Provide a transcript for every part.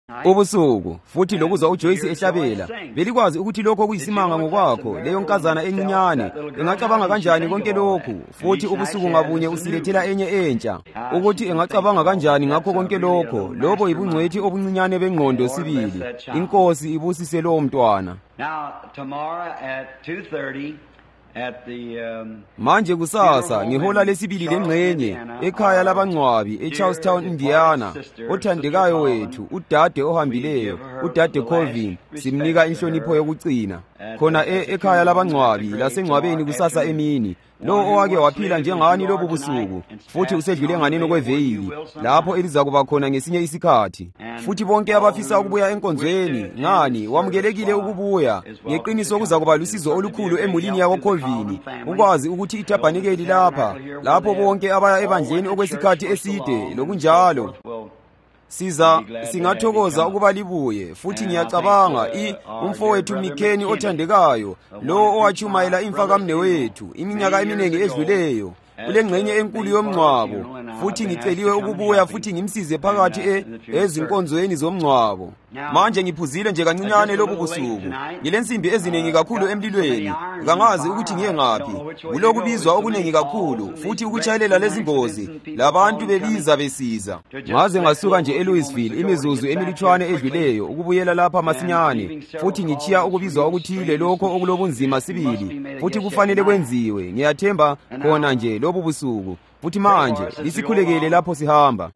ubusuku futhi lokuzwa uJoyce ehlabela belikwazi ukuthi lokho kuyisimanga ngokwakho leyo nkazana encinyane engacabanga kanjani konke lokhu futhi ubusuku ngabunye usilethela enye entsha ukuthi engacabanga kanjani ngakho konke lokho lobo ibungcwethi obuncinyane bengqondo sibili inkosi ibusise lo mntwana. Now tomorrow at 2:30 at the manje kusasa ngehola lesibili lengxenye ekhaya labangcwabi eCharlestown, Indiana, othandekayo wethu udade ohambileyo udade Colvin simnika inhlonipho yokugcina khona ekhaya labangcwabi lasengcwabeni kusasa emini. Lo owake waphila njengani lobu busuku futhi usedlule nganeno kweveyili lapho elizakuba khona ngesinye isikhathi. Futhi bonke abafisa ukubuya enkonzweni ngani wamukelekile ukubuya ngeqiniso kuzakuba lusizo olukhulu emulini yako Colvin ukwazi ukuthi iTabernacle lapho bonke abaya ebandleni okwesikhathi eside lokunjalo singathokoza ukuba libuye futhi ngiyacabanga umfowethu Mikheni othandekayo lo owachumayela imfa kamnewethu iminyaka eminingi edluleyo kulengxenye enkulu yomngcwabo futhi ngiceliwe ukubuya futhi ngimsize phakathi ezinkonzweni zomngcwabo. Manje ngiphuzile nje kancinyane lobu busuku ngilensimbi eziningi kakhulu emlilweni kangazi ukuthi ngiye ngaphi kulokubizwa okuningi kakhulu futhi ukutshayelela lezingozi labantu bebiza besiza ngaze ngasuka nje eLouisville imizuzu emilutshwane edluleyo ukubuyela lapha masinyane futhi ngichiya ukubizwa okuthile lokho okulobunzima sibili futhi kufanele kwenziwe ngiyathemba khona nje lobu busuku futhi manje lisikhulekele lapho sihamba.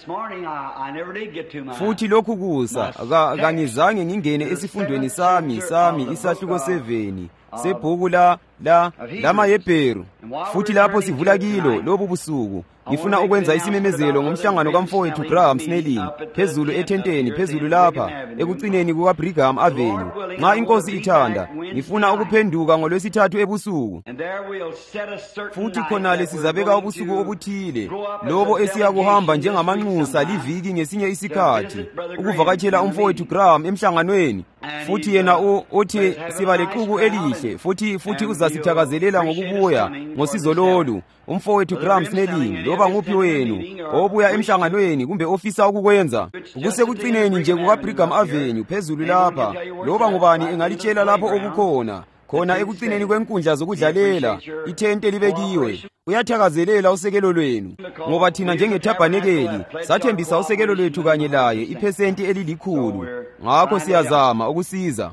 Futhi lokhu kusa kangizange ngingene esifundweni sami isahluko 7 sebhuku lamaHebheru futhi lapho sivula kilo lobu busuku ngifuna ukwenza isimemezelo ngomhlangano kaMfowethu Graham Snelling phezulu ethenteni phezulu lapha ekucineni kukaBrigham Avenue nxa inkosi ithanda ngifuna ukuphenduka ngolwesithathu ebusuku futhi khonale sizabeka ubusuku obuthile lobo esiyakuhamba njengamanxusa liviki ngesinye isikhathi ukuvakatshela umfowethu Graham emhlanganweni futhi yena othi siba lexuku elihle futhi uzasithakazelela ngokubuya ngosizo lolu umfowethu Graham Snelling loba nguphi wenu obuya emhlanganweni kumbe ofisa ukukwenza kusekucineni nje kukaBrigham Avenue phezulu lapha loba ngubani engalitshela lapho okukhona khona ekucineni kwenkundla zokudlalela ithente libekiwe uyathakazelela usekelo lwenu ngoba thina njengeTabernacle sathembisa usekelo lwethu kanye laye iphesenti elilikhulu ngakho siyazama ukusiza.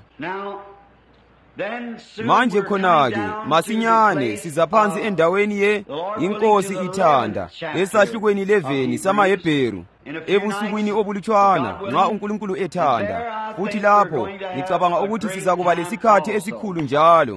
Manje khona-ke masinyane sizaphansi endaweni inkosi ithanda esahlukweni 11 samaHebheru ebusukwini obulutshwana nxa uNkulunkulu ethanda futhi lapho ngicabanga ukuthi sizakuba lesikhathi esikhulu njalo.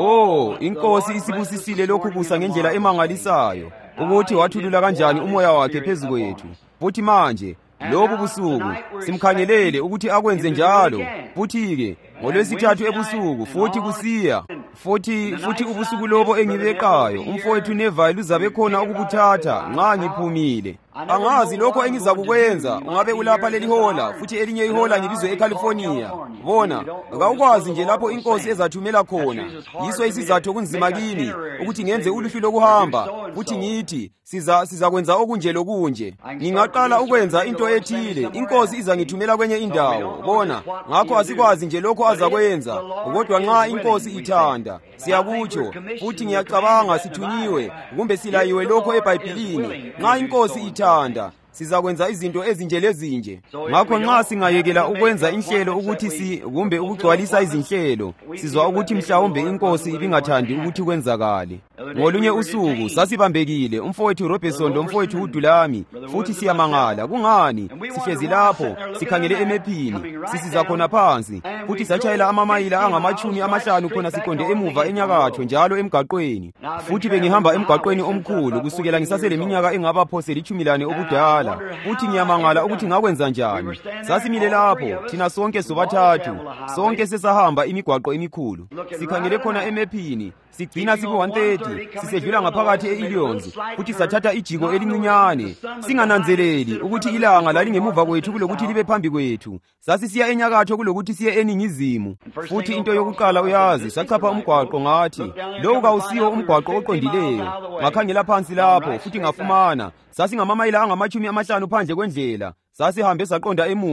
Inkosi isibusisile lokhu kusa ngendlela emangalisayo ukuthi wathulula kanjani umoya wakhe phezu kwethu futhi manje lobu busuku simkhangelele ukuthi akwenze njalo futhi-ke ngolwesithathu ebusuku futhi kusiya futhi ubusuku lobo engibeqayo umfowethu Neville uzabe khona ukubuthatha nxa ngiphumile. Angazi lokho engizakukwenza ungabe ulapha lelihola futhi elinye ihola ngibizwe eCalifornia bona akawukwazi nje lapho inkosi ezathumela khona yiso isizathu kunzima kini ukuthi ngenze uluhlu lokuhamba futhi ngithi sizakwenza okunje lokunje ngingaqala ukwenza into ethile inkosi izangithumela kwenye indawo bona ngakho asikwazi nje lokho azakwenza kodwa nxa inkosi ithanda siyakutsho futhi ngiyacabanga sithunyiwe kumbe silayiwe lokho eBhayibhelini nxa inkosi ithanda sizakwenza izinto ezinje lezinje. Ngakho nxa singayekela ukwenza inhlelo ukuthi kumbe ukugcwalisa izinhlelo sizwa ukuthi mhlawumbe inkosi ibingathandi ukuthi kwenzakale. Ngolunye usuku sasibambekile umfowethu Robertson lomfowethu uDulami futhi siyamangala kungani sihlezi lapho sikhangele emephini sisiza khona phansi futhi satshayela amamayila angama50 khona siqonde emuva enyakatho njalo emgaqweni futhi bengihamba emgaqweni omkhulu kusukela ngisaseleminyaka engabaphose 10 obudala futhi ngiyamangala ukuthi ngakwenza njani. Sasimile lapho thina sonke sobathathu sonke sesahamba imigwaqo emikhulu sikhangele khona emephini sigcina siku 130 sisedlula ngaphakathi eIllinois futhi sathatha ijiko elincinyane singananzeleli ukuthi ilanga lalingemuva kwethu kulokuthi libe phambi kwethu sasisiya enyakatho kulokuthi siye eningizimu futhi into yokuqala uyazi sachapha umgwaqo ngathi lo kawusiyo umgwaqo oqondileyo ngakhangela phansi lapho futhi ngafumana sasingamamayila angama50 phandle kwendlela sasihambe saqonda emuva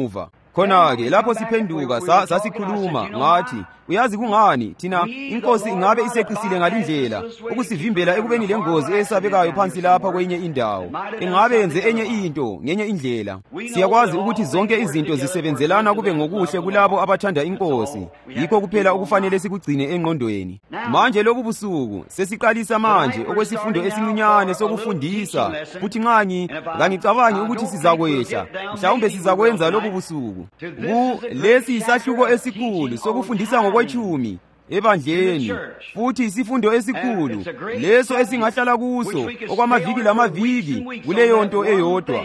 Khona-ke lapho siphenduka sasikhuluma ngathi, uyazi kungani thina inkosi ingabe iseqisile ngalindlela ukusivimbela ekubeni lengozi esabekayo phansi lapha kwenye indawo, ingabe yenze enye into ngenye indlela. Siyakwazi ukuthi zonke izinto zisebenzelana kube ngokuhle kulabo abathanda inkosi, yikho kuphela okufanele sikugcine engqondweni. Manje lobu busuku sesiqalisa manje okwesifundo esincinyane sokufundisa, futhi ngangicabangi ukuthi sizakwehla, mhlawumbe sizakwenza lobu busuku. Lesi isahluko esikhulu sokufundisa ngokwechumi ebandleni, futhi isifundo esikhulu leso esingahlala kuso okwamaviki lamaviki kuleyo nto eyodwa,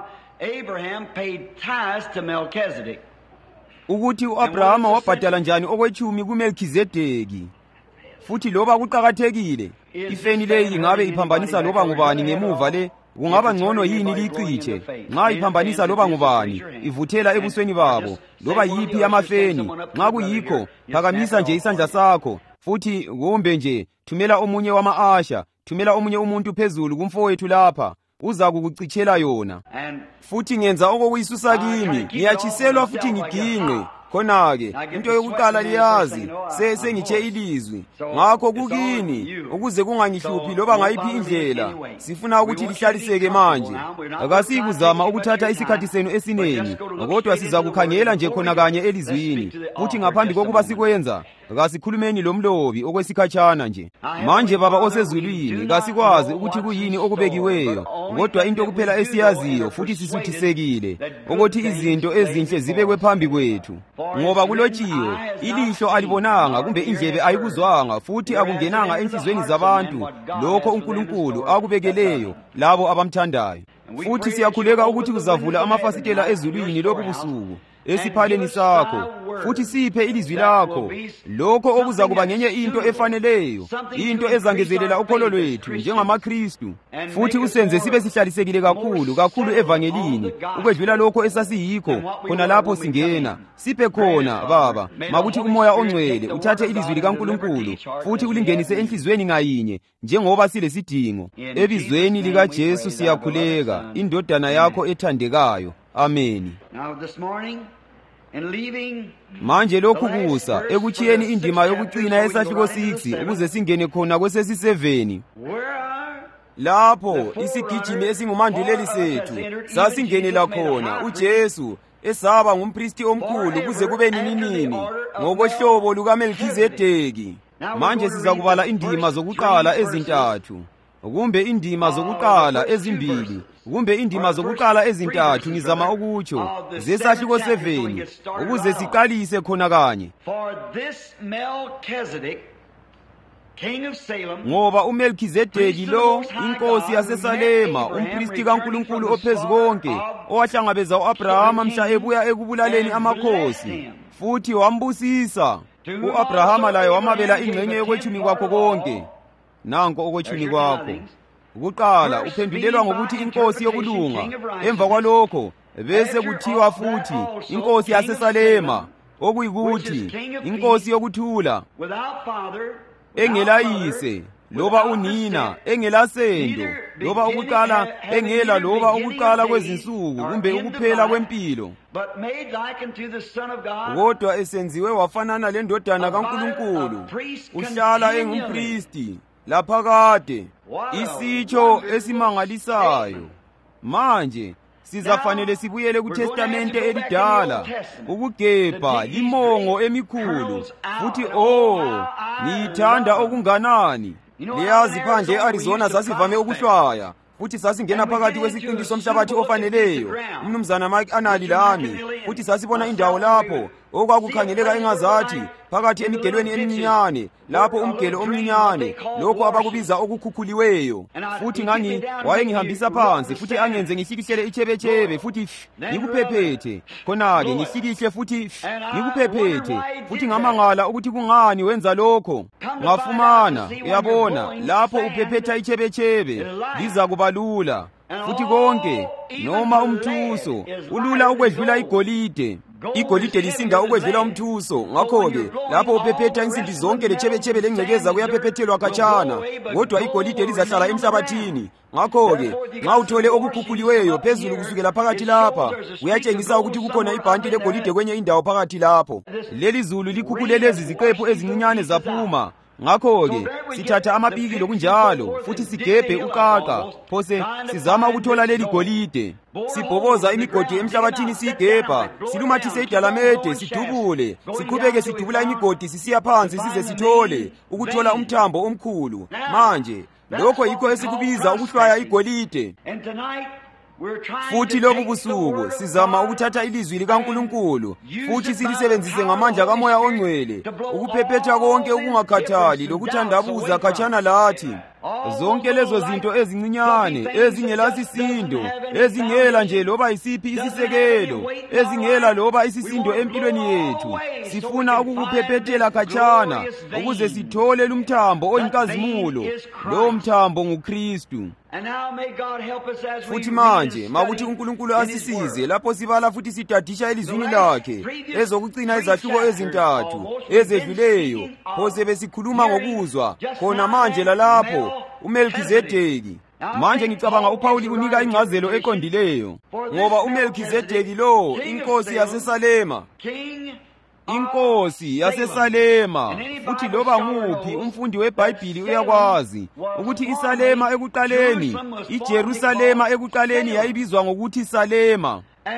ukuthi u-Abrahama wabhadala njani okwechumi kuMelkizedeki. Futhi loba kuqakathekile, ifeni leyi ingabe iphambanisa loba ngubani ngemuva le, kungaba ngcono yini liyichithe nxa iphambanisa loba ngubani, ivuthela ebusweni babo, loba yiphi yamafeni. Nxa kuyikho, phakamisa nje isandla sakho, futhi kumbe nje thumela omunye wama-asha, thumela omunye umuntu phezulu kumfowethu lapha, uza kukucichela yona. Futhi ngenza okokuyisusa kimi, ngiyatshiselwa futhi ngiginqe. Khona-ke into yokuqala liyazi, sengitshe ilizwi, ngakho kukini, ukuze kungangihluphi loba ngayiphi indlela. Sifuna ukuthi lihlaliseke manje. Akasiyikuzama ukuthatha isikhathi senu esinengi, kodwa sizakukhangela nje khona kanye elizwini. Futhi ngaphambi kokuba sikwenza, kasikhulumeni lomlobi okwesikhatshana nje. Manje Baba osezulwini, kasikwazi ukuthi kuyini okubekiweyo, kodwa into kuphela esiyaziyo futhi sisuthisekile, ukuthi izinto ezinhle zibekwe phambi kwethu. Ngoba kulotshiwe, ilihlo alibonanga kumbe indlebe ayikuzwanga, futhi akungenanga enhlizweni zabantu lokho uNkulunkulu akubekeleyo labo abamthandayo. Futhi siyakhuleka ukuthi uzavula amafasitela ezulwini lobu busuku esiphaleni sakho, futhi siphe ilizwi lakho, lokho okuzakuba ngenye into efaneleyo, into ezangezelela ukholo lwethu njengamaKristu. Futhi usenze sibe sihlalisekile kakhulu evangelini, ukwedlula lokho esasiyikho khona lapho singena. Siphe khona Baba, makuthi uMoya oNgcwele uthathe ilizwi likaNkulunkulu futhi ulingenise enhlizweni ngayinye njengoba silesidingo. Ebizweni likaJesu siyakhuleka, indodana yakho ethandekayo. Ameni. Manje lokhu kusa ekuchiyeni indima yokucina yesahluko 6 ukuze singene khona kwesesi7, lapho isigijimi esingumanduleli sethu sasingenela khona uJesu esaba ngumpristi omkhulu kuze kube nini ngokohlobo lukaMelkizedeki. Manje sizakubala indima zokuqala ezintathu, kumbe indima zokuqala ezimbili, kumbe indima zokuqala ezintathu ngizama ukutsho zesahluko 7 ukuze siqalise khona kanye. Ngoba uMelkizedeki lo, inkosi yaseSalema, umpristi kaNkulunkulu ophezukonke, owahlangabeza u-Abrahama mhla ebuya ekubulaleni amakhosi, futhi wambusisa. U-Abrahama laye wamabela ingxenye yokwethumi kwakho konke. Nanko okwethumi kwakho. Ukuqala uphendulelwa ngokuthi inkosi yokulunga, emva kwalokho bese kuthiwa futhi inkosi yaseSalema, okuyikuthi inkosi yokuthula, engelayise loba unina, engelasendo loba ukuqala, engela loba ukuqala kwezinsuku kumbe ukuphela kwempilo, kodwa esenziwe wafanana lendodana kaNkulunkulu, uhlala engumpristi laphakade. Isitsho esimangalisayo. Manje sizafanele sibuyele kuTestamente elidala ukugebha limongo emikhulu, futhi ngiyithanda okunganani. Liyazi phandle e-Arizona sasivame ukuhlwaya, futhi sasingena phakathi kwesiqinti somhlabathi ofaneleyo, umnumzana Mike Anali lami, futhi sasibona indawo lapho okwakukhangeleka engazathi phakathi emigelweni emincinyane, lapho umgelo omncinyane, lokho abakubiza okukhukhuliweyo. Futhi wayengihambisa phansi, futhi angenze ngihlikihlele ichebechebe, futhi ngikuphephethe. Khona-ke ngihlikihle futhi ngikuphephethe, futhi ngamangala ukuthi kungani wenza lokho. Ngafumana, uyabona, lapho uphephetha ichebechebe liza kuba lula, futhi konke noma umthuso ulula ukwedlula igolide. igolide lisinda ukwedlula umthuso. Ngakho-ke lapho uphephetha insimbi zonke letshebetshebe lengcekeza kuyaphephethelwa khatshana, kodwa igolide lizahlala emhlabathini. Ngakho-ke nxa uthole okukhukhuliweyo phezulu kusukela phakathi lapha, kuyatshengisa ukuthi kukhona ibhanti legolide kwenye indawo phakathi lapho. Leli zulu likhukhule lezi ziqephu ezincinyane zaphuma. Ngakho-ke sithatha amapiki lokunjalo futhi sigebhe uqaqa, phose sizama ukuthola leli golide. Sibhoboza imigodi emhlabathini siyigebha, silumathise idalamede, sidubule, siqhubeke sidubula imigodi sisiya phansi size sithole ukuthola umthambo omkhulu. Manje lokho yikho esikubiza ukuhlwaya igolide. Futhi lobu busuku sizama ukuthatha ilizwi likaNkulunkulu futhi silisebenzise ngamandla kaMoya oNgcwele ukuphephetha konke ukungakhathali lokuthandabuza khatshana lathi. Zonke lezo zinto ezincinyane ezingelasisindo, ezingela nje loba yisiphi isisekelo, ezingela loba isisindo empilweni yethu, sifuna ukukuphephethela khatshana ukuze sithole lumthambo oyinkazimulo. Lowo mthambo nguKristu. Futhi manje makuthi uNkulunkulu asisize lapho sibala futhi sitadisha elizwini lakhe ezokucina izahluko ezintathu ezedluleyo, phose besikhuluma ngokuzwa khona manje lalapho uMelkizedeki. Manje ngicabanga uPawuli unika ingcazelo eqondileyo, ngoba uMelkizedeki lo inkosi yaseSalema, inkosi yaseSalema, futhi loba nguphi umfundi weBhayibhili uyakwazi ukuthi iSalema ekuqaleni, iJerusalema ekuqaleni yayibizwa ngokuthi Salema.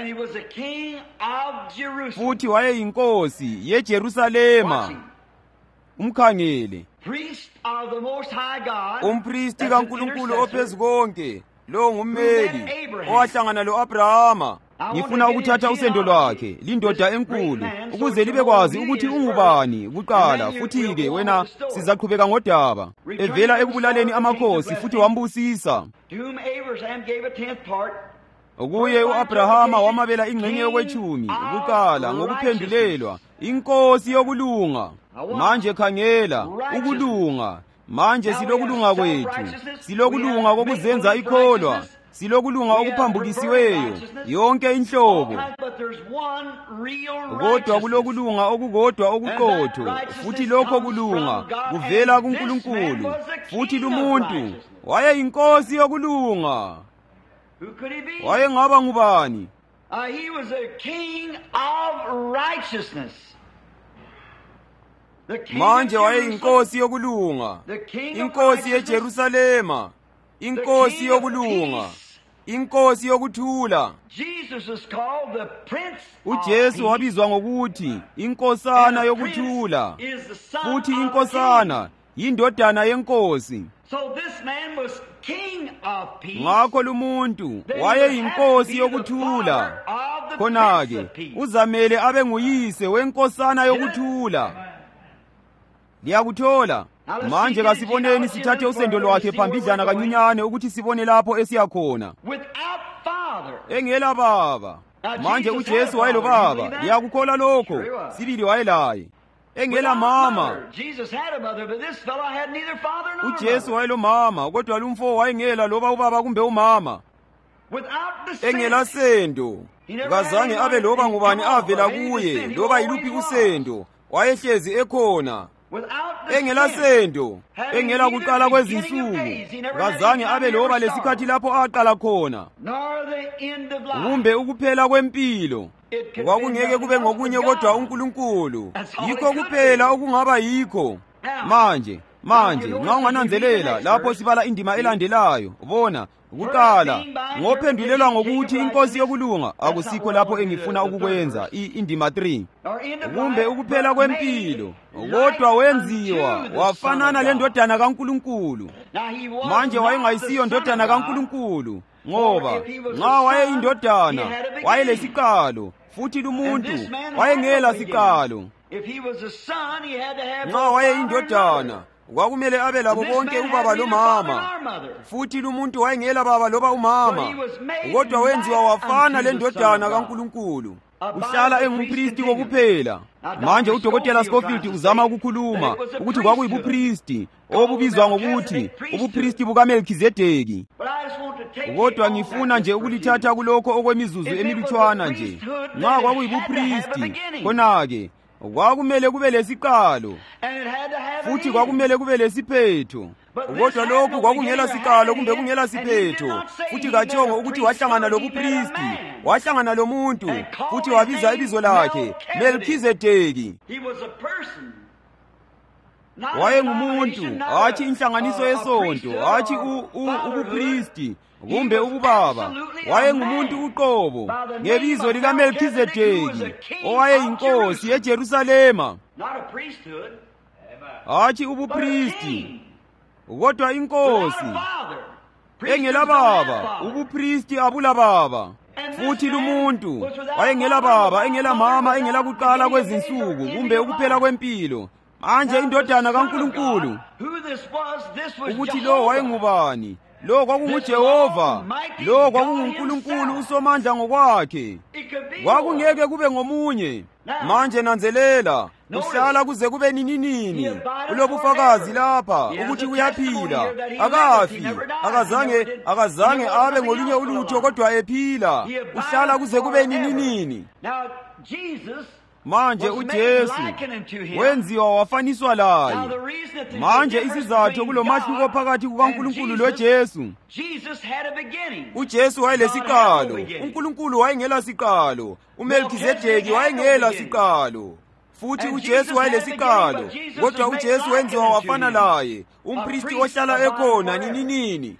Futhi wayeyinkosi yeJerusalema. Umkhangele, umpristi kaNkulunkulu ophezukonke, lo ngummeli owahlangana lo-Abrahama. Ngifuna ukuthatha usendo lwakhe, lindoda enkulu, ukuze libekwazi ukuthi ungubani kuqala. Futhi-ke wena sizaqhubeka ngodaba. Evela ekubulaleni amakhosi futhi wambusisa. Kuye u-Abrahama wamabela ingxenye yokwetshumi kuqala ngokuphendulelwa, inkosi yokulunga. Manje khangela ukulunga. Manje silokulunga kwethu, silokulunga kokuzenza ikholwa, silokulunga okuphambukisiweyo, yonke inhlobo. Kodwa kulokulunga okukodwa okuqotho, futhi lokho kulunga kuvela kuNkulunkulu. Futhi lumuntu wayeyinkosi yokulunga. Wayengaba ngubani? He was a king of righteousness. Manje wayeyinkosi yokulunga, inkosi yeJerusalema, inkosi yokulunga, inkosi yokuthula. uJesu wabizwa ngokuthi inkosana yokuthula, futhi inkosana yindodana yenkosi. Ngakho lumuntu wayeyinkosi yokuthula, khona-ke uzamele abe nguyise wenkosana yokuthula. Liyakuthola? Manje kasiboneni sithathe usendo lwakhe phambidlana kancinyane ukuthi sibone lapho esiyakhona. Engela baba. Manje uJesu wayelo baba. Liyakukholwa lokho? Sibili wayelaye. Engela mama. uJesu wayelo mama, kodwa lumfo wayengela loba ubaba kumbe umama. Engela sendo. Kazange abe loba ngubani avela kuye, loba yiluphi usendo. Wayehlezi ekhona. Engela sendo, engela kuqala kwezinsuku. Kazange abe loba lesikhathi lapho aqala khona, kumbe ukuphela kwempilo. Kwakungeke kube ngokunye kodwa uNkulunkulu. Yikho kuphela okungaba yikho. Manje nxa ungananzelela lapho sibala indima elandelayo, ubona ukuqala ngophendulelwa ngokuthi inkosi yokulunga, akusikho lapho engifuna ukukwenza indima 3, kumbe ukuphela kwempilo, kodwa wenziwa wafanana lendodana kaNkulunkulu. Manje wayengayisiyo ndodana kaNkulunkulu, ngoba nxa wayeyindodana wayelesiqalo, futhi lumuntu wayengela siqalo. Nxa wayeyindodana kwakumele abe labo bonke ubaba lomama, futhi lumuntu wayengela baba loba umama, kodwa wenziwa wafana lendodana kaNkulunkulu. uhlala engumpristi kokuphela. Manje udokotela Scofield uzama ukukhuluma ukuthi kwakuyibupristi obubizwa ngokuthi ubupristi bukaMelkizedeki. Kodwa ngifuna nje ukulithatha kulokho okwemizuzu emilutshwana nje. Nxa kwakuyibupristi, khona-ke kwakumele kube lesiqalo, futhi kwakumele kube lesiphetho. Kodwa lokhu kwakungela siqalo kumbe kungela siphetho, futhi katshongo ukuthi wahlangana lobupristi, wahlangana lomuntu, futhi wabiza ibizo lakhe Melkizedeki. Wayengumuntu, hatshi inhlanganiso yesonto, hatshi ubupristi kumbe ububaba. Wayengumuntu uqobo ngebizo likaMelkizedeki, owayeyinkosi eJerusalema. Hatshi ubupristi, kodwa inkosi engela baba. Ubupristi abula baba. Futhi lumuntu wayengela baba, engela mama, engela kuqala kwezinsuku kumbe ukuphela kwempilo. Manje indodana kaNkulunkulu. Ukuthi lo wayengubani? Lo kwakunguJehova. Lo kwakunguNkulunkulu uSomandla ngokwakhe. Kwakungeke kube ngomunye. Manje nanzelela, uhlala kuze kube nini. Kulobufakazi lapha ukuthi uyaphila, akafi, akazange abe ngolunye ulutho kodwa ephila. Uhlala kuze kube nini. Manje uJesu wenziwa wafaniswa laye. Manje isizathu kulomahluko phakathi kukaNkulunkulu loJesu. uJesu wayelesiqalo, uNkulunkulu wayengela siqalo, uMelkizedeki wayengela siqalo. Futhi uJesu wayelesiqalo, kodwa uJesu wenziwa wafana laye, umpristi ohlala ekhona nini.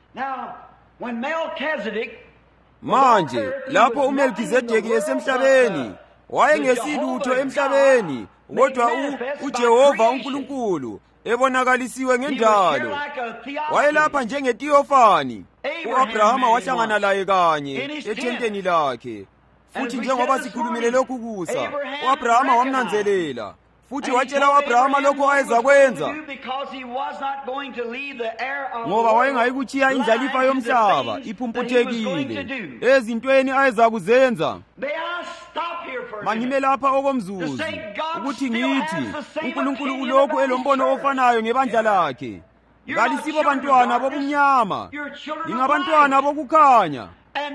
Manje lapho uMelkizedeki esemhlabeni, wayengesilutho emhlabeni, kodwa uJehova uNkulunkulu ebonakalisiwe ngendalo. Wayelapha njengeTiyofani. U-Abrahama wahlangana laye kanye ethenteni lakhe. Futhi njengoba sikhulumile lokhu kusa, u-Abrahama wamnanzelela, futhi watshela u-Abrahama lokho ayezakwenza, ngoba wayengayikutshiya indlalifa yomhlaba iphumputhekile ezintweni ayezakuzenza. Mangime lapha okomzuzu ukuthi ngithi uNkulunkulu ulokhu elombono ofanayo ngebandla lakhe. Kalisibo bantwana bobumnyama, ingabantwana bokukhanya.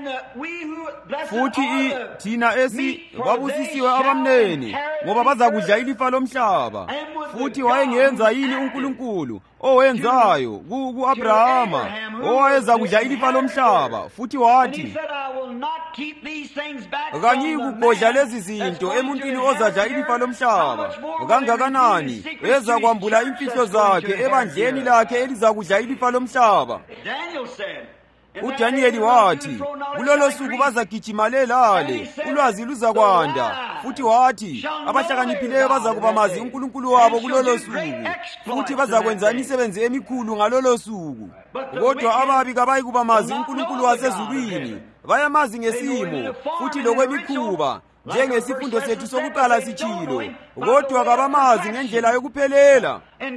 Futhi thina babusisiwe abamnene, ngoba bazakudla ilifa lomhlaba. Futhi wayengenza yini uNkulunkulu owenzayo ku-Abrahama, owayezakudla ilifa lomhlaba? Futhi wathi, kangiyikugodla lezi zinto emuntwini ozadla ilifa lomhlaba. Kangakanani ezakwambula imfihlo zakhe ebandleni lakhe elizakudla ilifa lomhlaba. uDanyeli wathi, kulolo suku bazagijima lelale, ulwazi luzakwanda. Futhi wathi, abahlakaniphileyo bazakuba mazi uNkulunkulu wabo kulolo suku, futhi bazakwenza imisebenzi emikhulu ngalolo suku. Kodwa ababi kabayikuba mazi uNkulunkulu wasezulwini. Bayamazi ngesimo futhi lokwemikhuba, njengesifundo sethu sokuqala sichilo, kodwa kabamazi ngendlela yokuphelela.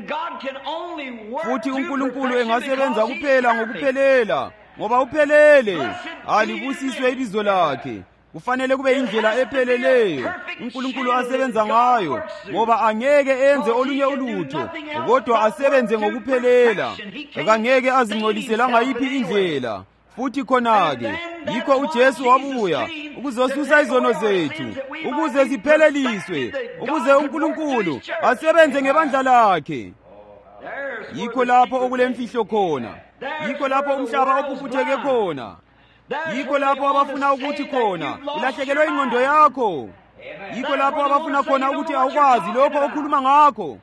Futhi uNkulunkulu engasebenza kuphela ngokuphelela, ngoba uphelele. Alibusiswe ibizo lakhe. Kufanele kube indlela epheleleyo uNkulunkulu asebenza ngayo, ngoba angeke enze olunye ulutho, kodwa asebenze ngokuphelela. Akangeke azingcolisela ngayiphi indlela. Futhi khona-ke yikho uJesu wabuya ukuzosusa izono zethu, ukuze zipheleliswe, ukuze uNkulunkulu asebenze ngebandla lakhe. Yikho lapho okulemfihlo khona. Yikho lapho umhlaba ophuphutheke khona. Yikho lapho abafuna ukuthi khona ulahlekelwe ingqondo yakho. Yikho lapho abafuna khona ukuthi awukwazi lokho okhuluma ngakho.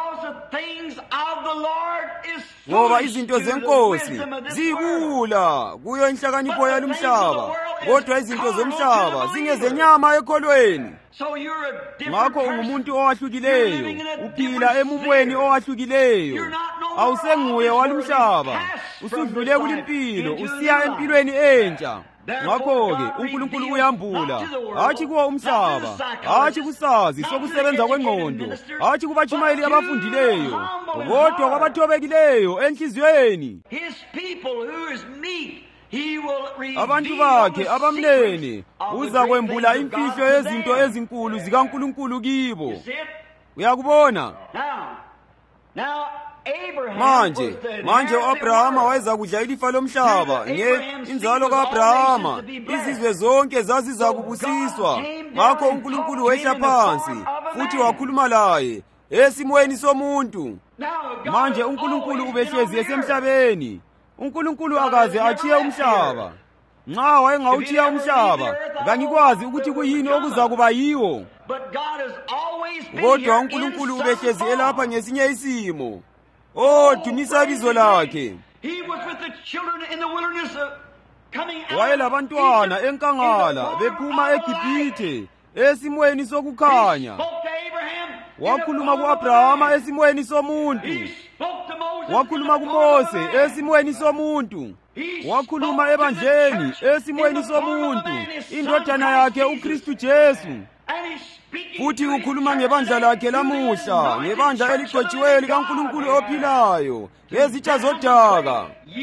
Ngoba izinto zenkosi zibula kuyo inhlakanipho yalumhlaba, kodwa izinto zomhlaba zingezenyama ekholweni. Ngakho ungumuntu owahlukileyo, uphila emumweni owahlukileyo. Awusenguye walumhlaba, usudlule kulimpilo usiya empilweni entsha. Ngakho-ke uNkulunkulu uyambula, hatshi kuwo umhlaba, hatshi kusazi sokusebenza kwengqondo, hatshi kubatshumayeli abafundileyo, kodwa kwabathobekileyo enhliziyweni. abantu bakhe abamlene uzakwembula imfihlo yezinto ezinkulu zikaNkulunkulu kibo. Uyakubona? Manje u-Abrahama wayeza kudla ilifa lomhlaba. Inzalo ka-Abrahama, izizwe zonke zaziza kubusiswa. Ngakho uNkulunkulu wehla phansi futhi wakhuluma laye esimweni somuntu. Manje uNkulunkulu ubehlezi esemhlabeni. uNkulunkulu akaze achiye umhlaba. Nxa wayengawuchiya umhlaba, ngangikwazi ukuthi kuyini okuza kuba yiwo. Kodwa uNkulunkulu ubehlezi elapha ngesinye isimo. Dumisa ibizo lakhe. Wayelabantwana enkangala bephuma eGibhithe esimweni sokukhanya. Wakhuluma ku-Abrahama esimweni somuntu. Wakhuluma kuMose esimweni somuntu. Wakhuluma ebandleni esimweni somuntu, indodana yakhe uKristu Jesu. Futhi ukhuluma ngebandla lakhe lamuhla, ngebandla eligcotshiweyo likaNkulunkulu ophilayo, ngezitsha zodaka.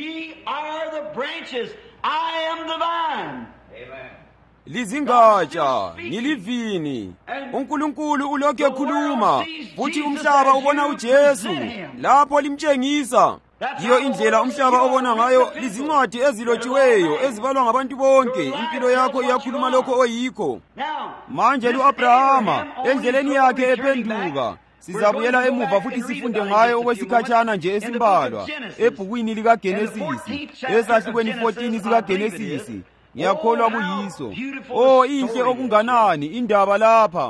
Lizingatsha, ngilivini. uNkulunkulu ulokhu ekhuluma, futhi umhlaba ubona uJesu lapho limtshengisa. Yiyo indlela umhlaba obona ngayo izincwadi ezilotshiweyo ezibalwa ngabantu bonke. Impilo yakho iyakhuluma lokho oyikho. Manje u-Abrahama endleleni yakhe ephenduka. Sizabuyela emuva futhi sifunde ngayo okwesikhatshana nje esimbalwa ebhukwini likaGenesisi, esahlukweni 14 sikaGenesisi. Ngiyakholwa kuyiso. Inhle okunganani indaba lapha.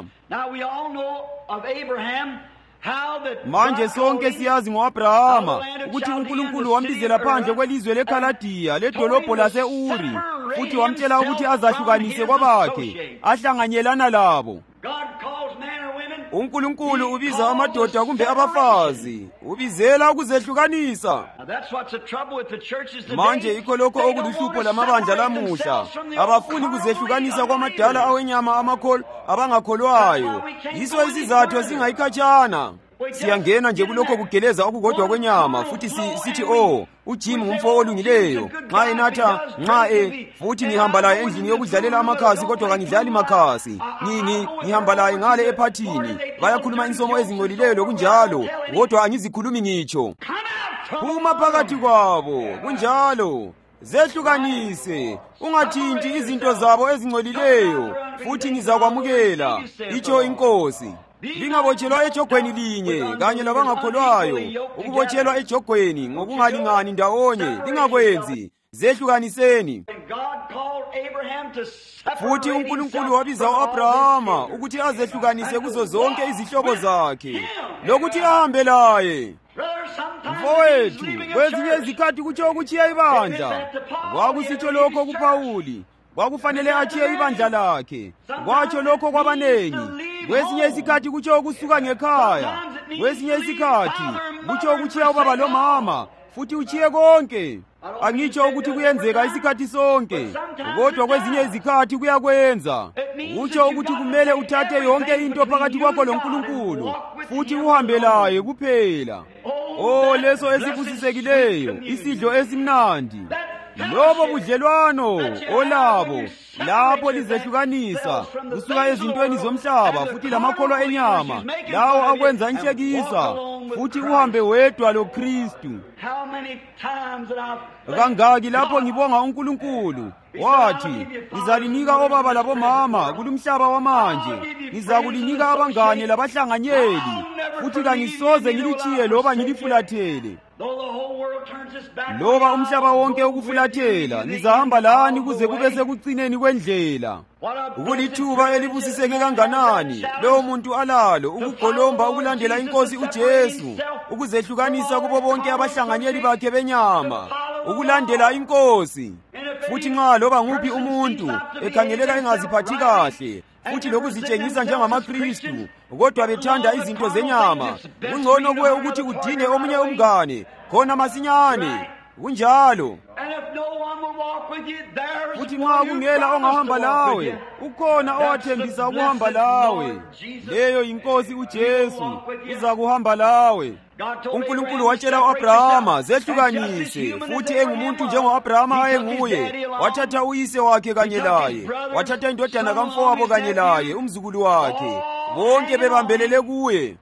Manje sonke siyazi ngo-Abrahama ukuthi uNkulunkulu wambizela phandle kwelizwe leKhaladiya ledolobho lase-Uri, futhi wamtshela ukuthi azahlukanise kwabakhe ahlanganyelana labo. uNkulunkulu ubiza amadoda kumbe abafazi, ubizela ukuzehlukanisa. Manje ikho lokho okuluhlupho lamabandla lamuhla. Abafuni kuzehlukanisa kwamadala awenyama abangakholwayo. Yiso isizathu singayikhatshana. Siyangena nje kulokho kugeleza okukodwa kwenyama, futhi sithi uJim ngumfo olungileyo. Nxa enatha, futhi ngihamba laye endlini yokudlalela amakhasi, kodwa kangidlali makhasi. Ngihamba laye ngale ephathini. Bayakhuluma insomo ezingcolileyo lokunjalo, kodwa angizikhulumi ngitsho. Phuma phakathi kwabo, kunjalo. Zehlukanise, ungathinti izinto zabo ezingcolileyo, futhi ngizakwamukela, itsho iNkosi. Lingabotshelwa ejogweni linye kanye labangakholwayo. Ukubotshelwa ejogweni ngokungalingani ndawonye lingakwenzi. Zehlukaniseni. Futhi uNkulunkulu wabiza u-Abrahama ukuthi azehlukanise kuzo zonke izihlobo zakhe, lokuthi ahambe laye. Mfowethu, kwezinye izikhathi kutsho ukuchiya ibandla. Kwakusitsho lokho kuPhawuli. Kwakufanele achiye ibandla lakhe. Kwatsho lokho kwabanengi. Kwesinye isikhathi kutsho ukusuka ngekhaya. Kwesinye isikhathi kutsho ukuchiya ubaba lomama, futhi uchiye konke. Angitsho ukuthi kuyenzeka isikhathi sonke, kodwa kwezinye izikhathi kuyakwenza. Kutsho ukuthi kumele uthathe yonke into phakathi kwakho loNkulunkulu, futhi uhambe laye kuphela. Leso esibusisekileyo, isidlo esimnandi. Lobo budlelwano olabo lapho lizehlukanisa kusuka ezintweni zomhlaba futhi lamakholwa enyama, lawo akwenza inhlekisa, futhi uhambe wedwa loKristu. Kangaki lapho ngibonga uNkulunkulu, wathi ngizalinika obaba labomama kulumhlaba wamanje, ngizakulinika abangane labahlanganyeli, futhi kangisoze ngilichiye loba ngilifulathele. Loba umhlaba wonke ukufulathela, ngizahamba lani kuze kube sekucineni kwendlela. Ukulithuba elibusiseke kanganani lowo muntu alalo ukugolomba ukulandela iNkosi uJesu, ukuzehlukanisa kubo bonke abahlanganyeli bakhe benyama, ukulandela iNkosi. Futhi nxa loba nguphi umuntu ekhangeleka engaziphathi kahle, futhi lokuzitshengisa njengamaKristu, kodwa bethanda izinto zenyama, kungcono kuwe ukuthi udinge omunye umngane khona masinyane. Kunjalo. futhi nxa kungela ongahamba lawe, ukhona owathembisa ukuhamba lawe. Leyo yinkosi uJesu, iza kuhamba lawe. uNkulunkulu watshela u-Abrahama zehlukanise, futhi engumuntu njengo-Abrahama ayenguye, wathatha uyise wakhe kanye laye, wathatha indodana kamfowabo kanye laye, umzukulu wakhe, bonke bebambelele kuye.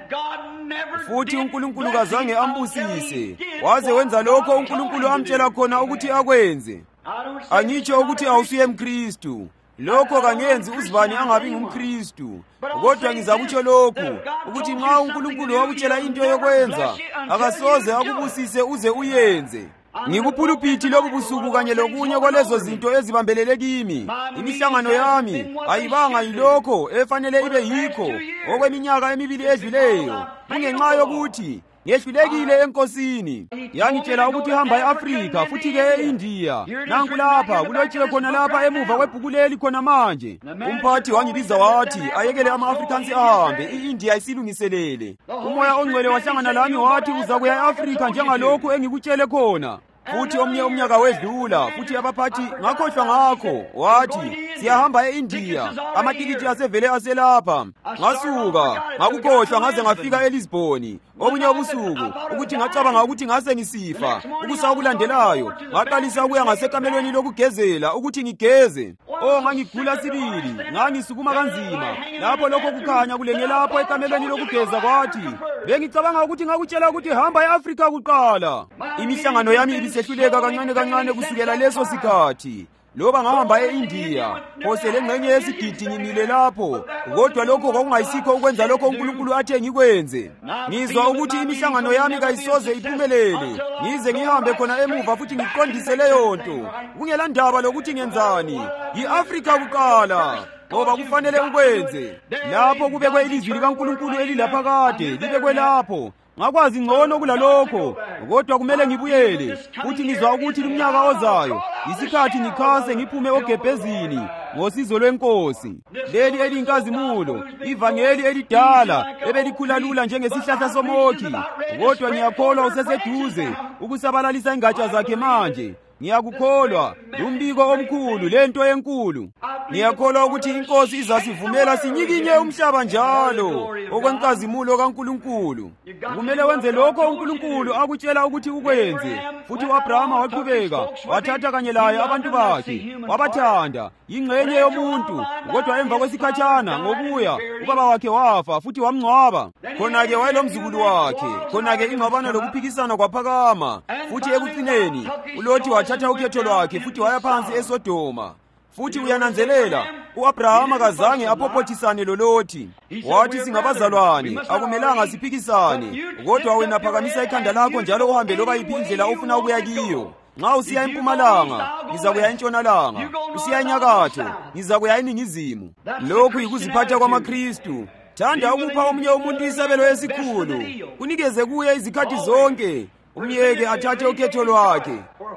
Futhi uNkulunkulu kazange ambusise, waze wenza lokho uNkulunkulu amtshela khona ukuthi akwenze. Angitsho ukuthi awusuye mKristu, lokho kangenzi uzibani angabi ngumKristu, kodwa ngizakutsho lokhu ukuthi nxa uNkulunkulu wakutshela into yokwenza, akasoze akubusise uze uyenze. Ngikupuluphithi lobu busuku kanye lokunye kwalezo zinto ezibambelele kimi. Imihlangano yami ayibanga yilokho efanele ibe yikho okweminyaka emibili edluleyo, kungenxa yokuthi ngehlulekile enkosini. Yangitshela ukuthi hamba e-Afrika futhi ke e-India. Nanku lapha kulotshiwe khona lapha emuva kwebhuku leli khona manje. Umphathi wangibiza wathi ayekele ama-Africans ahambe, i-India isilungiselele. Umoya ongcwele wahlangana lami wathi uzakuya e-Afrika njengalokhu engikutshele khona. Futhi omnye umnyaka wedlula, futhi abaphathi ngakhohlwa ngakho, wathi siyahamba e-India, amatikiti asevele aselapha. Ngasuka ngakukhohlwa ngaze ngafika eLisboni obunye ubusuku, ukuthi ngacabanga ukuthi ngase ngisifa. Ukusa okulandelayo ngaqalisa ukuya ngasekamelweni lokugezela ukuthi ngigeze. Ngangigula sibili, ngangisukuma kanzima. Lapho lokho kukhanya kulenge lapho ekamelweni lokugeza kwathi, bengicabanga ukuthi ngakutshela ukuthi hamba e-Afrika kuqala. Imihlangano yami ibisehluleka kancane kancane kusukela leso sikhathi. Loba ngahamba e-India, phose lengxenye yesigidi ngimile lapho, kodwa lokho kwakungayisikho ukwenza lokho uNkulunkulu athe ngikwenze. Ngizwa ukuthi imihlangano yami kayisoze iphumelele, ngize ngihambe khona emuva futhi ngiqondise leyo nto. Kungela ndaba lokuthi ngenzani, yi-Afrika kuqala, ngoba kufanele ukwenze. Lapho kubekwe ilizwi likaNkulunkulu elilaphakade, libekwe lapho. Ngakwazi ngcono kulalokho, kodwa kumele ngibuyele. Futhi ngizwa ukuthi lumnyaka ozayo isikhathi ngikhase ngiphume ogebhezini ngosizo lwenkosi. Leli elinkazimulo, ivangeli elidala ebelikhula lula njengesihlahla somokhi, kodwa ngiyakholwa useseduze ukusabalalisa ingatsha zakhe manje. Ngiyakukholwa umbiko omkhulu lento enkulu. Ngiyakholwa ukuthi inkosi izasivumela sinyikinye umhlaba njalo okwenkazimulo kaNkulunkulu. Kumele wenze lokho uNkulunkulu akutshela ukuthi ukwenze. Futhi u-Abrahama waqhubeka, wathatha kanye laye abantu bakhe, wabathanda, ingxenye yomuntu. Kodwa emva kwesikhatshana ngokuya, ubaba wakhe wafa futhi wamngcwaba. Khona-ke wayelomzukulu wakhe, khona-ke ingxabano lokuphikisana kwaphakama. Futhi ekucineni uLothi wathatha ukhetho lwakhe futhi waya phansi eSodoma. Futhi uyananzelela, u-Abrahama kazange aphopothisane loLothi. Wathi singabazalwane, akumelanga siphikisane, kodwa wena phakamisa ikhanda lakho njalo uhambe loba yiphi indlela ofuna ukuya kiyo. Nxa usiya empumalanga, ngizakuya entshonalanga. Usiya enyakatho, ngizakuya eningizimu. Lokhu yikuziphatha kwamaKristu. Thanda ukupha omunye umuntu isabelo esikhulu, kunikeze kuye izikhathi zonke, umyeke athathe ukhetho lwakhe.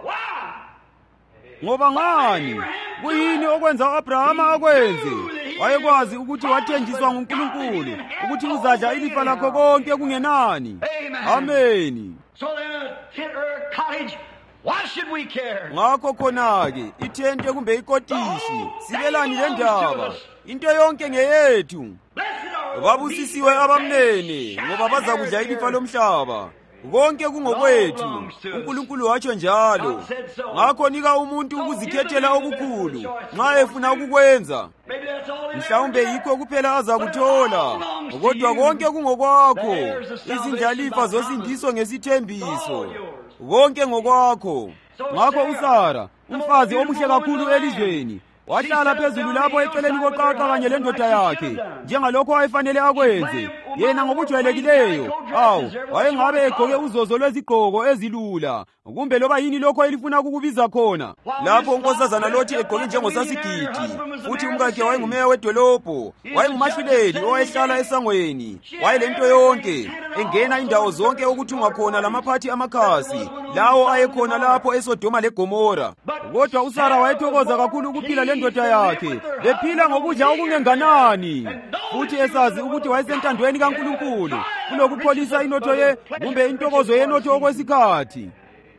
Ngoba ngani? Kuyini okwenza u-Abrahama akwenze? Wayekwazi ukuthi wathenjiswa nguNkulunkulu ukuthi uzadla ilifa lakho konke kungenani. Ameni. Ngakho khona-ke ithente kumbe ikotishi, sibelani le ndaba, into yonke ngeyethu. Babusisiwe abamnene ngoba bazakudla ilifa lomhlaba. Konke kungokwethu, uNkulunkulu watsho njalo. Ngakho nika umuntu ukuzikhethela okukhulu nxa efuna ukukwenza. Mhlawumbe yikho kuphela azakuthola, kodwa konke kungokwakho. Izindlalifa zosindiso ngesithembiso, konke ngokwakho. Ngakho uSara, umfazi omuhle kakhulu elizweni, wahlala phezulu lapho eceleni koqaqa kanye lendoda yakhe, njengalokho wayefanele akwenze. Yena ngokujwayelekileyo, wayengabe egqoke uzozo lwezigqoko ezilula, kumbe loba yini lokho elifuna ukukubiza khona. Lapho unkosazana Lothi egqoke njengosasigidi, futhi umkakhe wayengumeya wedolobho, wayengumahluleli owayehlala esangweni, wayelento yonke, engena indawo zonke okuthungwa khona lamaphathi amakhasi, lawo ayekhona lapho eSodoma leGomora. Kodwa uSara wayethokoza kakhulu ukuphila lendoda yakhe, bephila ngokudla okungenganani, futhi esazi ukuthi wayesentandweni kaNkulunkulu, kulokupholisa inotho kumbe intokozo yenotho okwesikhathi.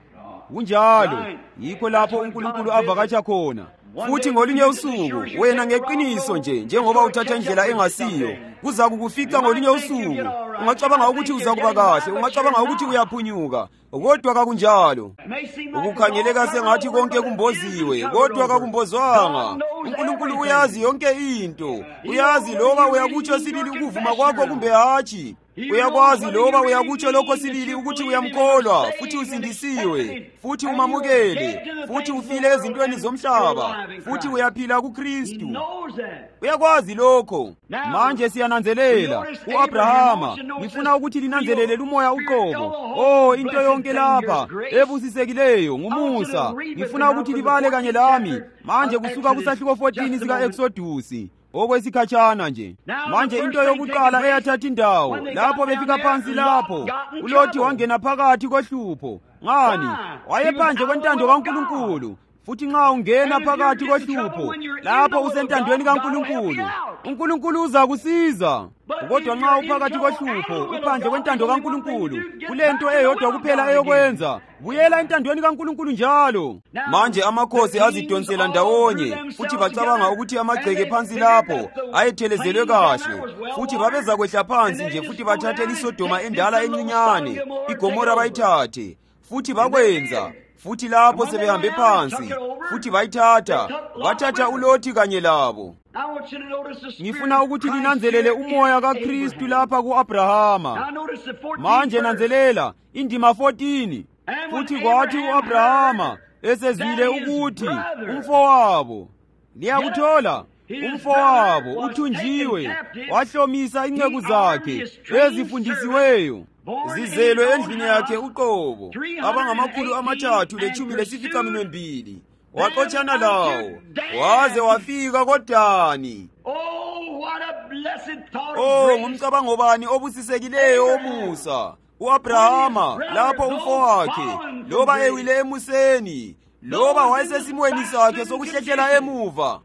kunjalo yikho lapho uNkulunkulu avakatsha khona. Futhi ngolunye usuku wena ngeqiniso nje njengoba uthatha indlela engasiyo kuza kukufica ngolunye usuku. Ungacabanga ukuthi uzakuba kahle, ungacabanga ukuthi uyaphunyuka, kodwa kakunjalo. Ukukhangeleka sengathi konke kumboziwe, kodwa kakumbozwanga. uNkulunkulu uyazi yonke into, uyazi loba uyakutsho sibili ukuvuma kwakho kumbe hatshi. Uyakwazi loba uyakutsho lokho sibili ukuthi uyamkholwa futhi usindisiwe, futhi umamukele, futhi ufile ezintweni zomhlaba, futhi uyaphila kuKristu. Uyakwazi lokho. Manje siyananzelela uAbrahama. Ngifuna ukuthi linanzelele lumoya uqobo. Into yonke lapha ebusisekileyo ngumusa. Ngifuna ukuthi libale kanye lami manje kusuka kusahluko 14 sika Exodus. Okwesikhatshana nje. Manje into yokuqala eyathatha indawo lapho befika phansi lapho uLothi wangena phakathi kohlupho. Ngani? Wayephandle kwentando kaNkulunkulu. Futhi nxa ungena phakathi kohlupho lapho usentandweni kaNkulunkulu, uNkulunkulu uza kusiza. Kodwa nxa uphakathi kohlupho uphandle kwentando kaNkulunkulu, kulento eyodwa kuphela eyokwenza, buyela entandweni kaNkulunkulu njalo. Manje amakhosi azidonsela ndawonye futhi bacabanga ukuthi amagceke phansi lapho ayethelezelwe kahle, futhi babeza kwehla phansi nje futhi bathathe iSodoma endala encinyane, iGomora bayithathe, futhi bakwenza. Futhi lapho sebehambe phansi, futhi bathatha uLothi kanye labo. Ngifuna ukuthi linanzelele umoya kaKristu lapha kuAbrahama. Manje nanzelela indima 14. Futhi kwathi uAbrahama esezwile ukuthi umfowabo, liyakuthola, umfowabo uthunjiwe, wahlomisa inceku zakhe ezifundisiweyo, zizelwe endlini yakhe uqobo, abangamakhulu 312, waxotshana lawo, waze wafika koDani. Ngumcabango bani obusisekileyo omusa. uAbrahama lapho umfowakhe, loba ewile emuseni, loba wayesesimweni sakhe sokuhlehlela emuva,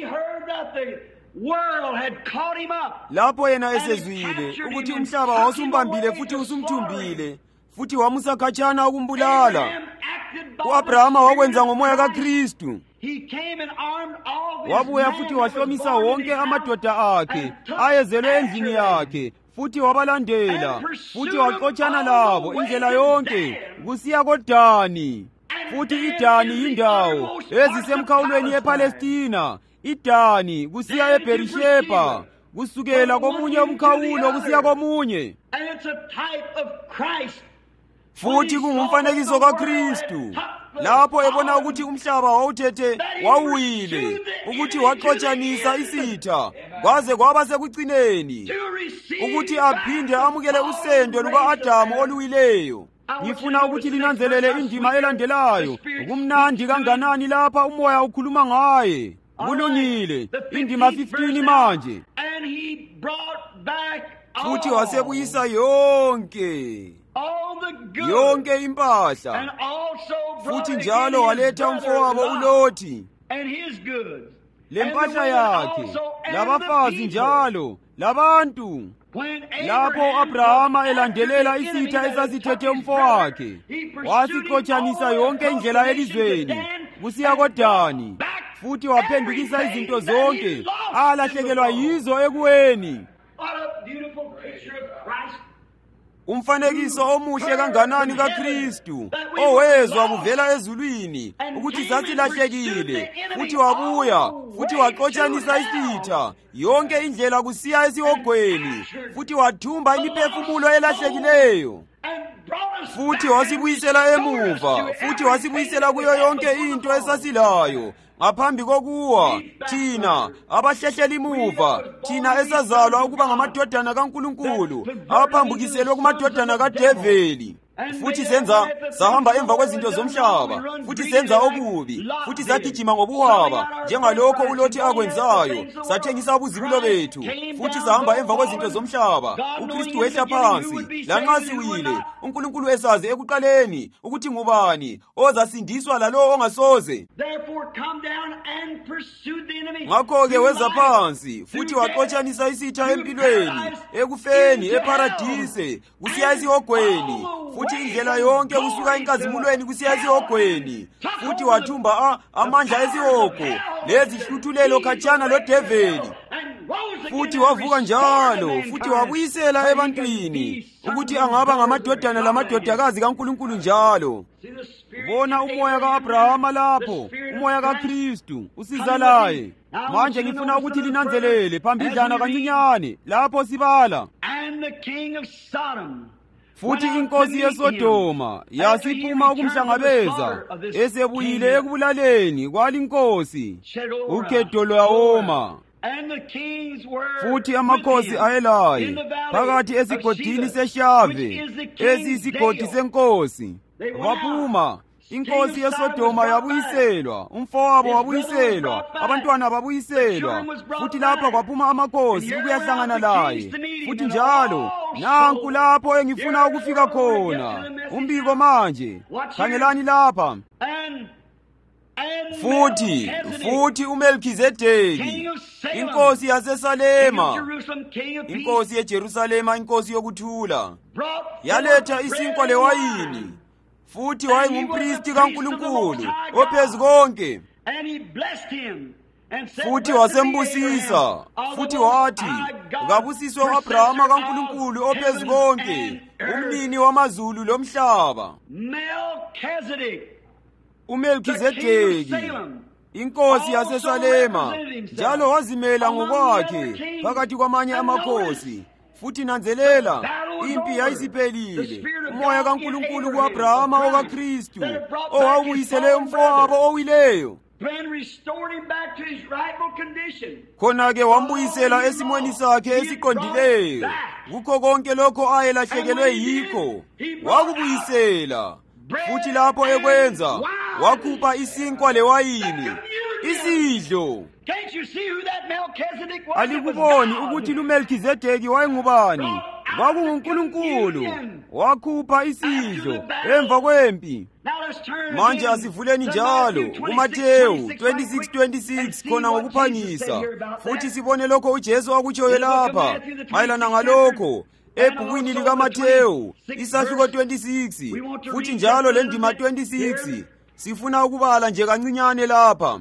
lapho yena esezwile ukuthi umhlaba wawusumbambile futhi usumthumbile, futhi wamusa khatshana ukumbulala, uAbrahama wakwenza ngomoya kaKristu. Wabuya futhi wahlomisa wonke amadoda akhe ayezelwe endlini yakhe, futhi wabalandela, futhi waxotshana labo indlela yonke kusiya koDani. Futhi iDani yindawo ezisemkhawulweni yePalestina, iDani kusiya eBherishebha, kusukela komunye umkhawulo kusiya komunye. Futhi kungumfanekiso kaKristu, lapho ebona ukuthi umhlaba wawuthethe wawuyile, ukuthi waxotshanisa isitha, kwaze kwaba sekucineni, ukuthi aphinde amukele usendo luka-Adamu oluwileyo. Ngifuna ukuthi linanzelele indima elandelayo. Kumnandi kanganani lapha umoya ukhuluma ngaye. Kulungile. Indima 15 manje. Futhi wasebuyisa yonke impahla. Futhi njalo waletha umfowabo uLothi lempahla yakhe, labafazi njalo, labantu. Lapho Abrahama elandelela isitha esasithethe umfowakhe, wasixotshanisa yonke indlela elizweni kusiya koDani, futhi waphendukisa izinto zonke alahlekelwa yizo ekuweni. Umfanekiso omuhle kanganani kaKristu, owezwa kuvela ezulwini ukuthi sasilahlekile, futhi wabuya, futhi waxotshanisa isitha yonke indlela kusiya esihogweni, futhi wathumba imiphefumulo elahlekileyo, futhi wasibuyisela emuva, futhi wasibuyisela kuyo yonke into esasilayo. Ngaphambi kokuwa, thina abahlehlela imuva, thina esazalwa ukuba ngamadodana kaNkulunkulu, aphambukiselwe kumadodana kaDeveli, futhi sahamba emva kwezinto zomhlaba, futhi senza okubi, futhi sagijima ngobuhwaba njengalokho uLothi akwenzayo, sathengisa ubuzibulo bethu, futhi sahamba emva kwezinto zomhlaba. uKristu wehla phansi, lanxa siwile, uNkulunkulu esazi ekuqaleni ukuthi ngubani ozasindiswa lalowo ongasoze. Ngakho-ke weza phansi, futhi waxotshanisa isitha empilweni, ekufeni, eparadise, kusiya esihogweni, futhi futhi indlela yonke kusuka enkazimulweni kusiya esihogweni, futhi wathumba amandla esihogo lezihluthulelo khatshana lodeveli, futhi wavuka njalo, futhi wabuyisela ebantwini ukuthi angaba ngamadodana lamadodakazi kaNkulunkulu njalo. Bona umoya ka-Abrahama lapho, umoya kaKristu usiza laye. Manje ngifuna ukuthi linanzelele phambidlana kancinyane lapho sibala. Futhi inkosi yeSodoma yasiphuma ukumhlangabeza, esebuyile ekubulaleni kwalinkosi, ukhedo lwawoma. Futhi amakhosi ayelaye phakathi esigodini seshave, esiyisigodi senkosi, waphuma. Inkosi yeSodoma yabuyiselwa, umfowabo wabuyiselwa, abantwana babuyiselwa, futhi lapha kwaphuma amakhosi ukuyahlangana laye. Futhi njalo nanku lapho engifuna ukufika khona, umbiko manje. Khangelani lapha. Futhi uMelkizedeki, inkosi yaseSalema, inkosi yeJerusalema, inkosi yokuthula, yaletha isinkwa lewayini. Futhi wayengumpristi kaNkulunkulu ophezu konke. Futhi wasembusisa, futhi wathi, kabusiswe u-Abrahama kaNkulunkulu ophezu konke, umnini wamazulu lomhlaba. uMelkizedeki, inkosi yaseSalema, njalo wazimela ngokwakhe phakathi kwamanye amakhosi. Futhi nanzelela, impi yayisiphelile. Umoya kaNkulunkulu ku-Abrahama okaKristu, owawuyisele umfowabo owileyo, khona-ke wambuyisela esimweni sakhe esiqondileyo. Kukho konke lokho ayelahlekelwe yikho, wakubuyisela. Futhi lapho ekwenza, wakhupha isinkwa lewayini, isidlo. Alikuboni ukuthi uMelkizedeki wayengubani? KwakunguNkulunkulu. Wakhupha isidlo emva kwempi. Manje asivuleni njalo kuMathewu 26:26 khona ngokuphangisa. Futhi sibone lokho uJesu akutshoyo lapha mayelana ngalokho ebhukwini likaMathewu isahluko 26, futhi njalo lendima 26. Sifuna ukubala nje kancinyane lapha.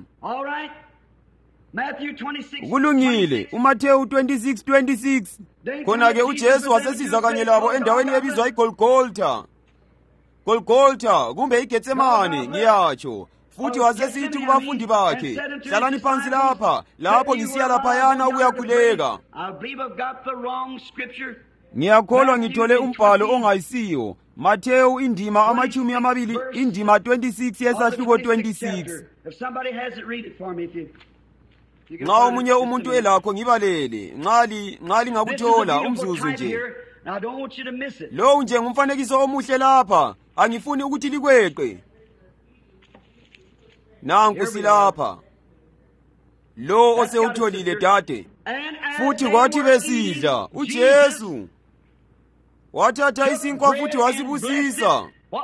Kulungile, uMathewu 26:26. Khona-ke uJesu wasesiza kanye labo endaweni ebizwa iGolgotha. Golgotha kumbe iGetsemane ngiyatsho. Futhi wasesithi kubafundi bakhe, hlalani phansi lapho ngisiya laphayana ukuyakhuleka. Ngiyakholwa ngithole umbhalo ongayisiyo. Mathewu indima 20, indima 26 yesahluko 26. Nxa omunye umuntu elakho ngibalele, nxali ngakuthola umzuzu nje. Lo nje ngumfanekiso omuhle lapha, angifuni ukuthi likweqe. Nanku silapha, lo osewutholile dade. Futhi kwathi besidla, uJesu wathatha isinkwa futhi wasibusisa.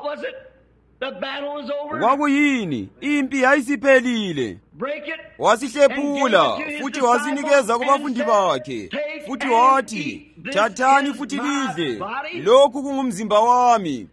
Kwakuyini? Impi yayisiphelile. Wasihlephula futhi wasinikeza kubafundi bakhe. Futhi wathi, thathani futhi lidle, lokhu kungumzimba wami.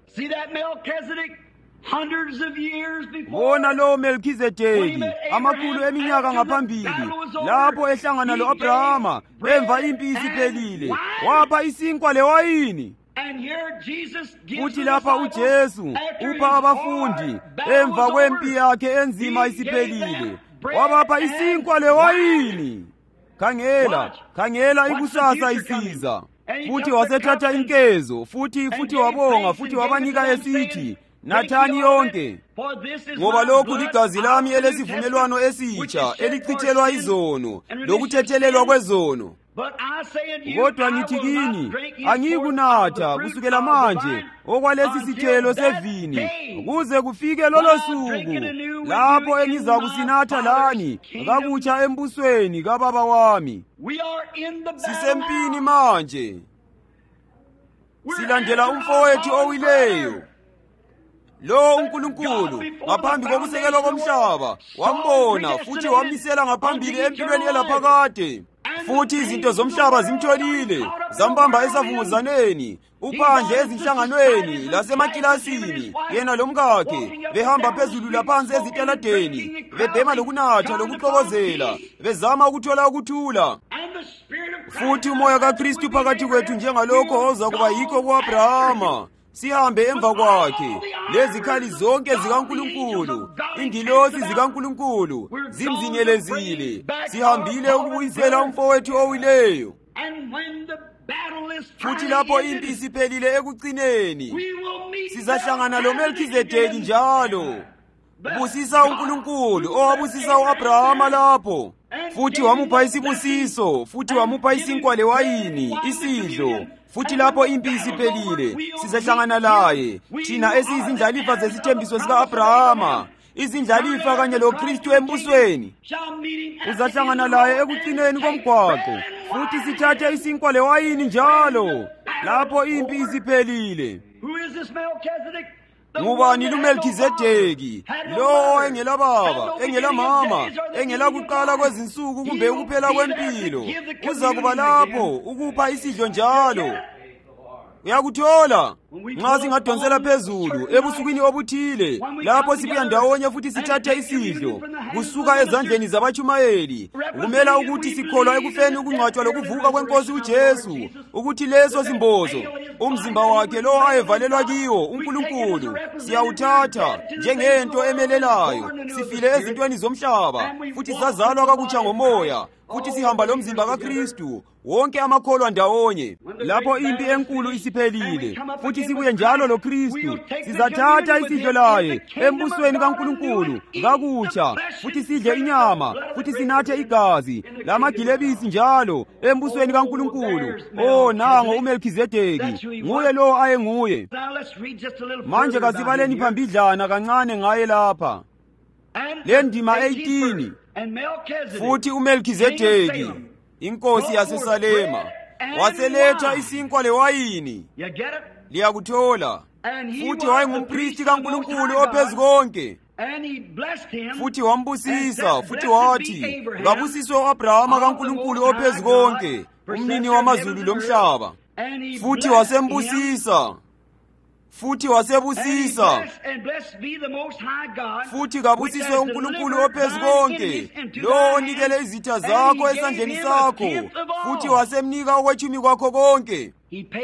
Bona lo Melkizedeki, amakhulu eminyaka ngaphambili, lapho ehlangana lo-Abrahama emva impi isiphelile, wapha isinkwa lewayini. Futhi lapha uJesu upha abafundi emva kwempi yakhe enzima isiphelile, wabapha isinkwa lewayini. Khangela ikusasa isiza. Futhi wasethatha inkezo, futhi wabonga, futhi wabanika esithi, nathani yonke, ngoba lokhu ligazi lami elesivumelwano esitsha, elichithelwa izono lokuthethelelwa kwezono. Kodwa ngithi kini, angiyikunatha kusukela manje okwalesi sithelo sevini, kuze kufike lolo suku lapho engizakusinatha lani kabutsha embusweni kaBaba wami. Sisempini manje, silandela umfowethu owileyo. Lo uNkulunkulu ngaphambi kokusekelwa komhlaba wambona futhi wamisela ngaphambili empilweni elaphakade. futhi izinto zomhlaba zimtholile, zambamba esavunguzaneni, uphandle ezinhlanganweni lasemakilasini, yena lomkakhe behamba phezulu laphansi ezitaladeni, bebhema lokunatha lokuxokozela, bezama ukuthola ukuthula. Futhi umoya kaKristu phakathi kwethu njengalokho oza kuba yikho ku-Abrahama. Sihambe emva kwakhe, lezikhali zonke zikaNkulunkulu, ingilosi zikaNkulunkulu zimzingelezile. Sihambile ukubuyisela umfowethu owileyo. Futhi lapho impi isiphelile ekucineni, sizahlangana loMelkizedeki njalo. Busisa uNkulunkulu owabusisa u-Abrahama lapho. Futhi wamupha isibusiso, futhi wamupha isinkwa lewayini, isidlo. Futhi lapho impi isiphelile, sizahlangana laye, thina esiyizindlalifa zesithembiso sika-Abrahama, izindlalifa kanye loKristu embusweni. Uzahlangana laye ekucineni komgwaqo, futhi sithathe isinkwa lewayini njalo, lapho impi isiphelile. Ngubani luMelkizedeki, lo engela baba, engela mama, engela kuqala kwezinsuku kumbe ukuphela kwempilo? Uza kuba lapho ukupha isidlo njalo. Uyakuthola? Nxa singadonsela phezulu ebusukwini obuthile, lapho sibuya ndawonye futhi sithathe isidlo kusuka ezandleni zabatshumayeli, kumela ukuthi sikholwa ekufeni, ukungcwatshwa lokuvuka kweNkosi uJesu, ukuthi leso simbozo, umzimba wakhe lo ayevalelwa kiwo uNkulunkulu, siyawuthatha njengento emelelayo. Sifile ezintweni zomhlaba, futhi sazalwa kakutsha ngomoya, futhi sihamba lomzimba kaKristu, wonke amakholwa ndawonye. Lapho impi enkulu isiphelile, futhi sibuye njalo loKristu, sizathatha isidlo laye embusweni kaNkulunkulu kakutsha, futhi sidle inyama, futhi sinathe igazi lamagilebisi njalo embusweni kaNkulunkulu. Oh, nango uMelkizedeki, nguye lo ayenguye. Manje kasibaleni phambidlana kancane ngaye lapha. Le ndima 18. Futhi uMelkizedeki, inkosi yaseSalema, waseletha isinkwa lewayini. Liyakuthola? Futhi wayengumpristi kaNkulunkulu ophezukonke. Futhi wambusisa, futhi wathi, kabusiswe u-Abrahama kaNkulunkulu ophezukonke, umnini wamazulu lomhlaba. Futhi wasembusisa, futhi wasebusisa, futhi kabusiswe uNkulunkulu ophezukonke, lo onikele izitha zakho esandleni sakho, futhi wasemnika okwetshumi kwakho konke.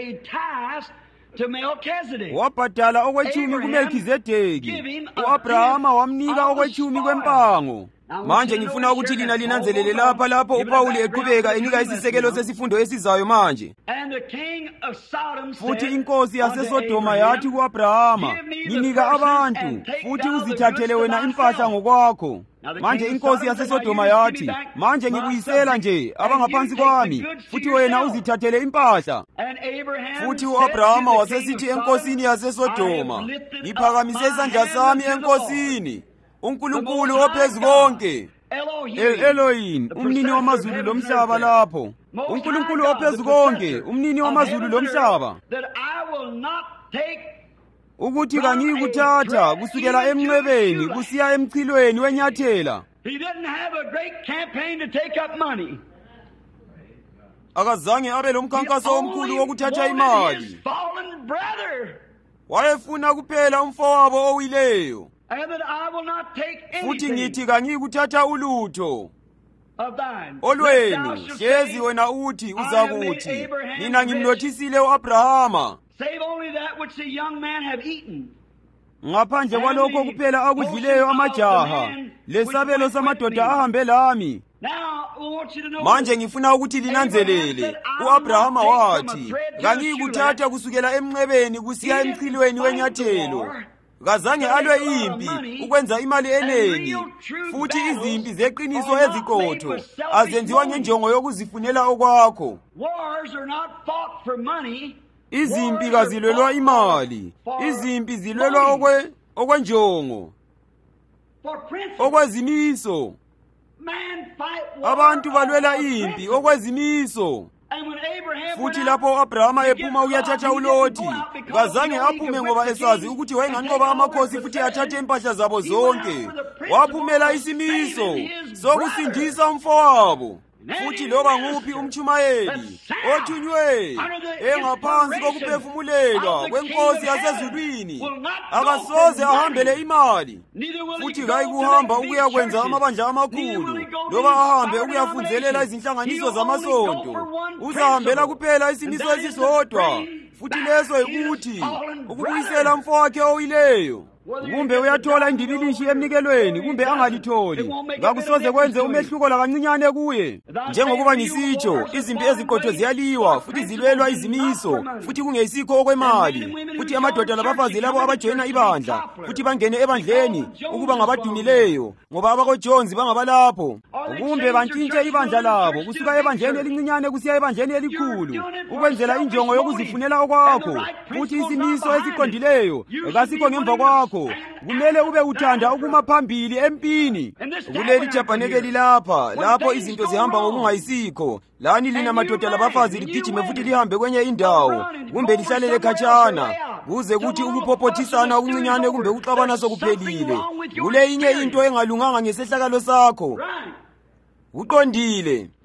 Wabhadala okwetshumi kuMelkizedeki, u-Abrahama wamnika okwetshumi kwempango. Manje ngifuna ukuthi lina linanzelele lapho uPawuli eqhubeka enika isisekelo sesifundo esizayo manje. Futhi inkosi yaseSodoma yathi ku-Abrahama, nginika abantu, futhi uzithathele wena impahla ngokwakho. Manje inkosi yaseSodoma yathi, manje ngibuyisela nje abangaphansi kwami, futhi wena uzithathele impahla. Futhi u-Abrahama wasesithi enkosini yaseSodoma, ngiphakamise isandla sami enkosini, uNkulunkulu ophezukonke, El-Elohim, umnini wamazulu lomhlaba lapho. uNkulunkulu ophezukonke, umnini wamazulu lomhlaba, ukuthi kangiyikuthatha kusukela emnqebeni kusiya emchilweni wenyathela. Akazange abe lomkhankaso omkhulu wokuthatha imali. Wayefuna kuphela umfowabo owileyo. Futhi ngithi kangiyikuthatha ulutho olwenu. Hlezi wena uthi uzakuthi, mina ngimnothisile u-Abrahama, ngaphandle kwalokho kuphela akudlileyo amajaha lesabelo samadoda ahambe lami. Manje ngifuna ukuthi linanzelele, u-Abrahama wathi, kangiyikuthatha kusukela emnqebeni kusiya emchilweni wenyathelo. Kazange alwe impi ukwenza imali enengi, futhi izimpi zeqiniso eziqotho azenziwa ngenjongo yokuzifunela okwakho. Izimpi kazilwelwa imali, izimpi zilwelwa okwenjongo, okwezimiso. Abantu balwela impi okwezimiso. Futhi lapho u-Abrahama ephuma ukuyathatha uLoti, kazange aphume ngoba esazi ukuthi wayenganqoba amakhosi futhi athathe impahla zabo zonke. Waphumela isimiso sokusindisa umfowabo. futhi loba nguphi umtshumayeli othunywe engaphansi kokuphefumulelwa kwenkosi yasezulwini akasoze ahambele imali, futhi kayikuhamba ukuyakwenza amabandla amakhulu loba ahambe ukuyafunzelela izinhlanganiso zamasonto. Uzahambela kuphela isimiso esisodwa, futhi leso yikuthi ukubuyisela mfowakhe owileyo. Kumbe uyathola indibilishi emnikelweni kumbe angalitholi, ngakusoze kwenze umehluko lakancinyane kuye. Njengokuba ngisitsho, izimpi eziqotho ziyaliwa futhi zilwelwa izimiso, futhi kungeyisikho okwemali. Futhi amadoda labafazi labo abajoyina ibandla futhi bangene ebandleni ukuba ngabadumileyo, ngoba abakoJones bangabalapho. Kumbe bantshintshe ibandla labo kusuka ebandleni elincinyane kusiya ebandleni elikhulu, ukwenzela injongo yokuzifunela okwakho. Futhi isimiso esiqondileyo kasikho ngemva kwakho. Kumele ube uthanda ukuma phambili empini. Kuleli Japanekeli lapho izinto zihamba ngokungayisikho. Lani lina madoda labafazi ligijime futhi lihambe kwenye indawo, kumbe lihlalele khatshana kuze kuthi ukuphopothisana okuncinyane kumbe uxabana sokuphelile. Kule inye into engalunganga ngesehlakalo sakho. Uqondile.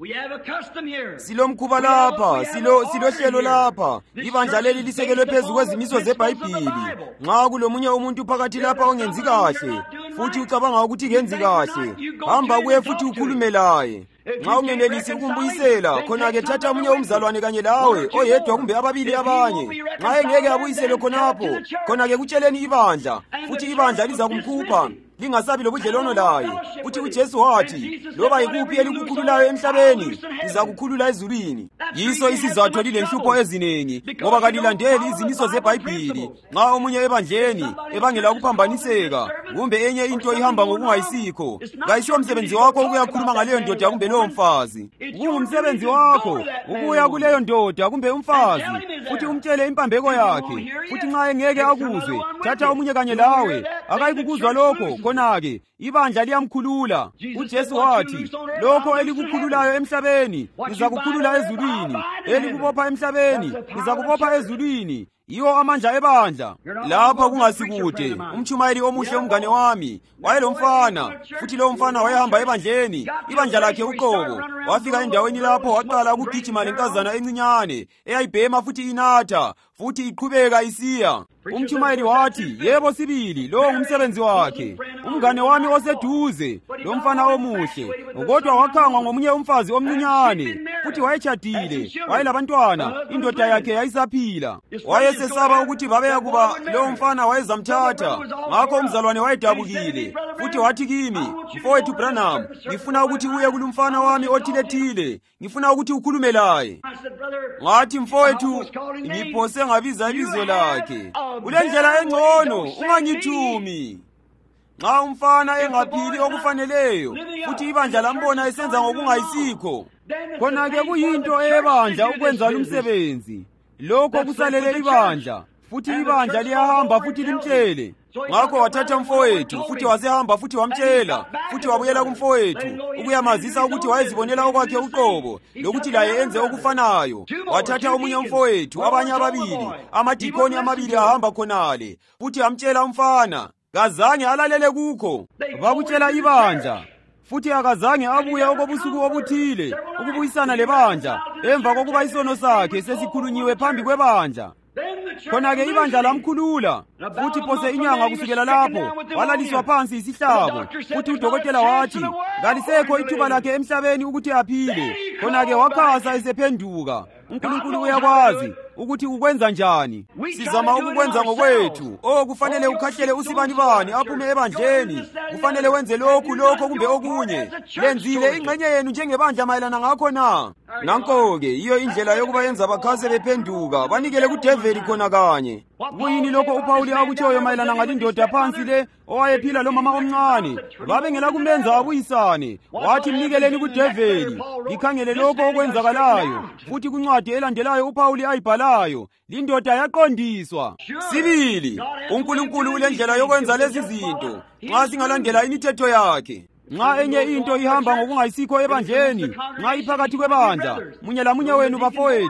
Silomkhuba lapha, silohlelo lapha. Ibandla leli lisekelwe phezulu kwezimiso zeBhayibhili. Nxa kulomunye umuntu phakathi lapha ongenzi kahle, futhi ucabanga ukuthi kenzi kahle, hamba kuye futhi ukhulume laye. Nxa ungenelisi ukumbuyisela, khona-ke thatha omunye umzalwane kanye lawe, oyedwa kumbe ababili abanye. Nxa engeke abuyisele khonapho, khona-ke kutsheleni ibandla, futhi ibandla liza kumkhupha. Lingasabi lobudlelwano laye. Futhi uJesu wathi, loba yikuphi elikukhululayo emhlabeni lizakukhulula ezulwini. Yiso isizathu lilenhlupho ezinengi, ngoba kalilandeli izimiso zeBhayibhili. Nxa omunye ebandleni ebangela ukuphambaniseka, kumbe enye into ihamba ngokungayisikho, kayisiyo umsebenzi wakho ukuyakhuluma ngaleyo ndoda kumbe lowo mfazi. Kungumsebenzi wakho ukuya kuleyo ndoda kumbe umfazi, futhi umtshele impambeko yakhe. Futhi nxa engeke akuzwe, thatha omunye kanye lawe. Akayikukuzwa lokho, khona-ke ibandla liyamkhulula. UJesu wathi, lokho elikukhululayo emhlabeni lizakukhulula ezulwini, elikubopha emhlabeni lizakubopha ezulwini. Yiwo amandla ebandla. Lapha kungasikude, umtshumayeli omuhle umngane wami wayelomfana, futhi lo mfana wayehamba ebandleni, ibandla lakhe uqobo. Wafika endaweni lapho waqala ukugijima lenkazana encinyane eyayibhema futhi inatha, futhi iqhubeka isiya. Umtshumayeli wathi, yebo sibili, lo ngumsebenzi wakhe, umngane wami oseduze, lo mfana omuhle. Kodwa wakhangwa ngomunye umfazi omncinyane, futhi wayetshadile, wayelabantwana, indoda yakhe yayisaphila. Wayesesaba ukuthi babeyakuba lo mfana wayezamthatha, ngakho umzalwane wayedabukile. Futhi wathi kimi, mfowethu Branham, ngifuna ukuthi uye kulumfana wami othilethile, ngifuna ukuthi ukhulume laye. Ngathi, mfowethu, ngiphose ngabiza ibizo lakhe. Ulendlela engcono, ungangithumi. Nxa umfana engaphili okufaneleyo, futhi ibandla lambona esenza ngokungayisikho, khona-ke kuyinto eyebandla ukwenza lumsebenzi. Lokho kusalele ibandla, futhi ibandla liyahamba futhi limtshele. Ngakho wathatha umfowethu, futhi wasehamba futhi wamtshela, futhi wabuyela kumfowethu ukuyamazisa ukuthi wayezibonela okwakhe uqobo, lokuthi laye enze okufanayo. Wathatha omunye umfowethu, abanye ababili, amadikoni amabili ahamba khonale, futhi amtshela umfana. Kazange alalele kukho. Bakutshela ibandla, futhi akazange abuye okobusuku obuthile ukubuyisana lebandla, emva kokuba isono sakhe sesikhulunyiwe phambi kwebandla. Khona-ke ibandla lamkhulula, futhi phose inyanga kusukela lapho walaliswa phansi isihlabo. Futhi udokotela wathi, kalisekho ithuba lakhe emhlabeni ukuthi aphile. Khona-ke wakhasa esephenduka. uNkulunkulu uyakwazi ukuthi ukwenza njani. Sizama ukukwenza ngokwethu. Kufanele ukhahlele usibanibani aphume ebandleni. Kufanele wenze lokhu kumbe okunye. Lenzile ingxenye yenu njengebandla mayelana ngakho na. Nanko-ke iyo indlela yokuba yenza bakhase bephenduka, banikele kuDeveli khona kanye. Kuyini lokho uPawuli akutshoyo mayelana ngalindoda phansi le owayephila lo mama omncane? Babengela kumenza abuyisane. Wathi mnikeleni kuDeveli. Likhangele lokho okwenzakalayo. Futhi kuncwadi elandelayo uPawuli ayibhalayo, lindoda yaqondiswa. Sibili, uNkulunkulu ulendlela yokwenza lezi zinto nxa singalandela imithetho yakhe. Nxa enye into ihamba ngokungayisikho ebandleni, nxa iphakathi kwebandla, munye lamunye wenu bafowethu,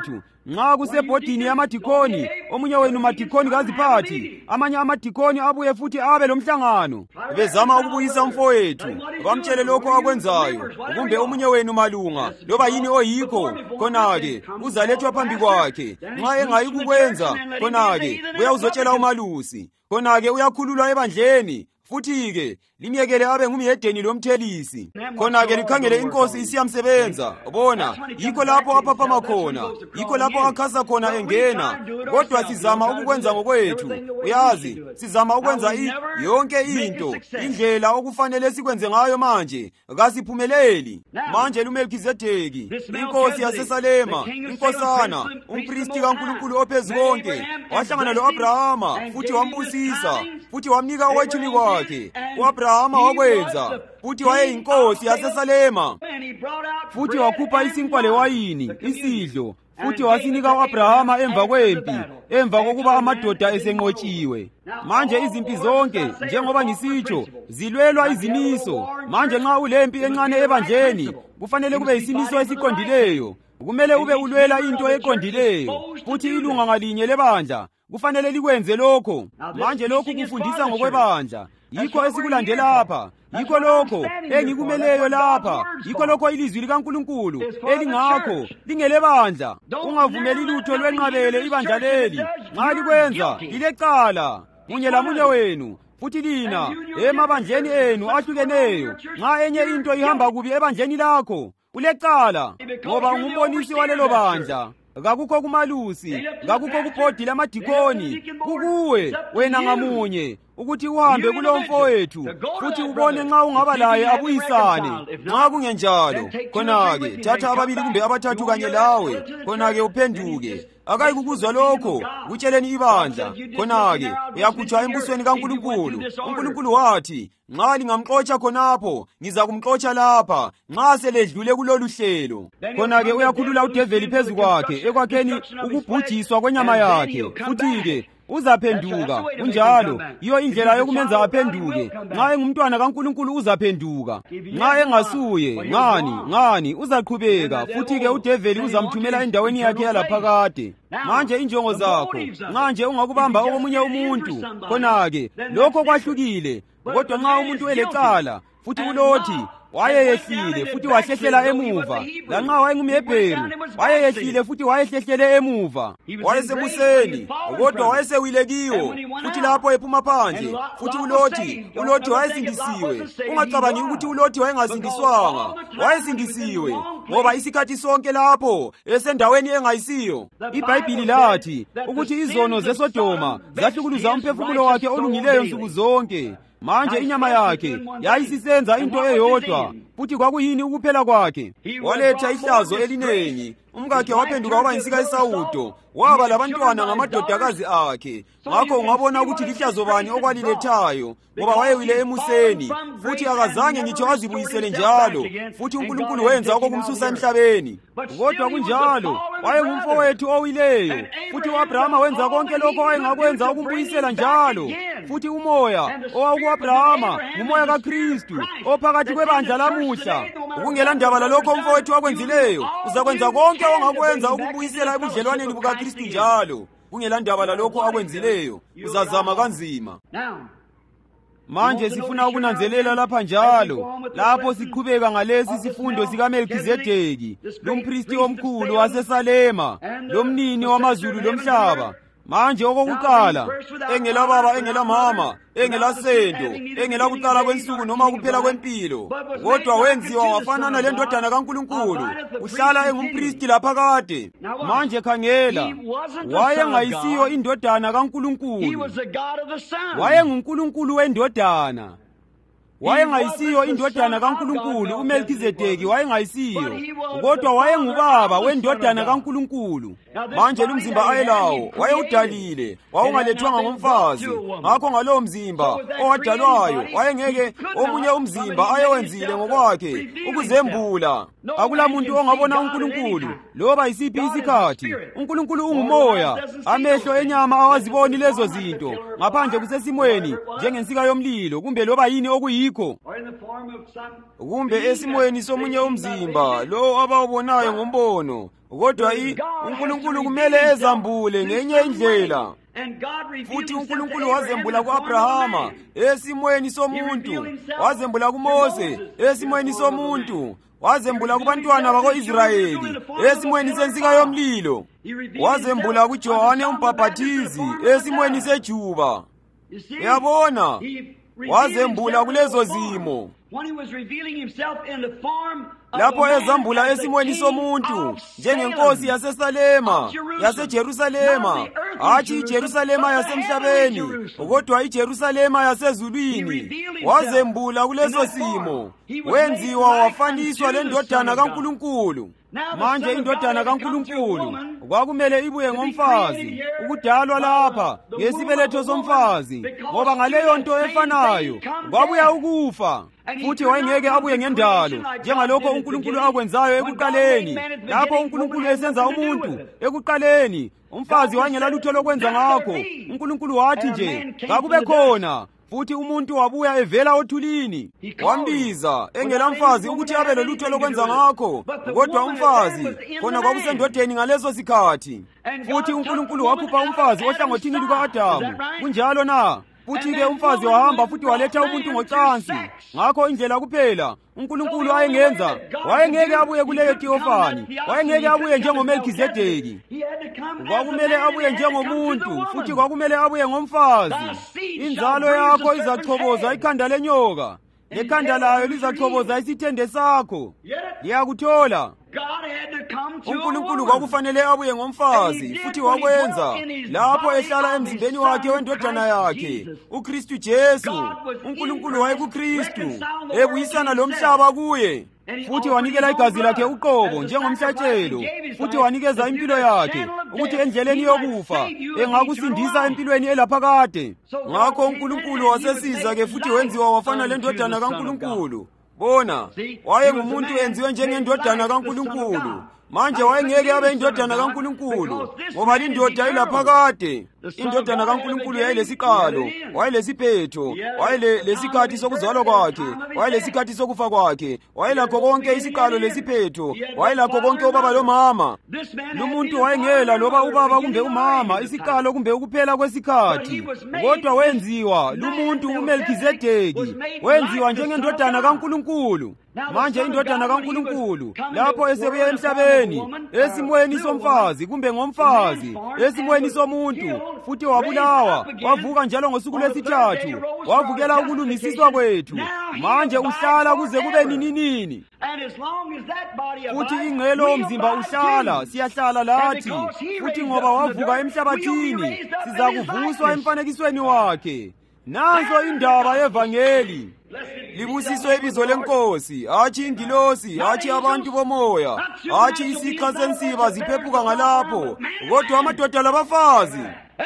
Nxa kusebhodini yamadikoni, omunye wenu madikoni kaziphathi, amanye amadikoni abuye futhi abe lomhlangano, bezama ukubuyisa umfowethu, bamtshele lokho akwenzayo, kumbe omunye wenu malunga, loba yini oyikho, khona-ke uzalethwa phambi kwakhe. Nxa engayi kukwenza, khona-ke uyawuzotshela umalusi, khona-ke uyakhululwa ebandleni. Futhi-ke limyekele abe ngumyedeni lomthelisi, khona-ke likhangele inkosi isiyamsebenza. Bona yikho lapho aphaphama khona, yikho lapho akhasa khona engena. Kodwa sizama ukukwenza ngokwethu, uyazi, sizama ukwenza yonke into indlela okufanele sikwenze ngayo. Manje kasiphumeleli. Manje uMelkizedeki, inkosi yaseSalema, inkosana, umpristi kaNkulunkulu ophezukonke, wahlangana lo-Abrahama futhi wambusisa, futhi wamnika owethuli kwakhe. U-Abrahama wakwenza, futhi wayeyinkosi yaseSalema, futhi wakhupha isinkwa lewayini, isidlo, futhi wasinika u-Abrahama emva kwempi, emva kokuba amadoda esenqotshiwe. Manje izimpi zonke, njengoba ngisitsho, zilwelwa izimiso. Manje nxa ulempi encane ebandleni, kufanele kube yisimiso esiqondileyo. Kumele ube ulwela into eqondileyo, futhi ilunga ngalinye lebandla kufanele likwenze lokho. Manje lokhu kufundisa ngokwebandla. Yikho esikulandela lapha, yikho lokho engikumeleyo lapha, yikho lokho ilizwi likaNkulunkulu elingakho lingelebandla. Ungavumeli lutho lwenqabele ibandla leli. Nxa likwenza lilecala, munye lamunye wenu, futhi lina emabandleni enu ahlukeneyo. Nxa enye into ihamba kubi ebandleni lakho, ulecala, ngoba ungumbonisi walelo bandla. Kakukho kumalusi, kakukho kubhodi lamadikoni, kukuwe wena ngamunye, ukuthi uhambe kulo mfowethu, futhi ubone nxa ungaba laye abuyisane. Nxa kungenjalo, khona-ke thatha ababili kumbe abathathu kanye lawe, khona-ke uphenduke. Akayi kukuzwa lokho, kutsheleni ibandla, khona-ke uyakhutshwa embusweni kaNkulunkulu. uNkulunkulu wathi, nxa lingamxotsha khonapho, ngizakumxotsha lapha, nxa seledlule kulolu hlelo. Khona-ke uyakhulula udeveli phezu kwakhe, ekwakheni ukubhujiswa kwenyama yakhe, futhi-ke uzaphenduka. Kunjalo iyo indlela yokumenza aphenduke. Nxa engumntwana kaNkulunkulu uzaphenduka. Nxa engasuye, ngani uzaqhubeka, futhi-ke udeveli uzamthumela endaweni yakhe yalaphakade. Manje injongo zakho, nxa nje ungakubamba okomunye umuntu, khona-ke lokho kwahlukile. Kodwa nxa umuntu elecala, futhi ulothi wayeyehlile futhi wahlehlela emuva, lanxa wayengumHebheru wayeyehlile futhi wayehlehlele emuva, wayesebuseni kodwa wayesewile kiwo, futhi lapho ephuma phandle, futhi uLothi wayesindisiwe. Ungacabangi ukuthi uLothi wayengasindiswanga, wayesindisiwe, ngoba isikhathi sonke lapho esendaweni engayisiyo. IBhayibhili lathi ukuthi izono zeSodoma zahlukuluza umphefumulo wakhe olungileyo nsuku zonke. Manje inyama yakhe yayisisenza into eyodwa, futhi kwakuyini ukuphela kwakhe? Waletha ihlazo elinengi. Umkakhe waphenduka waba yinsika yesawudo, waba labantwana ngamadodakazi akhe. Ngakho ungabona ukuthi lihlazo bani okwalilethayo, ngoba wayewile emuseni, futhi akazange ngitsho azibuyisele njalo, futhi uNkulunkulu wenza okokumsusa emhlabeni. Kodwa kunjalo, wayengumfowethu owileyo, futhi u-Abrahama wenza konke lokho wayengakwenza ukumbuyisela njalo. Futhi umoya owaku-Abrahama ngumoya kaKristu ophakathi kwebandla lamuhla. Ukungela ndaba lalokho umfowethu wakwenzileyo, uzakwenza konke ongakwenza ukubuyisela ebudlelwaneni bukaKristu njalo. Kungela ndaba lalokho akwenzileyo, uzazama kanzima. Manje sifuna ukunanzelela lapha njalo, lapho siqhubeka ngalesi sifundo sikaMelkizedeki, lompristi omkhulu waseSalema, lomnini wamazulu lomhlaba. Manje okokuqala, engela baba, engela mama, engela sendo, engela kuqala kwensuku noma kuphela kwempilo, kodwa wenziwa wafanana lendodana kaNkulunkulu, uhlala engumpristi laphakade. Manje khangela, wayengayisiyo indodana kaNkulunkulu, wayenguNkulunkulu wendodana. Wayengayisiyo indodana kaNkulunkulu, uMelkizedeki wayengayisiyo, kodwa wayengubaba wendodana kaNkulunkulu. Manje lumzimba ayelawo wayewudalile, wawungalethwanga ngomfazi. Ngakho ngalowo mzimba owadalwayo wayengeke omunye umzimba ayewenzile ngokwakhe ukuzembula. Akulamuntu ongabona uNkulunkulu loba yisiphi isikhathi. uNkulunkulu ungumoya, amehlo enyama awaziboni lezo zinto, ngaphandle kusesimweni njengensika yomlilo kumbe loba yini okuyini. yikho, or in the form of some kumbe esimweni somunye umzimba lo abawubonayo ngombono, kodwa uNkulunkulu kumele ezambule ngenye indlela. Futhi uNkulunkulu wazembula ku-Abrahama esimweni somuntu, wazembula kuMose esimweni somuntu, wazembula kubantwana bako-Israyeli esimweni sensika yomlilo, wazembula kuJohane uMbhaphathizi esimweni sejuba. Uyabona, wazembula kulezo zimo. Lapho ezambula esimweni somuntu njengenkosi yaseSalema, yaseJerusalema, hatshi iJerusalema yasemhlabeni, kodwa iJerusalema yasezulwini, wazembula kulezo simo, wenziwa wafaniswa lendodana kaNkulunkulu. Manje indodana kaNkulunkulu kwakumele ibuye ngomfazi, ukudalwa lapha ngesibeletho somfazi, ngoba ngaleyo nto efanayo kwabuya ukufa. Futhi wayengeke abuye ngendalo njengalokho uNkulunkulu akwenzayo ekuqaleni. Lapho uNkulunkulu esenza umuntu ekuqaleni, umfazi wangela lutho lokwenza ngakho. uNkulunkulu wathi nje kakube khona, futhi umuntu wabuya evela othulini. Wambiza engela mfazi ukuthi abe lolutho lokwenza ngakho, kodwa umfazi khona kwakusendodeni ngaleso sikhathi. Futhi uNkulunkulu wakhupha umfazi ohlangothini luka-Adamu. Kunjalo na? Futhi-ke umfazi wahamba futhi waletha umuntu ngocansi. Ngakho indlela kuphela uNkulunkulu ayengenza, wayengeke abuye kuleyo Theophany, wayengeke abuye njengoMelkizedeki. Kwakumele abuye njengomuntu, futhi kwakumele abuye ngomfazi. Inzalo yakho izachoboza ikhanda lenyoka, lekhanda layo lizachoboza isithende sakho. Liyakuthola? uNkulunkulu kwakufanele abuye ngomfazi, futhi wakwenza lapho ehlala emzimbeni wakhe wendodana yakhe, uKristu Jesu. uNkulunkulu wayekuKristu, ebuyisana lomhlaba kuye, futhi wanikela igazi lakhe uqobo njengomhlatshelo, futhi wanikeza impilo yakhe ukuthi endleleni yokufa engakusindisa empilweni elaphakade. Ngakho uNkulunkulu wasesiza-ke futhi wenziwa wafana lendodana kaNkulunkulu. Bona, wayengumuntu enziwe njengendodana kaNkulunkulu. Manje wayengeke abe indodana kaNkulunkulu, ngoba lindoda ilaphakade. Indodana kaNkulunkulu yayilesiqalo, wayelesiphetho, wayelesikhathi sokuzalwa kwakhe, wayelesikhathi sokufa kwakhe, wayelakho konke isiqalo lesiphetho, wayelakho konke ubaba lomama. Lumuntu wayengela loba ubaba kumbe umama, isiqalo kumbe ukuphela kwesikhathi, kodwa wenziwa lumuntu uMelkizedeki, wenziwa njengendodana kaNkulunkulu. Manje indodana kaNkulunkulu lapho esebuya emhlabeni esimweni somfazi kumbe ngomfazi, esimweni somuntu, futhi wabulawa, wavuka njalo ngosuku lwesithathu, wavukela ukulungisiswa kwethu. Manje uhlala kuze kube nini. Futhi ingqelo umzimba uhlala, siyahlala lathi, futhi ngoba wavuka emhlabathini sizakuvuswa emfanekisweni wakhe. Nanso indaba yevangeli. Libusiswe ibizo lenkosi, hatshi ingilosi, hatshi abantu bomoya, hatshi isikha sensiba ziphephuka ngalapho, kodwa amadoda labafazi.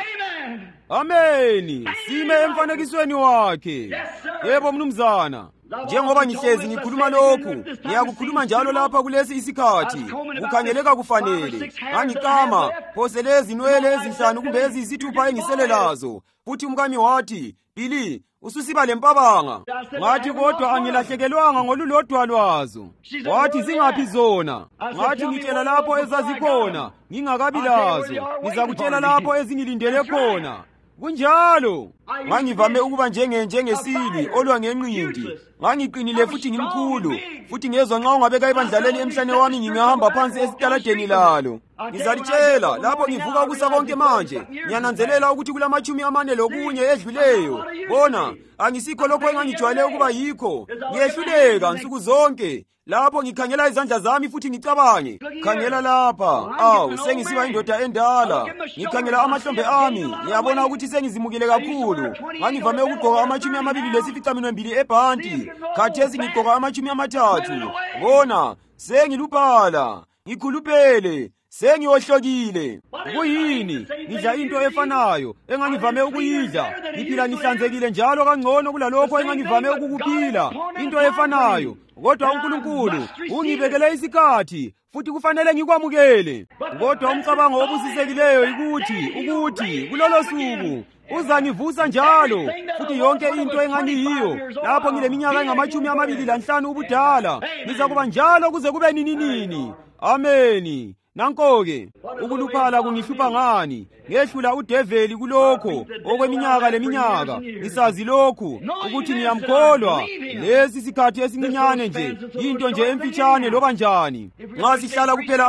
Ameni. Sime emfanekisweni wakhe. Yebo mnumzana. Njengoba ngihlezi ngikhuluma lokhu, ngiyakukhuluma njalo lapha kulesi isikhathi, kukhangeleka kufanele. Ngangikama, phose lezi nwele ezinhlanu kumbe eziyisithupha engiselelazo. Futhi umkami wathi, "Bili, ususiba lempabanga." Ngathi kodwa angilahlekelwanga ngolulodwa lwazo. Wathi zingaphi zona? Ngathi ngitshela lapho ezazikhona, ngingakabi lazo. Ngizakutshela lapho ezingilindele khona. Kunjalo ngangivame ukuba njengesili olwa ngenqindi. Ngangiqinile futhi ngimkhulu, futhi ngezwa nxa ungabeka ebandlaleni emhlane wami ngingahamba phansi esitaladeni lalo. Ngizalitshela lapho ngivuka kusa konke manje, ngiyananzelela ukuthi kula-40 lokunye edluleyo. Bona, angisikho lokho engangijwayele ukuba yikho. Ngiyehluleka nsuku zonke lapho ngikhangela izandla zami futhi ngicabange. Khangela lapha, awu sengisiba indoda endala. Ngikhangela amahlombe ami, ngiyabona ukuthi sengizimukile kakhulu. Ngangivame ukugqoka 22 ebhanti, khathesi ngigqoka 30. Bona, sengiluphala, ngikhuluphele, sengiyohlokile. Kuyini? Ngidla into efanayo engangivame ukuyidla. Ngiphila ngihlanzekile njalo kangcono kulalokho engangivame ukukuphila. Into efanayo. Kodwa uNkulunkulu ungibekele isikhathi futhi kufanele ngikwamukele. Kodwa umcabango obusisekileyo ukuthi kulolo suku uzangivusa njalo futhi yonke into engangiyiyo lapho ngileminyaka engama-25 ubudala ngizakuba njalo kuze kube nini. Ameni. Nanko-ke ukuluphala kungihlupha ngani? Ngehlula udeveli kulokho okweminyaka leminyaka. Ngisazi lokhu ukuthi ngiyamkholwa. Lesi sikhathi esincinyane nje, into nje emfitshane loba njani. Nxa sihlala kuphela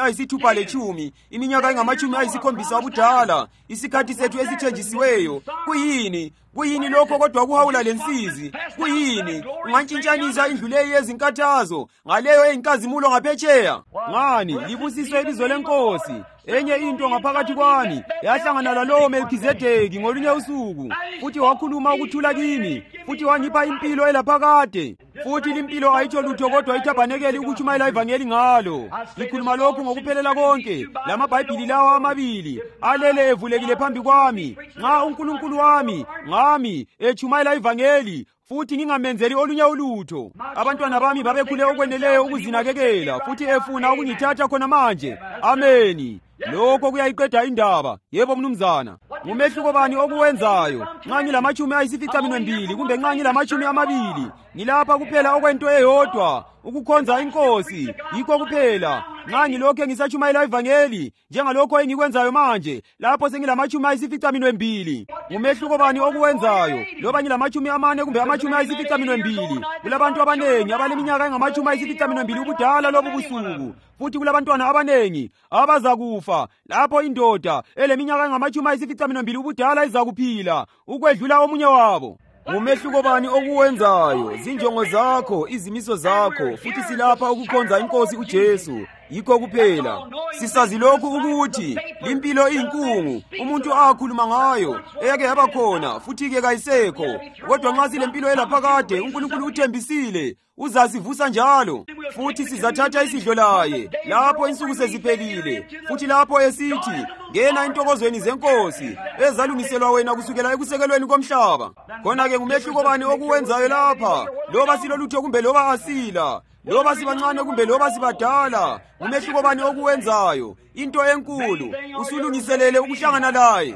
60 iminyaka engama-70 ubudala, isikhathi sethu esithenjisiweyo, kuyini lokho kodwa kuhawula lensizi? Kuyini? Ungantshintshanisa indlu leyi yezinkathazo ngaleyo eyinkazimulo ngaphetsheya? Ngani libusiswe ibizo lenkosi. Enye into ngaphakathi kwami yahlangana lalowo Melkizedeki ngolunye usuku, futhi wakhuluma ukuthula kimi, futhi wangipha impilo elaphakade. Futhi limpilo ayitsho lutho kodwa ithabanekeli ukutshumayela ivangeli ngalo. Ngikhuluma lokhu ngokuphelela konke. Lamabhayibhili lawa amabili alele evulekile phambi kwami. Nxa uNkulunkulu wami ngami etshumayela ivangeli futhi ngingamenzeli olunye ulutho, abantwana bami babekhule okweneleyo ukuzinakekela futhi efuna ukungithatha khona manje. Ameni. Lokho kuyayiqeda indaba. Yebo mnumzana. Ngumehluko bani okuwenzayo? Nxa ngilama-80 kumbe nxa ngilama-20, ngilapha kuphela okwento eyodwa, ukukhonza inkosi. Yikho kuphela. Nxa ngilokho ngisatshumayela ivangeli njengalokho engikwenzayo manje, lapho sengilama-82. Ngumehluko bani okuwenzayo? Loba ngilama-40 kumbe ama-82, kulabantu abanengi abaleminyaka engama-82 ubudala lobu busuku. Futhi kulabantwana abanengi abazakufa lapho indoda eleminyaka engama-82 ubudala izakuphila ukwedlula omunye wabo. Ngumehluko bani okuwenzayo? Zinjongo zakho, izimiso zakho, futhi silapha ukukhonza inkosi uJesu. Yikho kuphela. Sisazi lokhu ukuthi limpilo iyinkungu umuntu akhuluma ngayo eyake yaba khona futhi-ke kayisekho. Kodwa nxa silempilo elaphakade uNkulunkulu uthembisile uzasivusa njalo, futhi sizathatha isidlo laye lapho insuku seziphelile, futhi lapho esithi ngena intokozweni zenkosi ezalungiselwa wena kusukela ekusekelweni komhlaba. Khona-ke ngumehluko bani okuwenzayo lapha? Loba silolutho kumbe loba asila, loba sibancane kumbe loba sibadala, ngumehluko bani okuwenzayo? Into enkulu, usulungiselele ukuhlangana laye.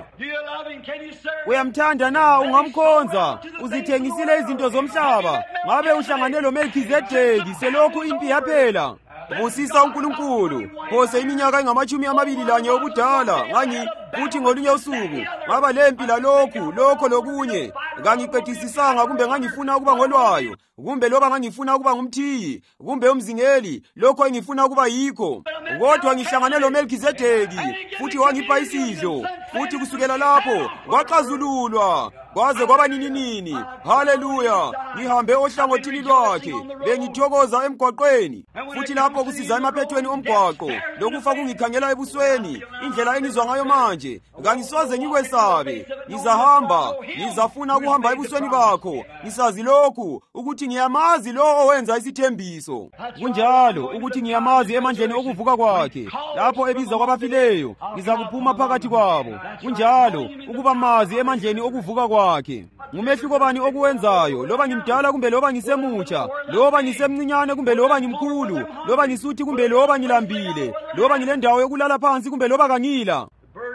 Uyamthanda na? Ungamkhonza. Uzithengisile izinto zomhlaba. Ngabe uhlangane lo Melkizedeki selokhu impi yaphela. Busisa uNkulunkulu. Phose iminyaka engama-21 ubudala ngani futhi ngolunye usuku ngaba lempi lokho lokunye. Ngangiqedisisanga kumbe ngangifuna ukuba ngolwayo, kumbe loba ngangifuna ukuba ngumthiyi, kumbe umzingeli, lokho engifuna ukuba yikho. Kodwa ngihlangane lo Melkizedeki futhi wangipha isidlo, futhi kusukela lapho kwaxazululwa kwaze kwaba nini. Haleluya. Ngihambe ohlangothini lwakhe bengithokoza emgwaqweni, futhi lapho kusiza emaphethweni omgwaqo lokufa kungikhangela ebusweni. Indlela engizwa ngayo manje ngangisoze ngikwesabe. Ngizafuna ukuhamba ebusweni bakho. Ngisazi lokhu ukuthi ngiyamazi lo owenza isithembiso. Kunjalo ukuthi ngiyamazi emandleni okuvuka kwakhe. Lapho ebiza kwabafileyo ngizakuphuma phakathi kwabo. Kunjalo ukuba mazi emandleni okuvuka kwakhe. Ngumehluko bani okuwenzayo? Loba ngimdala kumbe loba ngisemutsha, loba ngisemncinyane kumbe loba ngimkhulu, loba ngisuthi kumbe loba ngilambile, loba ngilendawo yokulala phansi kumbe loba kangila.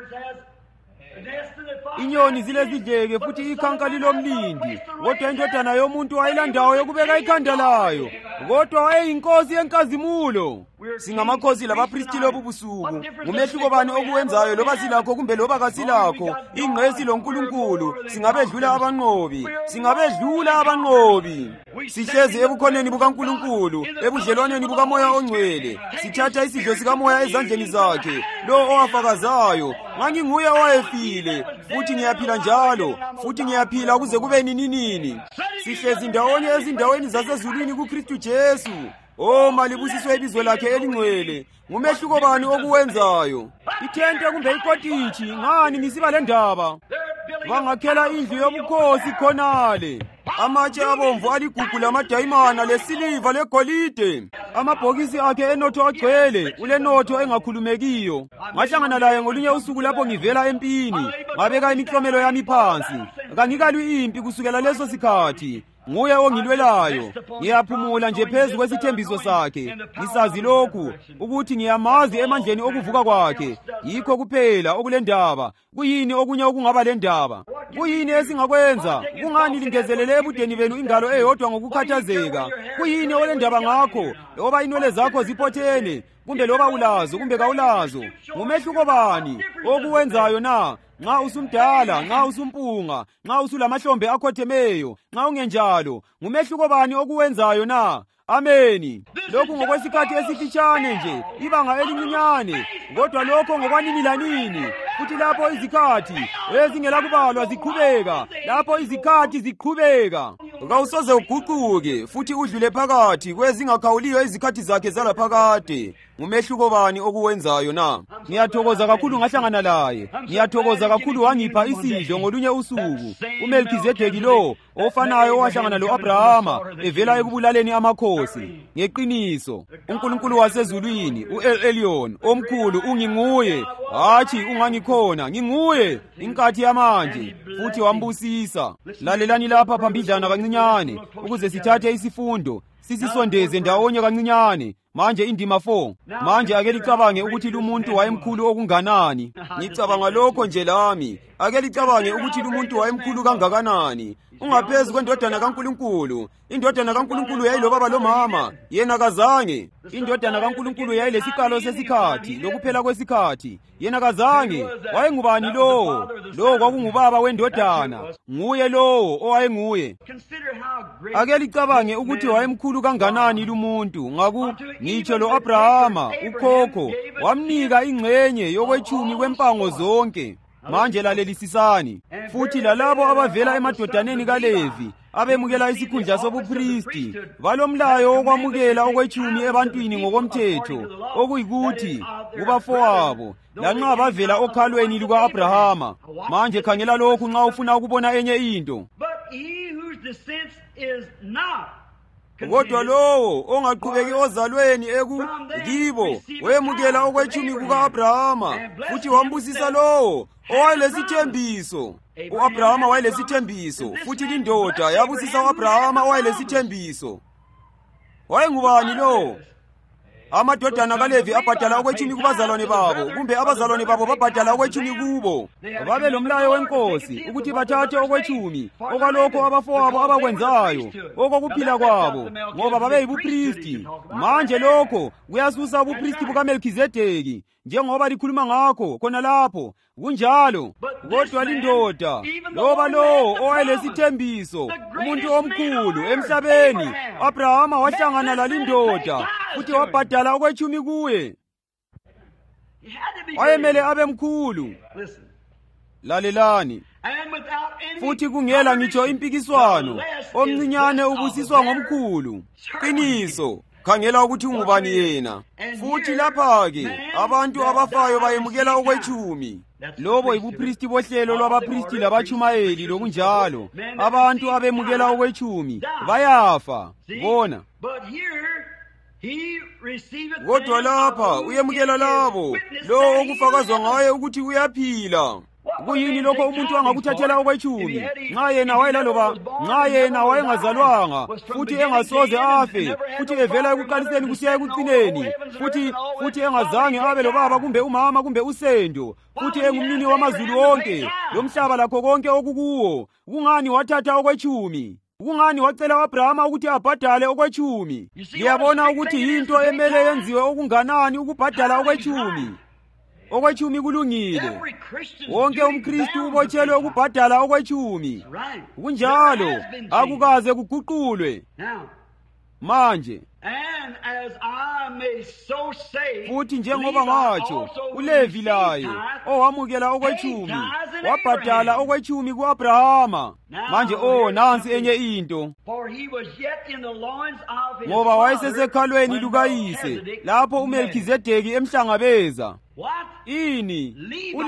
Inyoni zilezidleke futhi ikhanka lilomlindi, kodwa indodana yomuntu ayilandawo yokubeka ikhanda layo. Kodwa wayeyinkosi yenkazimulo. Singamakhosi labapristi lobu busuku. Ngumehluko bani okuwenzayo? Loba silakho kumbe loba kasilakho, ingqesi loNkulunkulu singabedlula abanqobi. Sihlezi ebukhoneni bukaNkulunkulu, ebudlelwaneni bukaMoya Ongcwele. Sithatha isidlo sikaMoya ezandleni zakhe, lo owafakazayo nganginguye owayefile, futhi ngiyaphila njalo, futhi ngiyaphila kuze kube nini. Sihlezi ndawonye ezindaweni zasezulwini kuKristu Jesu. Malibusiswe ibizo lakhe elingcwele. Ngumehluko bani okuwenzayo? Ithente kumbe ikotitshi, ngani ngisiba le ndaba? Bangakhela indlu yobukhosi khonale. amatshe abomvu aligugu lamadayimana lesiliva legolide. Amabhokisi akhe enotho agcwele, ulenotho engakhulumekiyo. Ngahlangana laye ngolunye usuku lapho ngivela empini, ngabeka imiklomelo yami phansi. Kangikalwi impi kusukela leso sikhathi. Nguye ongilwelayo. Ngiyaphumula nje phezu kwesithembiso sakhe. Ngisazi lokhu ukuthi ngiyamazi emandleni okuvuka kwakhe. Yikho kuphela okulendaba. Kuyini okunye okungaba lendaba? Kuyini esingakwenza? Kungani lingezelele ebudeni benu ingalo eyodwa ngokukhathazeka? Kuyini olendaba ngakho? Loba inwele zakho ziphothene, kumbe loba ulazo kumbe kawulazo. Ngumehluko bani okuwenzayo na? Nxa usumdala, nxa usumpunga, nxa usulamahlombe akhothemeyo, nxa ungenjalo, ngumehluko bani okuwenzayo na? Ameni. Lokhu ngokwesikhathi esifitshane nje, ibanga elincinyane, kodwa lokho ngokwanini lanini. Futhi lapho izikhathi ezingelakubalwa ziqhubeka, lapho izikhathi ziqhubeka, kawusoze uguquke futhi udlule phakathi kwezingakhawuliyo izikhathi zakhe zalaphakade. Ngumehluko bani okuwenzayo na? Ngiyathokoza kakhulu ngahlangana laye. Ngiyathokoza kakhulu wangipha isidlo ngolunye usuku. uMelkizedeki lo ofanayo owahlangana lo-Abrahama evela ekubulaleni amakhosi. Ngeqiniso, uNkulunkulu wasezulwini, u-El Elyon omkhulu, unginguye, hatshi ungangikhona, nginguye inkathi yamanje, futhi wambusisa. Lalelani lapha phambidlana kancinyane ukuze sithathe isifundo sisisondeze ndawonye kancinyane. Manje indima 4. Manje ake licabange ukuthi lumuntu wayemkhulu okunganani. Ngicabanga lokho nje lami. Ake licabange ukuthi lumuntu wayemkhulu kangakanani. Ungaphezulu kwendodana kaNkulunkulu. Indodana kaNkulunkulu yayilobaba lomama, yena kazange. Indodana kaNkulunkulu yayilesiqalo sesikhathi lokuphela kwesikhathi, yena kazange. Wayengubani lo? Lo kwakungubaba wendodana. Nguye lo owayenguye. Ake licabange ukuthi wayemkhulu kanganani lumuntu. Ngitsho lo-Abrahama, ukhokho, wamnika ingxenye yokwetshumi kwempango zonke. Manje lalelisisani. Futhi lalabo abavela emadodaneni kaLevi abemukela isikhundla sobupristi balomlayo wokwamukela okwetshumi ebantwini ngokomthetho, okuyikuthi kubafowabo, lanxa bavela okhalweni luka-Abrahama. Manje khangela lokhu nxa ufuna ukubona enye into. Kodwa lowo ongaqhubeki ozalweni kibo wemukela okwetshumi kuka-Abrahama, futhi wambusisa lowo owayelesithembiso. U-Abrahama wayelesithembiso, futhi lindoda yabusisa u-Abrahama owayelesithembiso. Wayengubani lo? Amadodana kaLevi abhadala okwetshumi kubazalwane babo, kumbe abazalwane babo babhadala okwetshumi kubo. Babe lomlayo wenkosi ukuthi bathathe okwetshumi okwalokho abafowabo abakwenzayo okokuphila kwabo, ngoba babe yibupristi. Manje lokho kuyasusa ubupristi bukaMelkizedeki, njengoba likhuluma ngakho khona lapho. Kunjalo, kodwa lindoda, loba lo owayelesithembiso, umuntu omkhulu emhlabeni, Abrahama wahlangana lalindoda, futhi wabhadala okwetshumi kuye. Wayemele abe mkhulu. Lalelani. Futhi kungela ngitsho impikiswano, omncinyane ubusiswa ngomkhulu. Qiniso. Khangela ukuthi ungubani yena. Futhi lapha-ke abantu abafayo bayemukela okwetshumi. Lobo yibupristi bohlelo lwabapristi labatshumayeli lokunjalo. Abantu abemukela okwetshumi bayafa. Bona. Kodwa lapha uyemukela labo lo okufakazwa ngaye ukuthi uyaphila. Kuyini lokho umuntu angakuthathela okwetshumi? Nxa yena wayengazalwanga, futhi engasoze afe, futhi evela ekuqaliseni kusiya ekucineni, futhi engazange abe lobaba kumbe umama kumbe usendo, futhi engumnini wamazulu wonke lomhlaba lakho konke okukuwo. Kungani wathatha okwetshumi? Kungani wacela u-Abrahama ukuthi abhadale okwetshumi? Liyabona ukuthi yinto emele yenziwe okunganani ukubhadala okwetshumi. Okwetshumi kulungile. Wonke umKristu ubotshelwe ukubhadala okwetshumi. Kunjalo, akukaze kuguqulwe. Manje, futhi njengoba ngatsho, uLevi laye owamukela okwetshumi wabhadala okwetshumi ku-Abrahama. Manje nansi enye into. Ngoba wayesesekhalweni lukayise lapho uMelkizedeki emhlangabeza. Ini,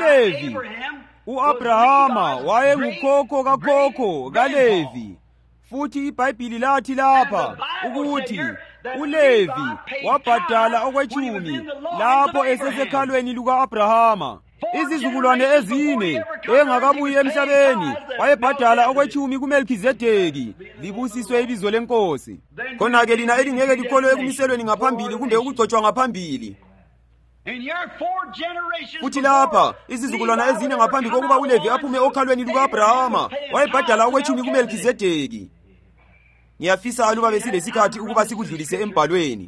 uLevi, u-Abrahama wayengukhokho kakhokho kaLevi. futhi iBhayibhili lathi lapha ukuthi uLevi wabhadala okwetshumi lapho esesekhalweni luka-Abrahama. Izizukulwane ezine engakabuyi emhlabeni wayebhadala okwetshumi kuMelkizedeki. Libusiswe ibizo lenkosi. Khona-ke lina elingeke likholwe ekumiselweni ngaphambili kumbe ukugcotshwa ngaphambili. Futhi lapha izizukulwane ezine ngaphambi kokuba uLevi aphume okhalweni luka-Abrahama wayebhadala okwetshumi kuMelkizedeki. Ngiyafisa aluba besilesikhathi ukuba sikudlulise embhalweni.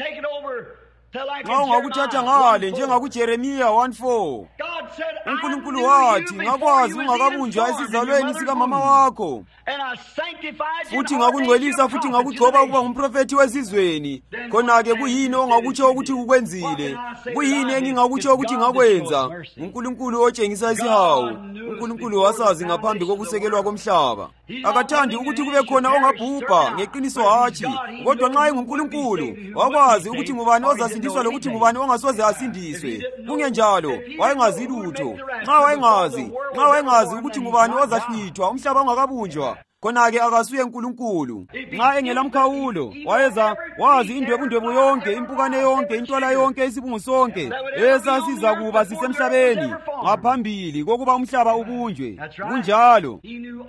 Nxa ungakuthatha ngale njengakuJeremiya 1:4, uNkulunkulu wathi, ngakwazi ungakabunjwa esizalweni sikamama wakho, futhi ngakungcwelisa futhi ngakugcoba ukuba ngumprofethi wezizweni. Khona-ke kuyini ongakutsho ukuthi ukwenzile? Kuyini engingakutsho ukuthi ngakwenza? uNkulunkulu otshengisa isihawu, uNkulunkulu wasazi ngaphambi kokusekelwa komhlaba. Akathandi ukuthi kube khona ongabhubha, ngeqiniso hatshi. Kodwa nxa enguNkulunkulu wakwazi ukuthi ngubani ozasindiswa lokuthi ngubani ongasoze asindiswe. Kungenjalo wayengazi lutho. Nxa wayengazi ukuthi ngubani ozahlwithwa umhlaba ungakabunjwa, khona-ke akasuye uNkulunkulu. Nxa engelamkhawulo wayeza wazi indwebundwebu yonke, impukane yonke, intwala yonke, isibungu sonke esasizakuba sisemhlabeni ngaphambili kokuba umhlaba ubunjwe. Kunjalo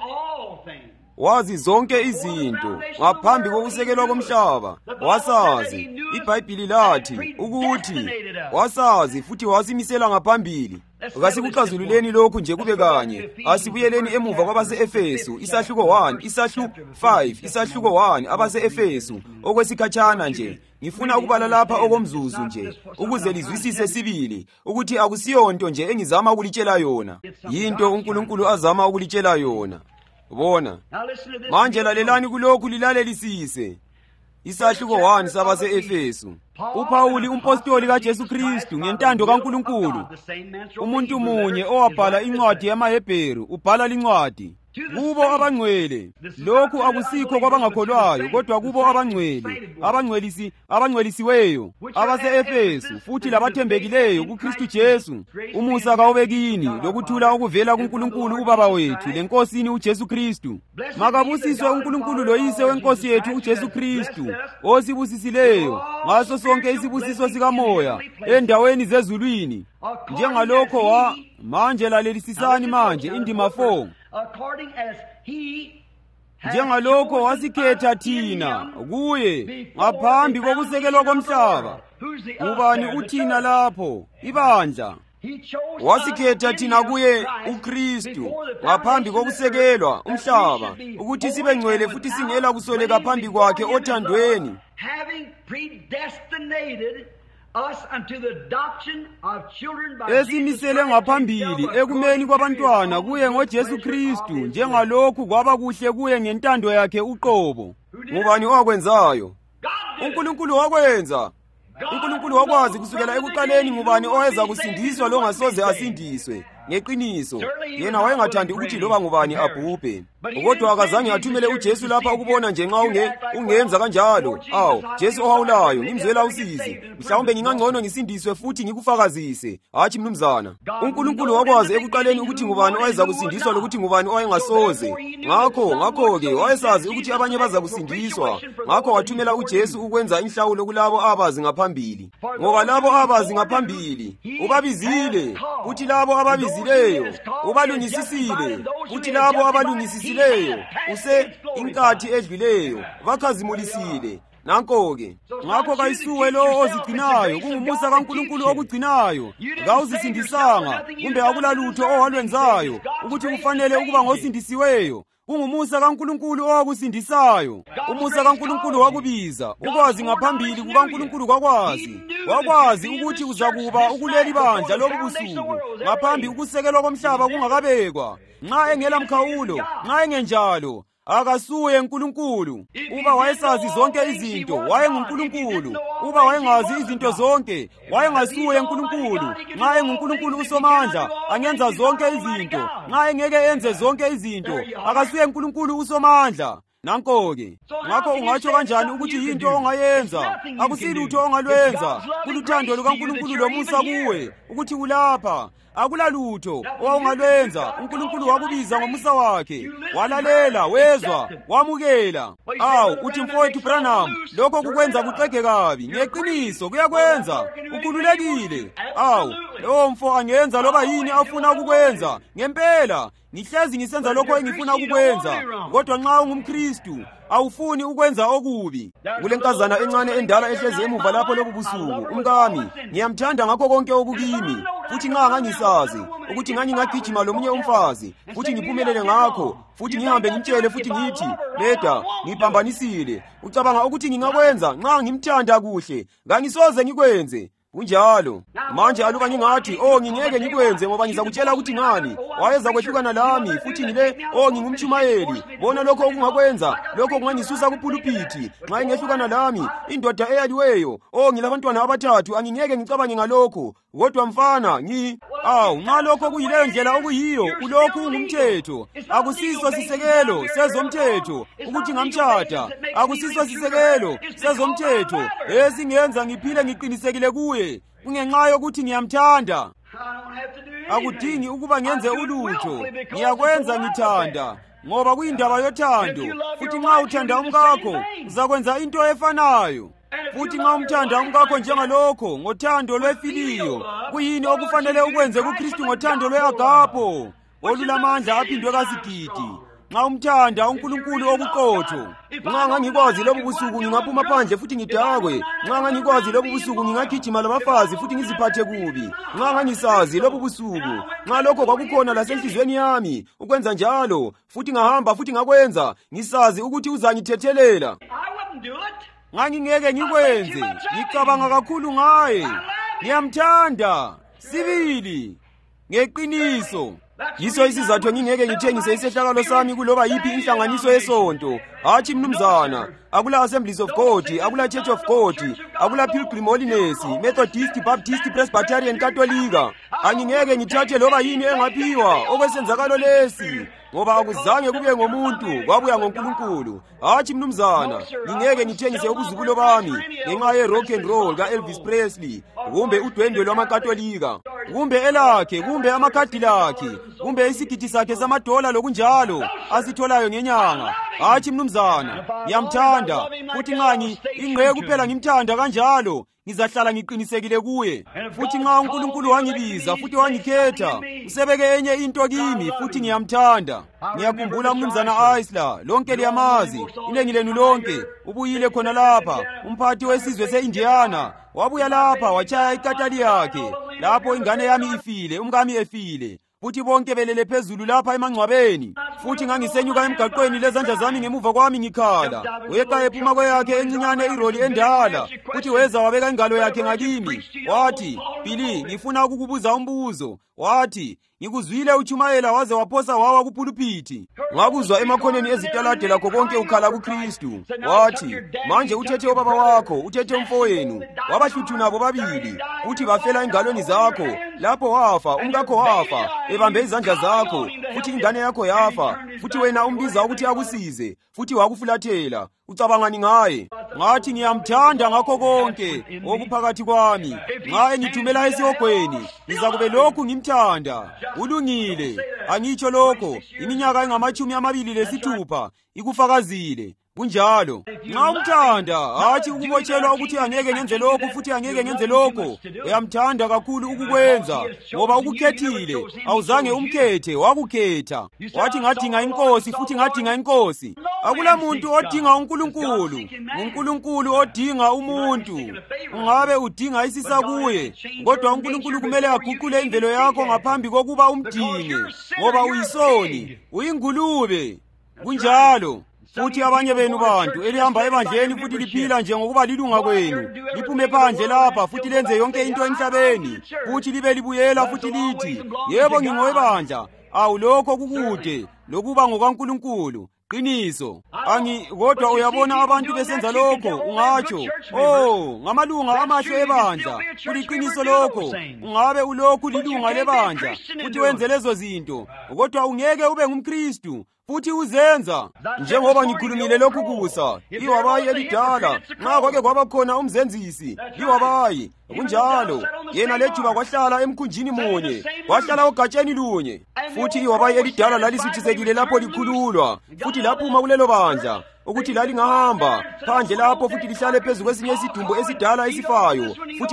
wazi zonke izinto ngaphambi kokusekelwa komhlaba. Wasazi, iBhayibhili lathi ukuthi wasazi futhi wasimisela ngaphambili. Kasikuxazululeni lokhu nje kube kanye. Asibuyeleni emuva kwabase-Efesu, isahluko 1, isahluko 5, isahluko 1 abase-Efesu okwesikhatshana nje. Ngifuna ukubala lapha okomzuzu nje ukuze lizwisise sibili ukuthi akusiyonto nje engizama ukulitshela yona, yinto uNkulunkulu azama ukulitshela yona. Bona manje lalelani kulokhu lilalelisise. Isahluko 1 sabase-Efesu. uPawuli umpostoli kaJesu Kristu ngentando kaNkulunkulu, umuntu munye owabhala incwadi yamaHebheru, ubhala lincwadi kubo abangcwele. Lokhu akusikho kwabangakholwayo kodwa kubo abangcwele, abangcwelisiweyo abase-Efesu, futhi labathembekileyo kuKristu Jesu. Umusa kawube kini lokuthula okuvela kuNkulunkulu uBaba wethu leNkosini uJesu Kristu. Makabusiswe uNkulunkulu loyise wenkosi yethu uJesu Kristu, osibusisileyo ngaso sonke isibusiso sikamoya endaweni zezulwini, njengalokho manje lalelisisani manje indima 4. Njengalokho wasikhetha thina kuye ngaphambi kokusekelwa komhlaba. Ubani uthina lapho? Ibandla. Wasikhetha thina kuye uKristu ngaphambi kokusekelwa umhlaba ukuthi sibe ngcwele futhi singela kusoleka phambi kwakhe othandweni, esimisele ngaphambili ekumeni kwabantwana kuye ngoJesu Kristu, njengalokhu kwaba kuhle kuye ngentando yakhe uqobo. Ngubani owakwenzayo? uNkulunkulu wakwenza. uNkulunkulu wakwazi kusukela ekuqaleni ngubani oweza kusindiswa longasoze asindiswe. Ngeqiniso yena wayengathandi ukuthi loba ngubani abhubhe, kodwa akazange athumele uJesu lapha ukubona nje nxa ungenza kanjalo. Jesu ohawulayo, ngimzwela usizi. Mhlawumbe ngingangcono ngisindiswe futhi ngikufakazise. Hatshi mnumzana, uNkulunkulu wakwazi ekuqaleni ukuthi ngubani oweza kusindiswa lokuthi ngubani owayengasoze. Ngakho-ke wayesazi ukuthi abanye baza kusindiswa. Ngakho wathumela uJesu ukwenza inhlawulo kulabo abazi ngaphambili. Ngoba labo abazi ngaphambili ubabizile, futhi labo ababizileyo ubalungisisile, futhi labo abalungisisileyo inkathi edluleyo bakhazimulisile. Nanko-ke ngakho kayisuwe lo ozigcinayo, kungumusa kaNkulunkulu okugcinayo. Kawuzisindisanga kumbe akulalutho owalwenzayo ukuthi kufanele ukuba ngosindisiweyo. Kungumusa kaNkulunkulu owakusindisayo. Umusa kaNkulunkulu wakubiza. Ukwazi ngaphambili kukaNkulunkulu wakwazi ukuthi uzakuba ukuleli bandla lobu busuku ngaphambi ukusekelwa komhlaba kungakabekwa. Nxa engela mkhawulo, nxa engenjalo, akasuye uNkulunkulu. Uba wayesazi zonke izinto, wayenguNkulunkulu. Uba wayengazi izinto zonke, wayengasuye uNkulunkulu. Nxa enguNkulunkulu uSomandla, angenza zonke izinto. Nxa engeke enze zonke izinto, akasuye uNkulunkulu uSomandla. Nanko-ke, ngakho ungatsho kanjani ukuthi yinto ongayenza? Akusilutho ongalwenza. Kuluthando lukaNkulunkulu lomusa kuwe ukuthi kulapha. Akulalutho owawungalwenza. uNkulunkulu wakubiza ngomusa wakhe, walalela, wezwa, wamukela. Uthi mfowethu Branham, lokho kukwenza kuxege kabi. Ngeqiniso kuyakwenza, ukhululekile. Lowo mfo angenza loba yini afuna ukukwenza. Ngempela ngihlezi ngisenza lokho engifuna ukukwenza. Kodwa nxa ungumKristu awufuni ukwenza okubi. Kulenkazana encane endala ehlezi emuva lapho lobu busuku. Umkami, ngiyamthanda ngakho konke okukimi. Futhi nxa ngangisazi ukuthi ngangingagijima lomunye umfazi, futhi ngiphumelele ngakho, futhi ngihambe ngimtshele futhi ngithi, leda, ngiphambanisile. Ucabanga ukuthi ngingakwenza nxa ngimthanda kuhle? Ngangisoze ngikwenze. Kunjalo manje aluba ngingathi ngingeke ngikwenze ngoba ngizakutshela ukuthi ngani wayeza kwehlukana lami futhi ngile ngingumtshumayeli. Bona lokho okungakwenza, lokho kungangisusa kupulpiti. Nxa ingehlukana lami indoda eyaliweyo, ngilabantwana abathathu, angingeke ngicabange ngalokho. Kodwa mfana nxa lokho kuyileyo ndlela okuyiyo, ulokhu ungumthetho. Akusiso sisekelo sezomthetho ukuthi ngamtshata. Akusiso sisekelo sezomthetho esingenza ngiphile ngiqinisekile kuye kungenxa yokuthi ngiyamthanda. Akudingi ukuba ngenze ulutho, ngiyakwenza ngithanda, ngoba kuyindaba yothando. Futhi nxa uthanda umkakho uzakwenza into efanayo. Futhi nxa umthanda umkakho njengalokho ngothando lwefiliyo, kuyini okufanele ukwenze kuKristu ngothando lwe-agapo olulamandla aphindwe kasigidi? Nxa umthanda uNkulunkulu okuqotho. Nxa ngangikwazi lobu busuku ngingaphuma phandle futhi ngidakwe. Nxa ngangikwazi lobu busuku ngingagijima labafazi futhi ngiziphathe kubi. Nxa ngangisazi lobu busuku, nxa lokho kwakukhona lasenhlizweni yami ukwenza njalo, futhi ngahamba futhi ngakwenza, ngisazi ukuthi uzangithethelela. Ngangingeke ngikwenze. Ngicabanga kakhulu ngaye. Ngiyamthanda sibili ngeqiniso. Yiso isizathu ngingeke ngithengise isehlakalo sami kuloba yiphi inhlanganiso yesonto. Hathi mnumzana, akula Assemblies of God, akula Church of God, akula Pilgrim Holiness, Methodist, Baptist, Presbyterian, Katolika. Angingeke ngithathe loba yini engaphiwa okwesenzakalo lesi, ngoba akuzange kube ngomuntu, kwabuya ngoNkulunkulu. Hathi mnumzana, ngingeke ngithengise ubuzukulo bami ngenxa ye-rock and roll ka-Elvis Presley, kumbe udwendwe lwamakatolika, kumbe elakhe, kumbe amakhadi lakhe, kumbe isigidi sakhe $1 lokunjalo asitholayo ngenyanga. Hathi mnumzana, ngiyamthanda, futhi nxa ingqe kuphela ngimthanda kanjalo, ngizahlala ngiqinisekile kuye. Futhi nxa uNkulunkulu wangibiza futhi wangikhetha, usebeke enye into kimi futhi ngiyamthanda. Ngiyakhumbula umnumzana Isla, lonke liyamazi, inengi lenu lonke, ubuyile khona lapha, umphathi wesizwe se-Indiana. Wabuya lapha wachaya ikatali yakhe, lapho ingane yami ifile, umkami efile. Futhi bonke belele phezulu lapha emangcwabeni. Futhi ngangisenyuka emgaqweni lezandla zami ngemuva kwami ngikhala. Weqa ephuma kweyakhe encinyane iroli endala. Futhi weza wabeka ingalo yakhe ngakimi. Wathi, "Billy, ngifuna ukukubuza umbuzo." Wathi, "Ngikuzwile utshumayela waze waphosa wawa kupulpiti. Ngakuzwa emakhoneni ezitalade lakho konke ukhala kuKristu." Wathi, "Manje uthethe ubaba wakho, uthethe umfowenu, wabahluthuna bobabili, futhi bafela engalweni zakho. Lapho wafa, umkakho wafa, ebambe izandla zakho, futhi ingane yakho yafa, futhi wena umbiza ukuthi akusize, futhi wakufulathela. Ucabangani ngaye?" Ngathi ngiyamthanda ngakho konke okuphakathi kwami. Nxa engithumela esihogweni, ngizakube lokhu ngimthanda. Ulungile, angitsho lokho, iminyaka engama-26 ikufakazile. Kunjalo, nxa umthanda, hathi ukubotshelwa ukuthi angeke ngenze lokho futhi angeke ngenze lokho, uyamthanda kakhulu ukukwenza, ngoba ukukhethile, awuzange umkhethe, wakukhetha. Wathi ngadinga inkosi futhi ngadinga inkosi. Akula muntu odinga uNkulunkulu, uNkulunkulu odinga umuntu. Ungabe udinga isisa kuye, kodwa uNkulunkulu kumele aguqule imvelo yakho ngaphambi kokuba umdinge, ngoba uyisoni, uyingulube. Kunjalo. Futhi abanye benu bantu elihamba ebandleni futhi liphila nje ngokuba lilunga kwenu, liphume phandle lapha futhi lenze yonke into emhlabeni, futhi libe libuyela futhi lithi, "Yebo ngingowebandla." Lokho kukude lokuba ngokaNkulunkulu. Qiniso. Kodwa uyabona abantu besenza lokho, ungatsho, ngamalunga amahle ebandla. Kuliqiniso lokho. Ungabe ulokhu lilunga lebandla futhi wenze lezo zinto, kodwa ungeke ube ngumKristu. futhi uzenza. Njengoba ngikhulumile lokhu kusa, iwabayi elidala nxa kwake kwaba khona umzenzisi, iwabayi kunjalo yena lejuba kwahlala emkhunjini munye, kwahlala ogatsheni lunye. Futhi iwabayi elidala lalisuthisekile lapho likhululwa, futhi laphuma kulelo bandla ukuthi lalingahamba phandle lapho, futhi lihlale phezu kwesinye isidumbu esidala esifayo, futhi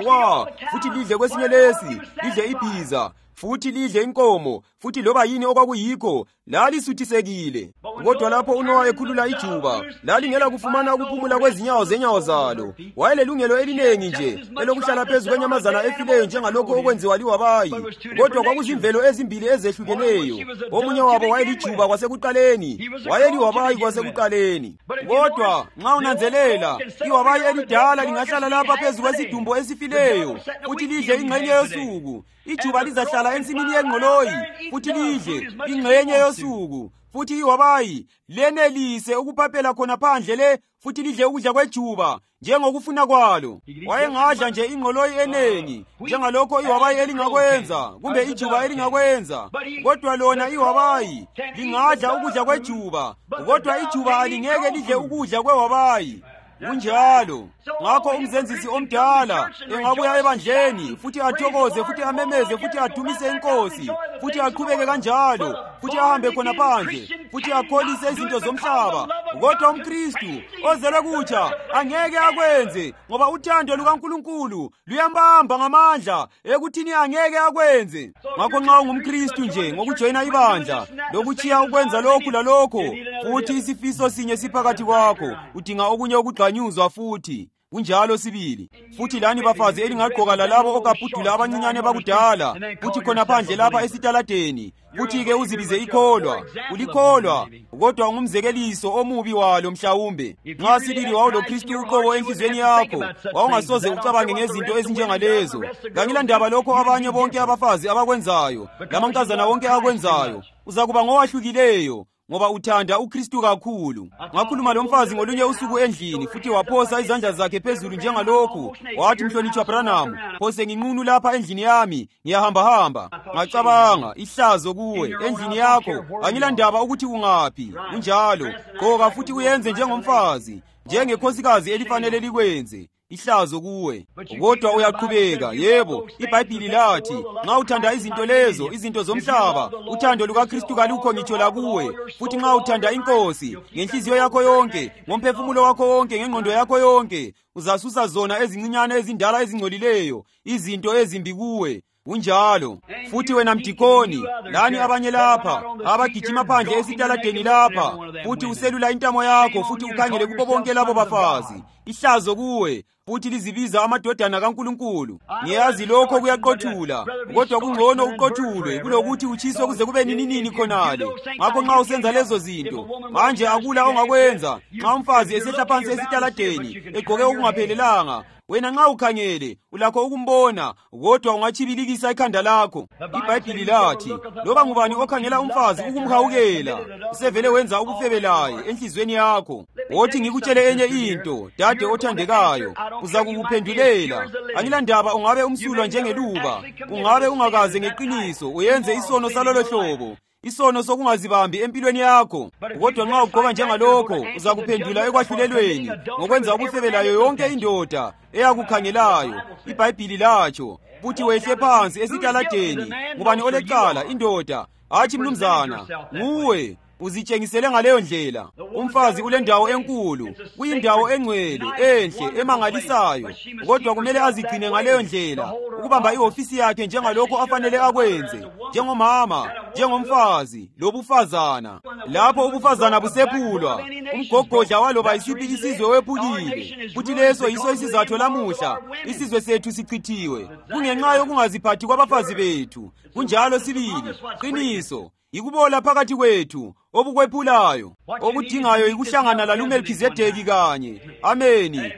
futhi lidle kwesinye lesi, lidle ibhiza, futhi lidle inkomo, futhi loba yini okwakuyikho lalisuthisekile. Kodwa lapho uNowa ekhulula ijuba, lalingela kufumana ukuphumula kwezinyawo zenyawo zalo. Wayelelungelo elinengi nje elokuhlala phezu kwenyamazana efileyo njengalokho okwenziwa liwabayi, kodwa kwakuzimvelo ezimbili ezehlukeneyo. Omunye wabo wayelijuba kwasekuqaleni, wayeliwabayi kwasekuqaleni. Kodwa nxa unanzelela, iwabayi elidala lingahlala lapha phezu kwesidumbu esifileyo, futhi lidle ingxenye yosuku. Ijuba lizahlala ensimini yengqoloyi, futhi lidle ingxenye yosuku. Futhi iwabayi lenelise ukuphaphela khona phandle le, futhi lidle ukudla kwejuba njengokufuna kwalo. Wayengadla nje ingqoloyi enengi njengalokho iwabayi elingakwenza, kumbe ijuba elingakwenza. Kodwa lona iwabayi lingadla ukudla kwejuba, kodwa ijuba alingeke lidle ukudla kwewabayi. Kunjalo ngakho umzenzisi omdala engabuya ebandleni, futhi athokoze, futhi amemeze, futhi adumise inkosi, futhi aqhubeke kanjalo, futhi ahambe khona phandle, futhi akholise izinto zomhlaba. Kodwa umKristu ozelwe kutsha angeke akwenze, ngoba uthando lukaNkulunkulu luyambamba ngamandla ekuthini angeke akwenze. Ngakho nxa ungumKristu nje ngokujoyina ibandla lokuchiya ukwenza lokhu lalokho, futhi isifiso sinye siphakathi kwakho, udinga okunye ukugxanyuzwa futhi. Kunjalo sibili. Futhi lani bafazi elingagqoka lalabo okabhudula abancinyane bakudala, futhi khona phandle lapha esitaladeni, futhi-ke uzibize ikholwa. Ulikholwa, kodwa ungumzekeliso omubi walo mhlawumbe. Nxa sibili wawuloKristu uqobo enhliziyweni yakho, wawungasoze ucabange ngezinto ezinjengalezo. Kangilandaba lokho abanye bonke abafazi abakwenzayo, lamankazana wonke akwenzayo. Uzakuba ngowahlukileyo, ngoba uthanda uKristu kakhulu. Ngakhuluma lomfazi ngolunye usuku endlini, futhi waphosa izandla zakhe phezulu njengalokhu. Wathi, mhlonitshwa Branham, phose nginqunu lapha endlini yami, ngiyahamba. Ngacabanga, ihlazo kuwe endlini yakho, angilandaba ukuthi ungaphi. Kunjalo, gqoka futhi uyenze njengomfazi, njengekhosikazi elifanele likwenze. Ihlazo kuwe. Kodwa uyaqhubeka. Yebo, iBhayibhili lathi nxa uthanda izinto lezo, izinto zomhlaba, uthando lukaKristu kalukho ngitsho lakuwe. Futhi nxa uthanda inkosi ngenhliziyo yakho yonke, ngomphefumulo wakho wonke, ngengqondo yakho yonke, uzasusa zona ezincinyane ezindala ezingcolileyo, izinto ezimbi kuwe. Kunjalo futhi wena mdikoni, lani abanye lapha abagijima phandle esitaladeni lapha, futhi uselula intamo yakho, futhi ukhangele kubo bonke labo bafazi. Ihlazo kuwe, futhi lizibiza amadodana kaNkulunkulu. Ngiyazi lokho kuyaqothula, kodwa kungcono uqothulwe kulokuthi utshiswe kuze kube nini khonale. Ngakho nxa usenza lezo zinto, manje akula ongakwenza. Nxa umfazi esehla phansi esitaladeni egqoke okungaphelelanga, wena nxa ukhangele ulakho ukumbona, kodwa ungachibilikisa ikhanda lakho. iBhayibhili lathi loba ngubani okhangela umfazi ukumhawukela, usevele wenza ubufebelaye enhlizweni yakho. Wothi ngikutshele enye into, dade othandekayo, uzakukuphendulela. Angilandaba ungabe umsulwa njengeluba, ungabe ungakaze ngeqiniso uyenze isono salolo hlobo, isono sokungazibambi empilweni yakho. Kodwa nxa ugqoka njengalokho, uzakuphendula ekwahlulelweni ngokwenza ubufebelayo yonke indoda eyakukhangelayo. iBhayibhili latsho, futhi wehle phansi esitaladeni. Ngubani olecala? Indoda. Hatshi mnumzana, nguwe. Uzitshengisele ngaleyo ndlela. Umfazi ulendawo enkulu, kuyindawo engcwele, enhle, emangalisayo, kodwa kumele azigcine ngaleyo ndlela, ukubamba ihofisi yakhe njengalokho afanele akwenze, njengomama, njengomfazi, lobufazana. Lapho ubufazana busephulwa, umgogodla waloba isiphi isizwe wephukile, futhi leso yiso isizatho lamuhla isizwe sethu sichithiwe, kungenxa yokungaziphathi kwabafazi bethu. Kunjalo sibili, qiniso ikubola phakathi kwethu obukwephulayo, okudingayo ikuhlangana laluMelkizedeki kanye. Ameni.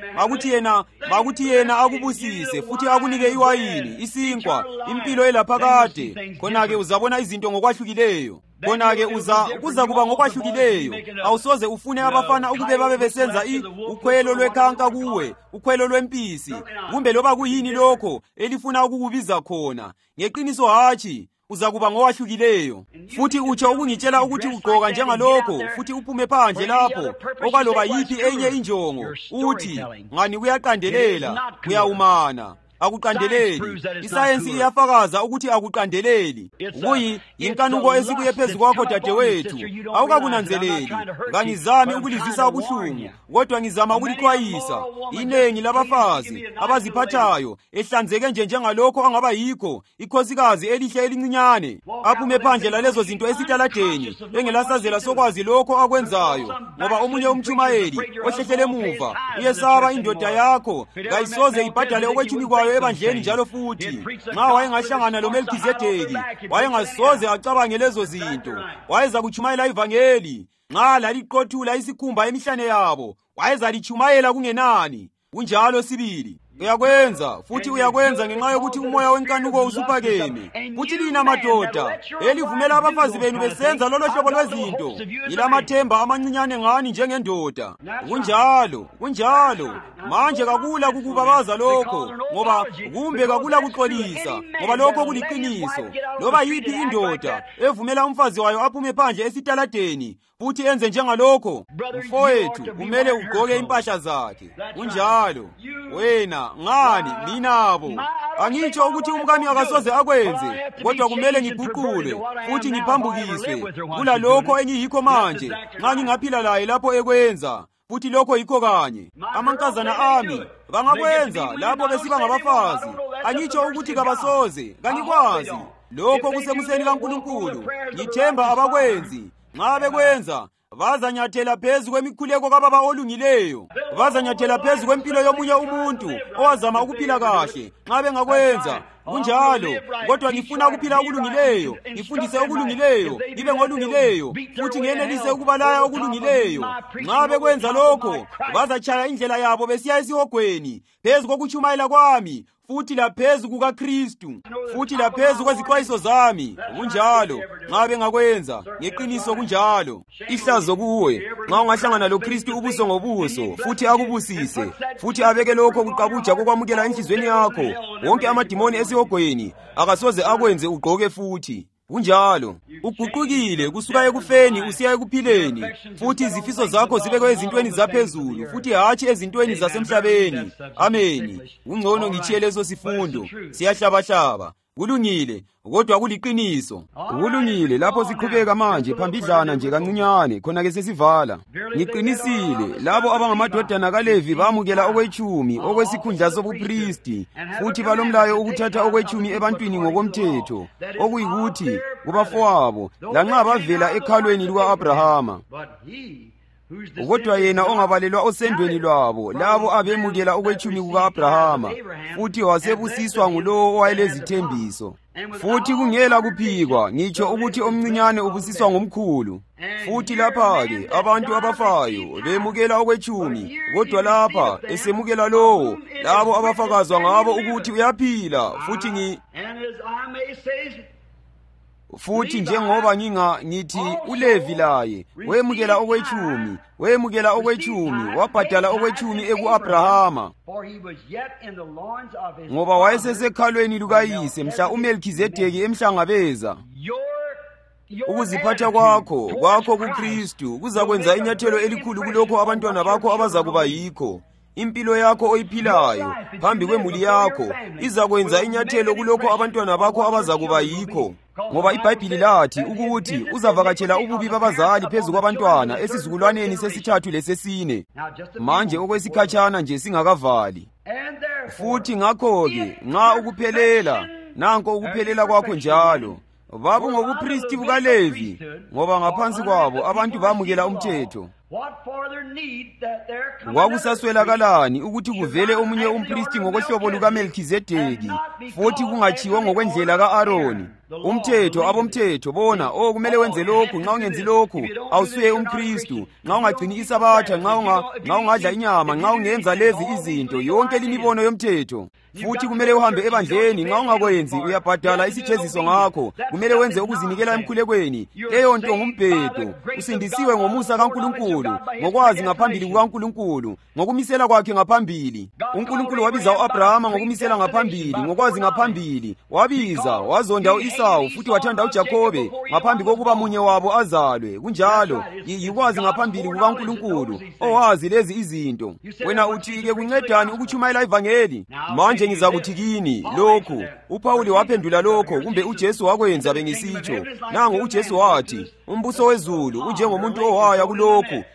Akuthi yena akubusise futhi akunike iwayini, isinkwa, impilo elaphakade. Khona-ke uzabona izinto ngokwahlukileyo. Khona-ke kuza kuba ngokwahlukileyo. Awusoze ufune abafana ukube babe besenza ukhwelo lwekhanka kuwe, ukhwelo lwempisi, kumbe loba kuyini lokho elifuna ukukubiza khona. Ngeqiniso hatshi, uzakuba ngowahlukileyo. Futhi utsho ukungitshela ukuthi ugqoka njengalokho futhi uphume phandle lapho okwaloba yiphi enye injongo uthi ngani kuyaqandelela, kuyawumana. Akuqandeleli. Isayensi iyafakaza ukuthi akuqandeleli. Yinkanuko esibuye phezu kwakho dadewethu. Awukakunanzeleli. Kangizami ukulizwisa ubuhlungu, kodwa ngizama ukulixwayisa. Inengi labafazi abaziphathayo ehlanzeke njengalokho angaba yikho ikhosikazi elihle elincinyane aphume phandle lalezo zinto esitaladeni engelasazela sokwazi lokho akwenzayo, ngoba omunye umtshumayeli ohlehlele emuva uyesaba indoda yakho kayisoze ibhadale okwetshumi kwayo ebandleni. Njalo futhi nxa wayengahlangana loMelkizedeki wayengasoze acabange lezo zinto. Wayeza kutshumayela ivangeli. Nxa laliqothula isikhumba emihlane yabo wayezalitshumayela kungenani. Kunjalo sibili uyakwenza, futhi uyakwenza ngenxa yokuthi umoya wenkanuko usuphakeme. Futhi lina madoda elivumela abafazi benu besenza lolo hlobo lwezinto, ilamathemba amancinyane ngani njengendoda. Kunjalo manje kakula kukubabaza lokho, ngoba kumbe kakula kuxolisa, ngoba lokho kuliqiniso. Loba yiphi indoda evumela umfazi wayo aphume phandle esitaladeni futhi enze njengalokho, mfowethu kumele ugqoke impahla zakhe. Kunjalo wena ngani minabo. Angitsho ukuthi umkami akasoze akwenze, kodwa kumele ngiguqule futhi ngiphambukiswe kula lokho engiyikho manje nxa ngingaphila laye lapho ekwenza. Futhi lokho yikho kanye amankazana ami bangakwenza lapho besiba ngabafazi. Angitsho ukuthi kabasoze, kangikwazi. Lokho kusemuseni kaNkulunkulu. Ngithemba abakwenzi. Nxa bekwenza bazanyathela phezu kwemikhuleko kababa olungileyo. Bazanyathela phezu kwempilo yomunye umuntu owazama ukuphila kahle. Nxa bengakwenza kunjalo, kodwa ngifuna ukuphila okulungileyo, ngifundise okulungileyo, ngibe ngolungileyo, futhi ngenelise ukubalaya okulungileyo. Nxa bekwenza lokho bazatshaya indlela yabo besiya esihogweni, phezu kokutshumayela kwami, futhi laphezu kukaKristu, futhi laphezu kwezixwayiso zami. Kunjalo nxa bengakwenza, ngeqiniso kunjalo. Ihlazo kuwe nxa ungahlangana loKristu ubuso ngobuso, futhi akubusise, futhi abeke lokho kuqabuja kokwamukela enhlizweni yakho. Wonke amadimoni esihogweni akasoze akwenze ugqoke futhi. Kunjalo uguqukile kusuka ekufeni usiya ekuphileni, futhi izifiso zakho zibekwe ezintweni zaphezulu futhi hatshi ezintweni zasemhlabeni. Ameni. Ungcono ngitshiye leso sifundo, siyahlabahlaba. Kulungile, kodwa kuliqiniso. Kulungile lapho siqhubeka manje phambidlana nje kancinyane, khona ke sesivala. Ngiqinisile labo abangamadodana kaLevi bamukela okwetshumi okwesikhundla sobupristi, futhi balomlayo ukuthatha okwetshumi ebantwini ngokomthetho, okuyikuthi kubafowabo lanxa bavela ekhalweni luka-Abrahama. Kodwa yena ongabalelwa osendweni lwabo, labo abemukela okwetshumi kuka-Abrahama, futhi wasebusiswa ngulowo owayelezithembiso. Futhi kungela kuphikwa, ngitsho ukuthi omncinyane ubusiswa ngomkhulu. Futhi lapha-ke abantu abafayo bemukela okwetshumi, kodwa lapha esemukela lowo, labo abafakazwa ngabo ukuthi uyaphila. Futhi njengoba ngithi uLevi laye wemukela okwetshumi, wabhadala okwetshumi eku-Abrahama, ngoba wayesesekhalweni lukayise mhla uMelkizedeki emhlangabeza. Ukuziphatha kwakho kuKristu kuzakwenza inyathelo elikhulu kulokho abantwana bakho abazakuba yikho. Impilo yakho oyiphilayo phambi kwemuli yakho izakwenza inyathelo kulokho abantwana bakho abazakuba yikho, ngoba iBhayibhili lathi ukuthi uzavakatshela ububi babazali phezu kwabantwana esizukulwaneni sesithathu lesesine, manje okwesikhatshana nje singakavali. Futhi ngakho-ke nxa ukuphelela, nanko ukuphelela kwakho njalo, babungobupristi bukaLevi, ngoba ngaphansi kwabo abantu bamukela umthetho. Kwakusaswelakalani ukuthi kuvele omunye umpristi ngokohlobo lukaMelkizedeki, futhi kungatshiwo ngokwendlela ka-Aroni? Umthetho, abomthetho bona, kumele wenze lokhu, nxa ungenzi lokhu awusuye umKristu. Nxa ungagcini isabatha, nxa ungadla inyama, nxa ungenza lezi izinto, yonke limibono yomthetho. Futhi kumele uhambe ebandleni, nxa ungakwenzi uyabhadala isijeziso ngakho. Kumele wenze ukuzinikela emkhulekweni, leyo nto ngumbhedo. Usindisiwe ngomusa kaNkulunkulu ngokwazi ngokwazi ngaphambili kukaNkulunkulu, ngokumisela kwakhe ngaphambili. uNkulunkulu wabiza u-Abrahama ngokumisela ngaphambili, ngokwazi ngaphambili. Wabiza, wazonda u-Esawu futhi wathanda uJakobe ngaphambi kokuba munye wabo azalwe. Kunjalo yikwazi ngaphambili kukaNkulunkulu owazi lezi izinto. Wena uthi-ke kuncedani ukutshumayela ivangeli? Manje ngizakuthi kini lokhu. uPawuli waphendula lokho, kumbe uJesu wakwenza bengisitsho. Nangu uJesu wathi, umbuso wezulu unjengomuntu owaya kulokhu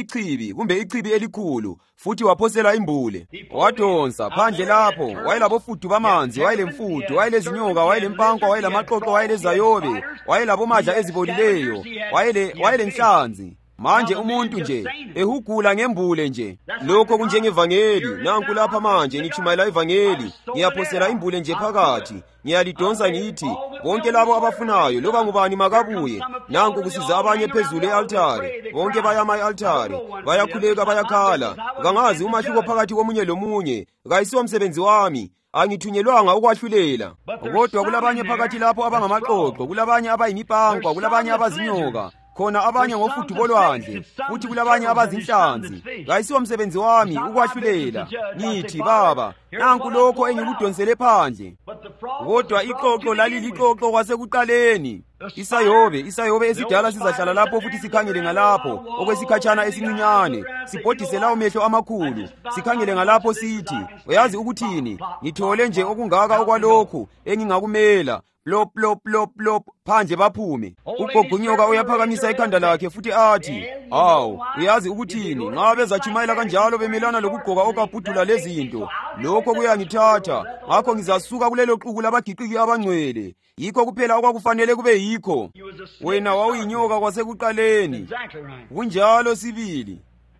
ichibi elikhulu, futhi waphosela imbule. Wadonsa phandle lapho, wayelabofudu bamanzi, wayelemfudu, wayelezinyoka, wayelempanko, wayelamaqoqo, wayelezayobe, wayelabomadla ezibolileyo, wayelenhlanzi. Manje umuntu nje ehugula ngembule nje. Lokho kunjengevangeli. Nanku lapha manje ngitshumayela ivangeli, ngiyaphosela imbule nje phakathi, ngiyalidonsa ngithi bonke labo abafunayo loba ngubani makabuye. Nanku kusiza abanye phezulu e-altare, bonke bayama e-altare, bayakhuleka bayakhala. Kangazi umahluko phakathi komunye lomunye, kayisiwo msebenzi wami, angithunyelwanga ukwahlulela. Kodwa kulabanye phakathi lapho abangamaqoqo, kulabanye abayimipanko, kulabanye abazinyoka, khona abanye ngofudu bolwandle, futhi kulabanye abazinhlanzi. Kayisiwo msebenzi wami ukwahlulela. Ngithi Baba, nanku lokho engikudonsele phandle. Kodwa iqoqo laliliqoqo kwasekuqaleni. Isayobe esidala sizahlala lapho futhi sikhangele ngalapho okwesikhatshana esincinyane, sibhodise lawo mehlo amakhulu, sikhangele ngalapho sithi, uyazi ukuthini? Ngithole nje okungaka okwalokhu engingakumela. Plop plop plop plop, phandle baphume. Ugogunyoka uyaphakamisa ikhanda lakhe futhi athi, "Awu, uyazi ukuthini? Nxa bezatshumayela kanjalo bemelana lokugqoka okabhudula lezinto, lokho kuyangithatha. Ngakho ngizasuka kulelo xuku labagiqiki abangcwele. Yikho kuphela okwakufanele kube yikho. Wena wawuyinyoka kwasekuqaleni." Kunjalo sibili.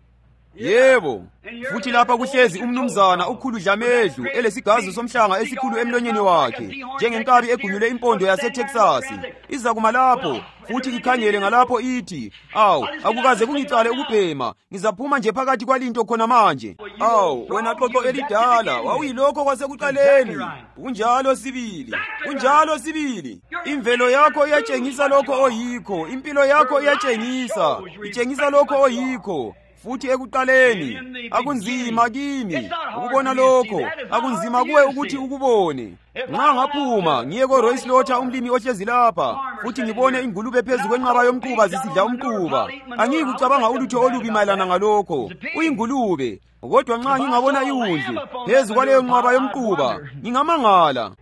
Yebo, futhi lapha kuhlezi umnumzana ukhuludla amehlo, elesigazo somhlanga esikhulu emlonyeni wakhe, njengenkabi egunyule impondo yaseTexas. Iza kuma lapho futhi ikhangele ngalapho ithi, "Awu, akukaze kungicale ukubhema, ngizaphuma nje phakathi kwalinto khona manje." Awu, wena qoqo elidala, wawuyilokho kwasekuqaleni. Kunjalo sibili. Imvelo yakho iyatshengisa lokho oyikho, impilo yakho itshengisa lokho oyikho. Futhi ekuqaleni akunzima kimi ukubona lokho, akunzima kuwe ukuthi ukubone. Nxa ngaphuma ngiye ko-Roy Slaughter, umlimi ohlezi lapha, futhi ngibone ingulube phezu kwenqaba yomquba zisidla umquba, angikucabanga ulutho olubi mayelana ngalokho. Uyingulube. Kodwa nxa ngingabona iwundlu phezu kwaleyo nqaba yomquba, ngingamangala.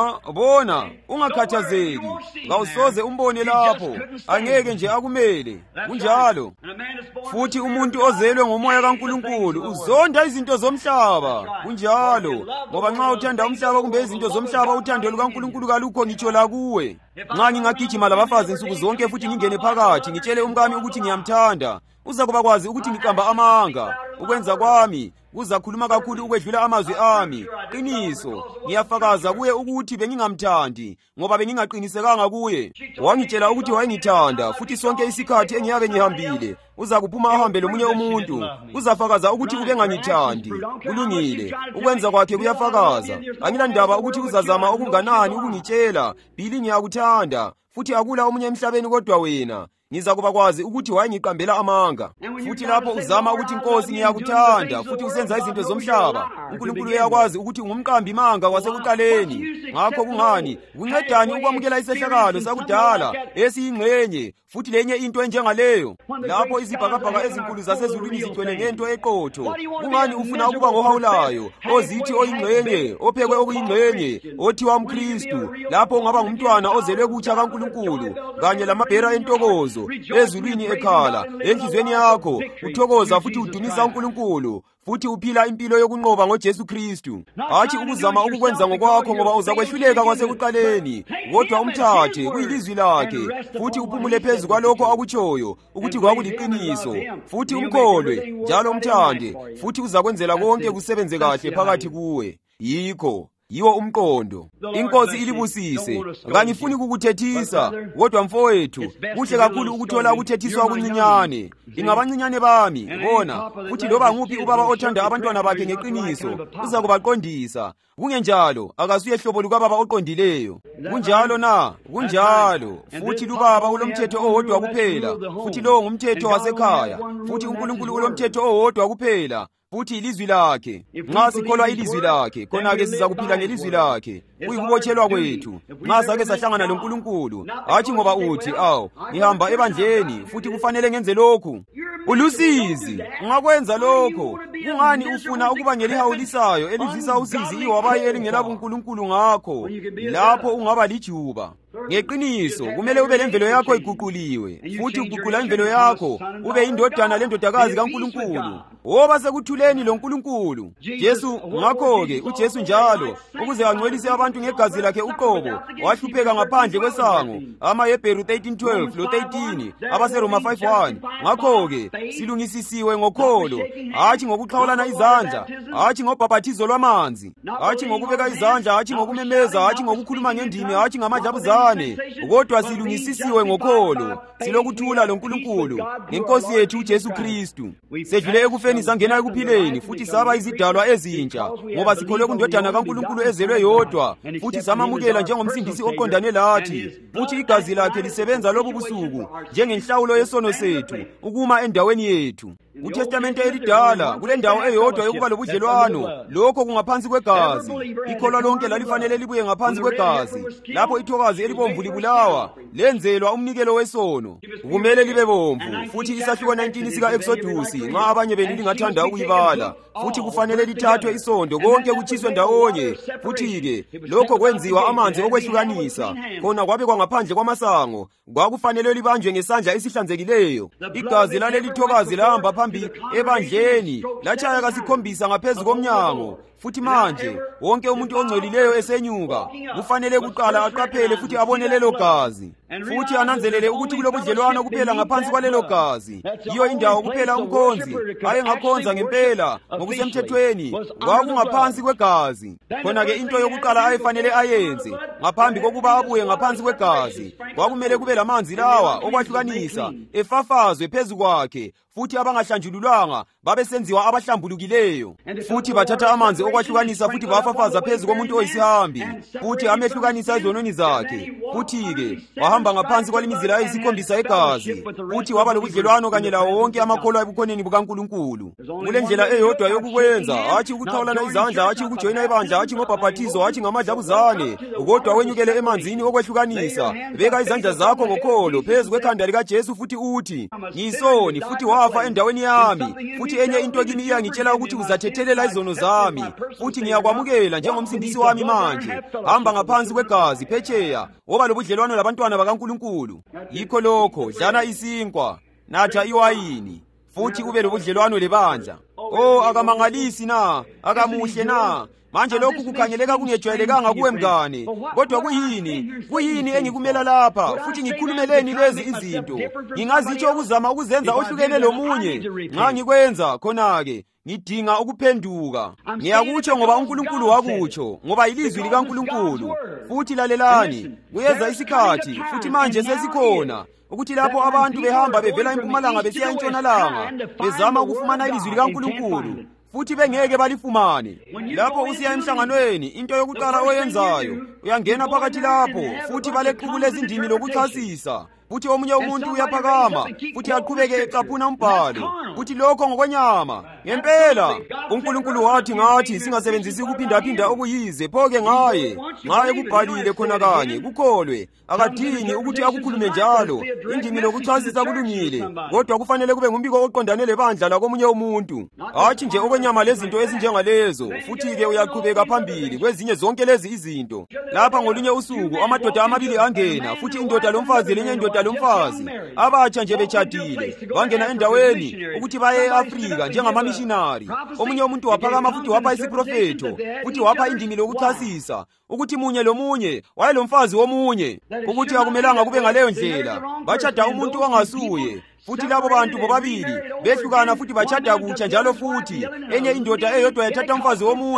Bona, ungakhathazeki, kawusoze umbone lapho, angeke nje akumele. Kunjalo futhi umuntu ozelwe ngomoya kaNkulunkulu uzonda izinto zomhlaba. Kunjalo, ngoba nxa uthanda umhlaba kumbe izinto zomhlaba, uthando lukaNkulunkulu kalukho ngitsho lakuwe. Nxa ngingagijima labafazi nsuku zonke futhi ngingene phakathi ngitshele umkami ukuthi ngiyamthanda, uzakuba kwazi ukuthi ngiqamba amanga. Ukwenza kwami kuzakhuluma kakhulu ukwedlula amazwi ami. Qiniso, ngiyafakaza kuye ukuthi bengingamthandi, ngoba bengingaqinisekanga kuye. Wangitshela ukuthi wayengithanda, futhi sonke isikhathi engiyabe ngihambile uzakuphuma ahambe lomunye umuntu, uzafakaza ukuthi ubengangithandi. Kulungile, ukwenza kwakhe kuyafakaza. Angilandaba ukuthi uzazama okunganani ukungitshela, "Bili, ngiyakuthanda," futhi akula omunye emhlabeni kodwa wena. Ngizakuba kwazi ukuthi wayengiqambela amanga. Futhi lapho uzama ukuthi Nkosi ngiyakuthanda, futhi usenza izinto zomhlaba, uNkulunkulu uyakwazi ukuthi ungumqambi manga kwasekuqaleni. Ngakho kungani kuncedani ukwamukela isehlakalo sakudala esiyingxenye, futhi lenye into enjengaleyo? Lapho izibhakabhaka ezinkulu zasezulwini zigcwele ngento eqotho, kungani ufuna ukuba ngohawulayo, ozithi oyingxenye, ophekwe okuyingxenye, othiwa umKristu, lapho ungaba ngumntwana ozelwe kutsha kaNkulunkulu, kanye lamabhera entokozo ezulwini ekhala, enhlizweni yakho uthokoza futhi udumisa uNkulunkulu, futhi uphila impilo yokunqoba ngoJesu Kristu. Hatshi ukuzama ukukwenza ngokwakho, ngoba uzakwehluleka kwasekuqaleni. Kodwa umthathe kuyilizwi lakhe, futhi uphumule phezu kwalokho akutshoyo ukuthi kwakuliqiniso, futhi umkholwe njalo umthande, futhi uzakwenzela konke kusebenze kahle phakathi kuwe. Yikho yiwo umqondo. Inkosi ilibusise. Ngangifuni kukuthethisa, kodwa mfowethu, kuhle kakhulu ukuthola ukuthethiswa okuncinyane. Ingabancinyane bami, bona, futhi loba nguphi ubaba othanda abantwana bakhe ngeqiniso, uza kubaqondisa. Kungenjalo, akasuye hlobo lukababa oqondileyo. Kunjalo na, kunjalo. Futhi lubaba ulomthetho owodwa kuphela, futhi lowo ngumthetho wasekhaya, futhi uNkulunkulu ulomthetho owodwa kuphela, futhi ilizwi lakhe. Nxa sikholwa ilizwi lakhe, khona-ke sizakuphila ngelizwi lakhe. Kuyikubotshelwa kwethu. Nxa sake sahlangana loNkulunkulu, hatshi ngoba uthi, awu, ngihamba ebandleni, futhi kufanele ngenze lokhu. Ulusizi, ungakwenza lokho. Kungani ufuna ukuba ngelihawulisayo elizisa usizi iwabayi elingelabuNkulunkulu ngakho? Lapho ungaba lijuba. Ngeqiniso, kumele ube lemvelo yakho iguquliwe, futhi uguqula imvelo yakho, ube indodana lendodakazi kaNkulunkulu. Woba sekuthuleni loNkulunkulu. Jesu, ngakho-ke, uJesu njalo, ukuze angcwelise abantu ngegazi lakhe uqobo, wahlupheka ngaphandle kwesango. AmaHebheru 13:12 lo-13, abaseRoma 5:1. Ngakho-ke, silungisisiwe ngokholo, hatshi ngokuxhawulana izandla, hatshi ngobhaphathizo lwamanzi, hatshi ngokubeka izandla, hatshi ngokumemeza, hatshi ngokukhuluma ngendimi, hatshi ngamadlabuzane, kodwa silungisisiwe ngokholo, silokuthula loNkulunkulu, ngeNkosi yethu uJesu Kristu. Sedlule ekufeni sangena ekuphileni, futhi saba izidalwa ezintsha, ngoba sikholwe kuNdodana kaNkulunkulu ezelwe yodwa, futhi samamukela njengomsindisi oqondane lathi, futhi igazi lakhe lisebenza lobu busuku njengenhlawulo yesono sethu, ukuma endaweni yethu. KuTestamente elidala kule ndawo eyodwa yokuba lobudlelwano, lokho kungaphansi kwegazi. Ikholwa lonke lalifanele libuye ngaphansi kwegazi. Lapho ithokazi elibomvu libulawa, lenzelwa umnikelo wesono. Kumele libe bomvu, futhi isahluko 19 sika-Exodus, nxa abanye benu lingathanda ukuyibala, futhi kufanele lithathwe isondo konke kutshiswe ndawonye. Futhi-ke, lokho kwenziwa amanzi okwehlukanisa, khona kwabe kwangaphandle kwamasango, kwakufanele libanjwe ngesandla esihlanzekileyo. Igazi laleli thokazi lahamba phambi ebandleni, latshaya kasikhombisa ngaphezu komnyango. Futhi manje, wonke umuntu ongcolileyo esenyuka, kufanele kuqala aqaphele futhi abone lelo gazi, futhi ananzelele ukuthi kulobudlelwano kuphela ngaphansi kwalelo gazi. Iyo indawo kuphela umkhonzi ayengakhonza ngempela ngokusemthethweni kwakungaphansi kwegazi. Khona-ke into yokuqala ayefanele ayenze, ngaphambi kokuba abuye ngaphansi kwegazi, kwakumele kube lamanzi lawa okwahlukanisa, efafazwe phezu kwakhe, futhi abangahlanjululwanga babesenziwa abahlambulukileyo. Futhi bathatha amanzi okwahlukanisa futhi bafafaza phezu komuntu oyisihambi, futhi amehlukanisa izonweni zakhe. Futhi-ke wahamba ngaphansi kwalimizila eyisikhombisa egazi, futhi waba lobudlelwano kanye lawo wonke amakholwa ebukhoneni bukaNkulunkulu. Kule ndlela eyodwa yokukwenza, hatshi ukuxhawulana izandla, hatshi ukujoyina ibandla, hatshi ngobhaphathizo, hatshi ngamadlabuzane, kodwa wenyukele emanzini okwehlukanisa. Beka izandla zakho ngokholo phezu kwekhanda likaJesu, futhi uthi, ngiyisoni, futhi wafa endaweni yami, futhi enye into kimi iyangitshela ukuthi uzathethelela izono zami, futhi ngiyakwamukela njengomsindisi wami manje. Hamba ngaphansi kwegazi phetsheya, woba lobudlelwano labantwana bakaNkulunkulu. Yikho lokho, dlana isinkwa, natha iwayini, futhi ube lobudlelwano lebandla. Oh, akamangalisi na, akamuhle na. Manje lokhu kukhangeleka kungejwayelekanga kuwe mngane, kodwa kuyini engikumela lapha, futhi ngikhulumeleni lezi izinto? Ngingazitsho ukuzama ukuzenza ohlukene lomunye. Nxa ngikwenza khona-ke ngidinga ukuphenduka. Ngiyakutsho ngoba uNkulunkulu wakutsho, ngoba ilizwi likaNkulunkulu. Futhi lalelani, kuyeza isikhathi, futhi manje sesikhona, ukuthi lapho abantu behamba bevela empumalanga besiya entshonalanga, bezama ukufumana ilizwi likaNkulunkulu, futhi bengeke balifumane. Lapho usiya emhlanganweni, into yokuqala oyenzayo, uyangena phakathi lapho, futhi balexuku lezindimi lokuchasisa. Futhi omunye umuntu uyaphakama, futhi aqhubeke ecaphuna umbhalo, futhi lokho ngokwenyama. Ngempela, uNkulunkulu wathi ngathi singasebenzisi ukuphindaphinda okuyize, pho-ke ngaye, nxa ekubhalile khona kanye, kukholwe. Akadingi ukuthi akukhulume njalo, indimi lokuchasisa kulungile, kodwa kufanele kube ngumbiko oqondane lebandla lakomunye umuntu, hatshi nje okwenyama lezinto ezinjengalezo. Futhi-ke uyaqhubeka phambili kwezinye zonke lezi izinto. Lapha ngolunye usuku amadoda amabili angena, futhi indoda lomfazi lenye indoda lomfazi, abatsha nje betshadile, bangena endaweni ukuthi baye eAfrika njengamamishinari. Omunye umuntu waphakama futhi wapha isiprofeto, futhi wapha indimi lokuchasisa, ukuthi munye lomunye wayelomfazi womunye, ukuthi akumelanga kube ngaleyo ndlela. Bachada umuntu ongasuye. Futhi labo bantu bobabili behlukana futhi bachada kutsha njalo. Futhi enye indoda eyodwa yathatha umfazi womunye,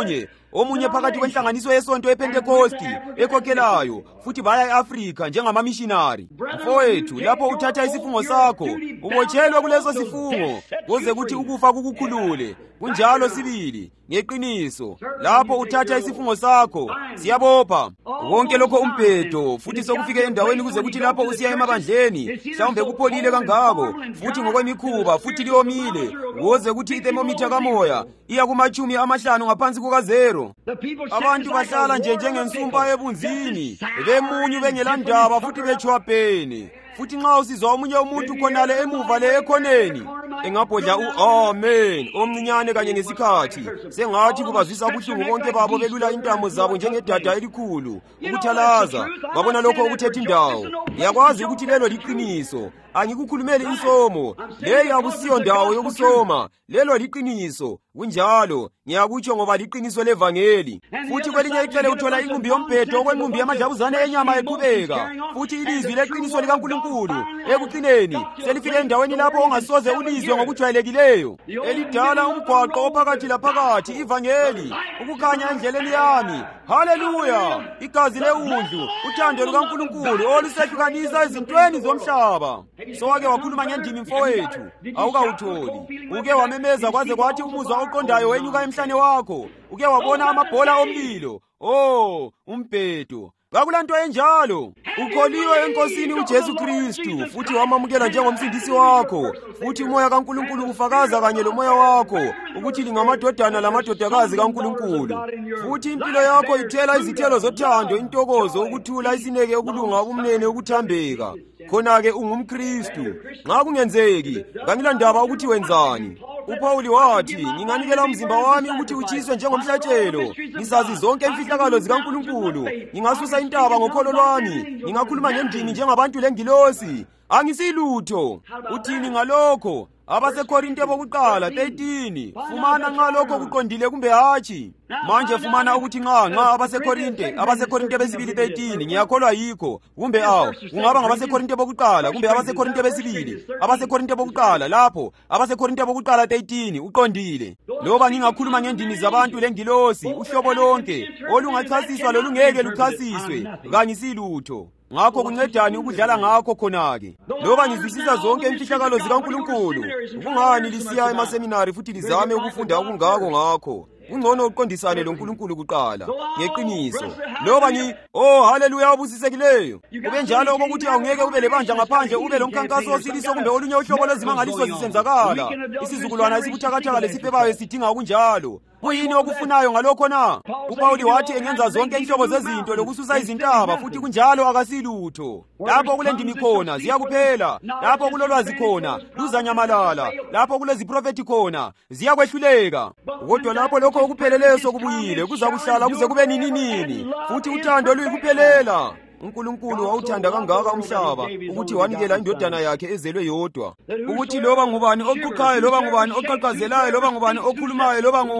omunye phakathi kwenhlanganiso yesonto ePentecosti ekhokhelayo, futhi baya eAfrika njengamamishinari. Mfowethu, lapho uthatha isifungo sakho, ubotshelwe kuleso sifungo, kuze kuthi ukufa kukukhulule. Kunjalo sibili, ngeqiniso, lapho uthatha isifungo sakho, siyabopha konke lokho umphetho, futhi sokufike endaweni kuze kuthi lapho usiya emabandleni, mhlawumbe kupholile kangako, futhi ngokwemikhuba, futhi liyomile, kuze kuthi ithermometer kamoya iya kuma-50 ngaphansi kuka-0. Abantu bahlala njengensumpa ebunzini, bemunyu bengelandaba futhi betshwapene. Futhi nxa usizwa omunye umuntu khonale emuva le ekhoneni, engabhodla u-amen omncinyane kanye ngesikhathi, sengathi kubazwisa ubuhlungu bonke babo belula intamo zabo njengedada elikhulu, ukuthalaza, babona lokho okuthetha indawo. Ngiyakwazi ukuthi lelo liqiniso. Angikukhulumeli insomo, leyo akusiyo ndawo yokusoma, lelo liqiniso. Kunjalo, ngiyakutsho ngoba liqiniso levangeli. Futhi kwelinye icele uthola inqumbi yomphetho okwenqumbi yamadlabuzane enyama eqhubeka, futhi ilizwi leqiniso likaNkulunkulu ekucineni selifike endaweni lapho ongasoze ulizwe ngokujwayelekileyo. Elidala umgwaqo ophakathi laphakathi, ivangeli, ukukhanya endleleni yami. Haleluya! Igazi leundlu, uthando lukaNkulunkulu olusehlukanisa ezintweni zomhlaba. Sowake wakhuluma ngendimi mfowethu, awukawutholi. Uke wamemeza kwaze kwathi umuzwa oqondayo wenyuka emhlane wakho. Uke wabona amabhola omlilo. Oh, umphetho. Kakulanto enjalo. Ukholiwe enkosini uJesu Kristu, futhi wamamukela njengomsindisi wakho, futhi umoya kaNkulunkulu ufakaza kanye lomoya wakho ukuthi lingamadodana lamadodakazi kaNkulunkulu. Futhi impilo yakho ithela izithelo zothando, intokozo, ukuthula, isineke, ukulunga, ubumnene, ukuthambeka. Khona-ke ungumKristu. Nxa kungenzeki, kangilandaba ukuthi wenzani. uPawuli wathi, nginganikela umzimba wami ukuthi utshiswe njengomhlatshelo, ngisazi zonke imfihlakalo zikaNkulunkulu, ngingasusa intaba ngokholo lwami, ngingakhuluma ngendimi njengabantu lengilosi, angisilutho. Uthini ngalokho? AbaseKorinte bokuqala 13. Fumana nxa lokho kuqondile kumbe hatshi. Manje fumana ukuthi nxa abaseKorinte besibili 13 ngiyakholwa yikho, kumbe kungaba ngabaseKorinte bokuqala kumbe abaseKorinte besibili, abaseKorinte bokuqala lapho, abaseKorinte bokuqala 13 uqondile. Loba ngingakhuluma ngendimi zabantu lengilosi, uhlobo lonke olungachasiswa lolungeke luchasiswe, kangisilutho. Ngakho kuncedani ukudlala ngakho khona-ke. Loba ngizwisisa zonke imfihlakalo zikaNkulunkulu, kungani lisiya emaseminari futhi lizame ukufunda okungako ngakho? Ungcono uqondisane loNkulunkulu kuqala ngeqiniso. Loba haleluya obusisekileyo. Kube njalo okokuthi awungeke ube lebandla ngaphandle, ube lomkhankaso osiliso kumbe olunye uhlobo lwezimangaliso zisenzakala. Isizukulwana esibuthakathaka lesifebayo sidinga okunjalo. Kuyini okufunayo ngalokho na? uPawuli wathi engenza zonke inhlobo zezinto lokususa izintaba, futhi kunjalo akasilutho. Lapho kule ndimi khona ziyakuphela, lapho kulolwazi khona luzanyamalala, lapho kuleziprofeti khona ziyakwehluleka. Kodwa lapho lokho okupheleleyo sokubuyile kuzakuhlala kuze kube nini, futhi uthando luyikuphelela. uNkulunkulu wawuthanda kangaka umhlaba ukuthi wanikela indodana yakhe ezelwe yodwa, ukuthi loba ngubani oqhuqhayo, loba ngubani oqhaqhazelayo, loba ngubani okhulumayo,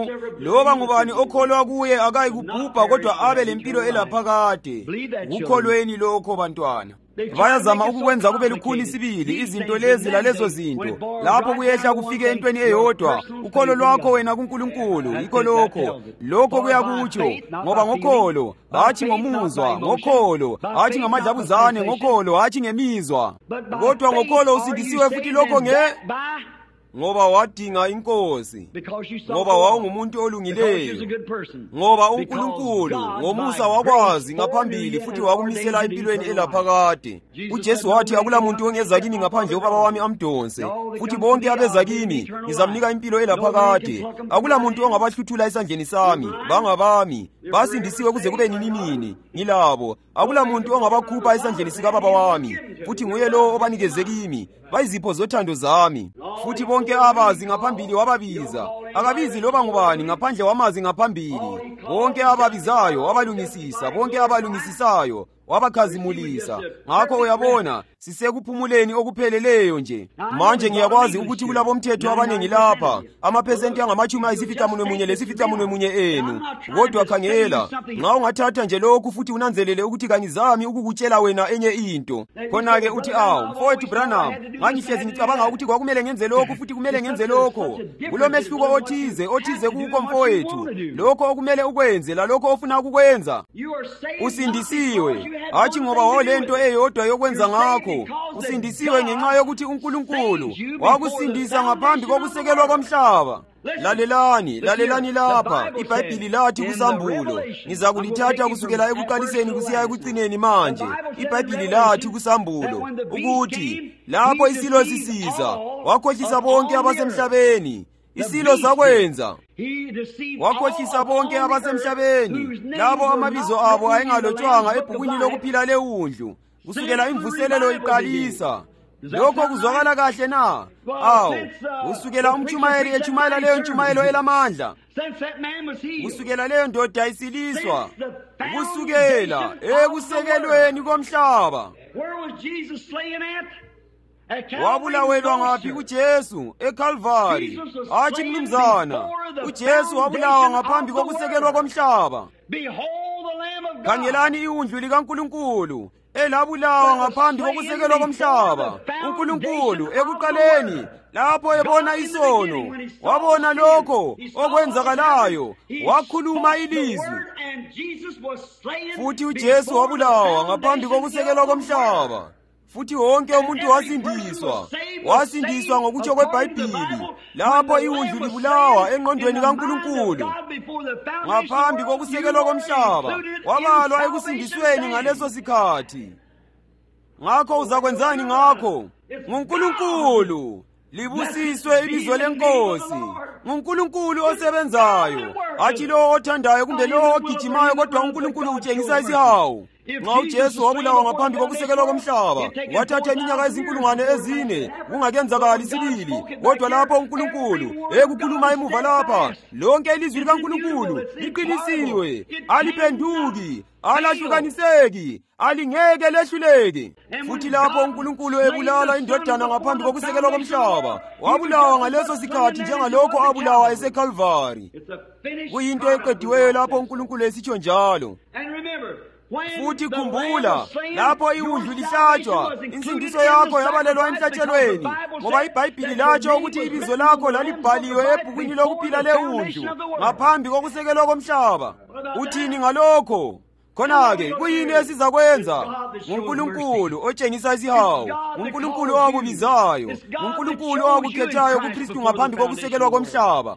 loba ngubani okholwa kuye akayikubhubha kodwa abe lempilo elaphakade. Ukholweni lokho bantwana. Bayazama ukukwenza kube lukhuni isibili izinto lezi lalezo zinto, lapho kuyehla kufike entweni eyodwa. Ukholo lwakho wena kuNkulunkulu yikho lokho kuyakutsho, ngoba ngokholo hatshi ngomuzwa, ngokholo hatshi ngamadlabuzane, ngokholo hatshi ngemizwa, kodwa ngokholo usindisiwe futhi lokho ngoba wadinga inkosi, ngoba wawungumuntu olungileyo, ngoba uNkulunkulu ngomusa wakwazi ngaphambili futhi wakumisela empilweni elaphakade. uJesu wathi, akula muntu ongeza kimi ngaphandle ubaba wami amdonse, futhi bonke abeza kimi ngizamnika impilo elaphakade. Akula muntu ongabahluthula esandleni sami, bangabami, basindisiwe kuze kube nini, ngilabo. Akula muntu ongabakhupha esandleni sikababa wami, futhi nguye lo obanikeze kimi, bayizipho zothando zami. Futhi bonke abazi ngaphambili wababiza, akabizi loba ngubani ngaphandle wamazi ngaphambili. Bonke ababizayo wabalungisisa, bonke abalungisisayo wabakhazimulisa. Ngakho uyabona, Sisekuphumuleni okupheleleyo nje. Manje ngiyakwazi ukuthi kulabo mthetho abanengi lapha, amaphesenti angama-94 enu. Kodwa khangela, nxa ungathatha nje lokhu futhi unanzelele ukuthi kangizami ukukutshela wena enye into. Khona-ke uthi, mfowethu Branham, ngangihlezi ngicabanga ukuthi kwakumele ngenze lokhu futhi kumele ngenze lokho. Kulomehluko othize kukho mfowethu. Lokho okumele ukwenze lalokho ofuna ukukwenza. Usindisiwe, hatshi ngoba walento eyodwa yokwenza ngakho. Usindisiwe ngenxa yokuthi uNkulunkulu wakusindisa ngaphambi kokusekelwa komhlaba. Lalelani lapha, iBhayibhili lathi kuSambulo. Ngizakulithatha kusukela ekuqaliseni kusiya ekucineni manje. iBhayibhili lathi kuSambulo ukuthi lapho isilo sisiza, wakhohlisa bonke abasemhlabeni. Isilo sakwenza, wakhohlisa bonke abasemhlabeni, labo amabizo abo ayengalotshwanga ebhukwini lokuphila leWundlu, kusukela imvuselelo iqalisa. Lokho kuzwakala kahle na? Kusukela umtshumayeli etshumayela leyo ntshumayelo elamandla, kusukela leyo ndoda isiliswa, kusukela ekusekelweni komhlaba. Wabulawelwa ngaphi uJesu? EKalvari. Hatshi mnumzana, uJesu wabulawa ngaphambi kokusekelwa komhlaba. Khangelani iWundlu likaNkulunkulu elabulawa ngaphambi kokusekelwa komhlaba. uNkulunkulu ekuqaleni, lapho ebona isono, wabona lokho okwenzakalayo, wakhuluma ilizwi. Futhi uJesu wabulawa ngaphambi kokusekelwa komhlaba. Futhi wonke umuntu wasindiswa ngokutsho kweBhayibhili. Lapho iWundlu libulawa engqondweni kaNkulunkulu ngaphambi kokusekelwa komhlaba, wabalwa ekusindisweni ngaleso sikhathi. Ngakho uzakwenzani ngakho? nguNkulunkulu. Libusiswe ibizo leNkosi. nguNkulunkulu osebenzayo, hatshi lo othandayo kumbe lo ogijimayo, kodwa uNkulunkulu utshengisa isihawu. Nxa uJesu wabulawa ngaphambi kokusekelwa komhlaba, wathatha iminyaka ezinkulungwane ezine kungakenzakali sibili. Kodwa lapho uNkulunkulu ekukhuluma emuva lapha, lonke ilizwi likaNkulunkulu liqinisiwe, aliphenduki, alahlukaniseki, alingeke lehluleke. Futhi lapho uNkulunkulu ebulala indodana ngaphambi kokusekelwa komhlaba, wabulawa ngaleso sikhathi njengalokho abulawa eseKalvari. Kuyinto eqediweyo lapho uNkulunkulu esitsho njalo. Futhi khumbula, lapho iWundlu lihlatshwa, insindiso yakho yabalelwa emhlatshelweni, ngoba iBhayibhili latsho ukuthi ibizo lakho lalibhaliwe ebhukwini lokuphila leWundlu ngaphambi kokusekelwa komhlaba. Uthini ngalokho? Khona-ke kuyini esizakwenza? nguNkulunkulu otshengisa isihawu, nguNkulunkulu owakubizayo, nguNkulunkulu owakukhethayo kuKristu ngaphambi kokusekelwa komhlaba.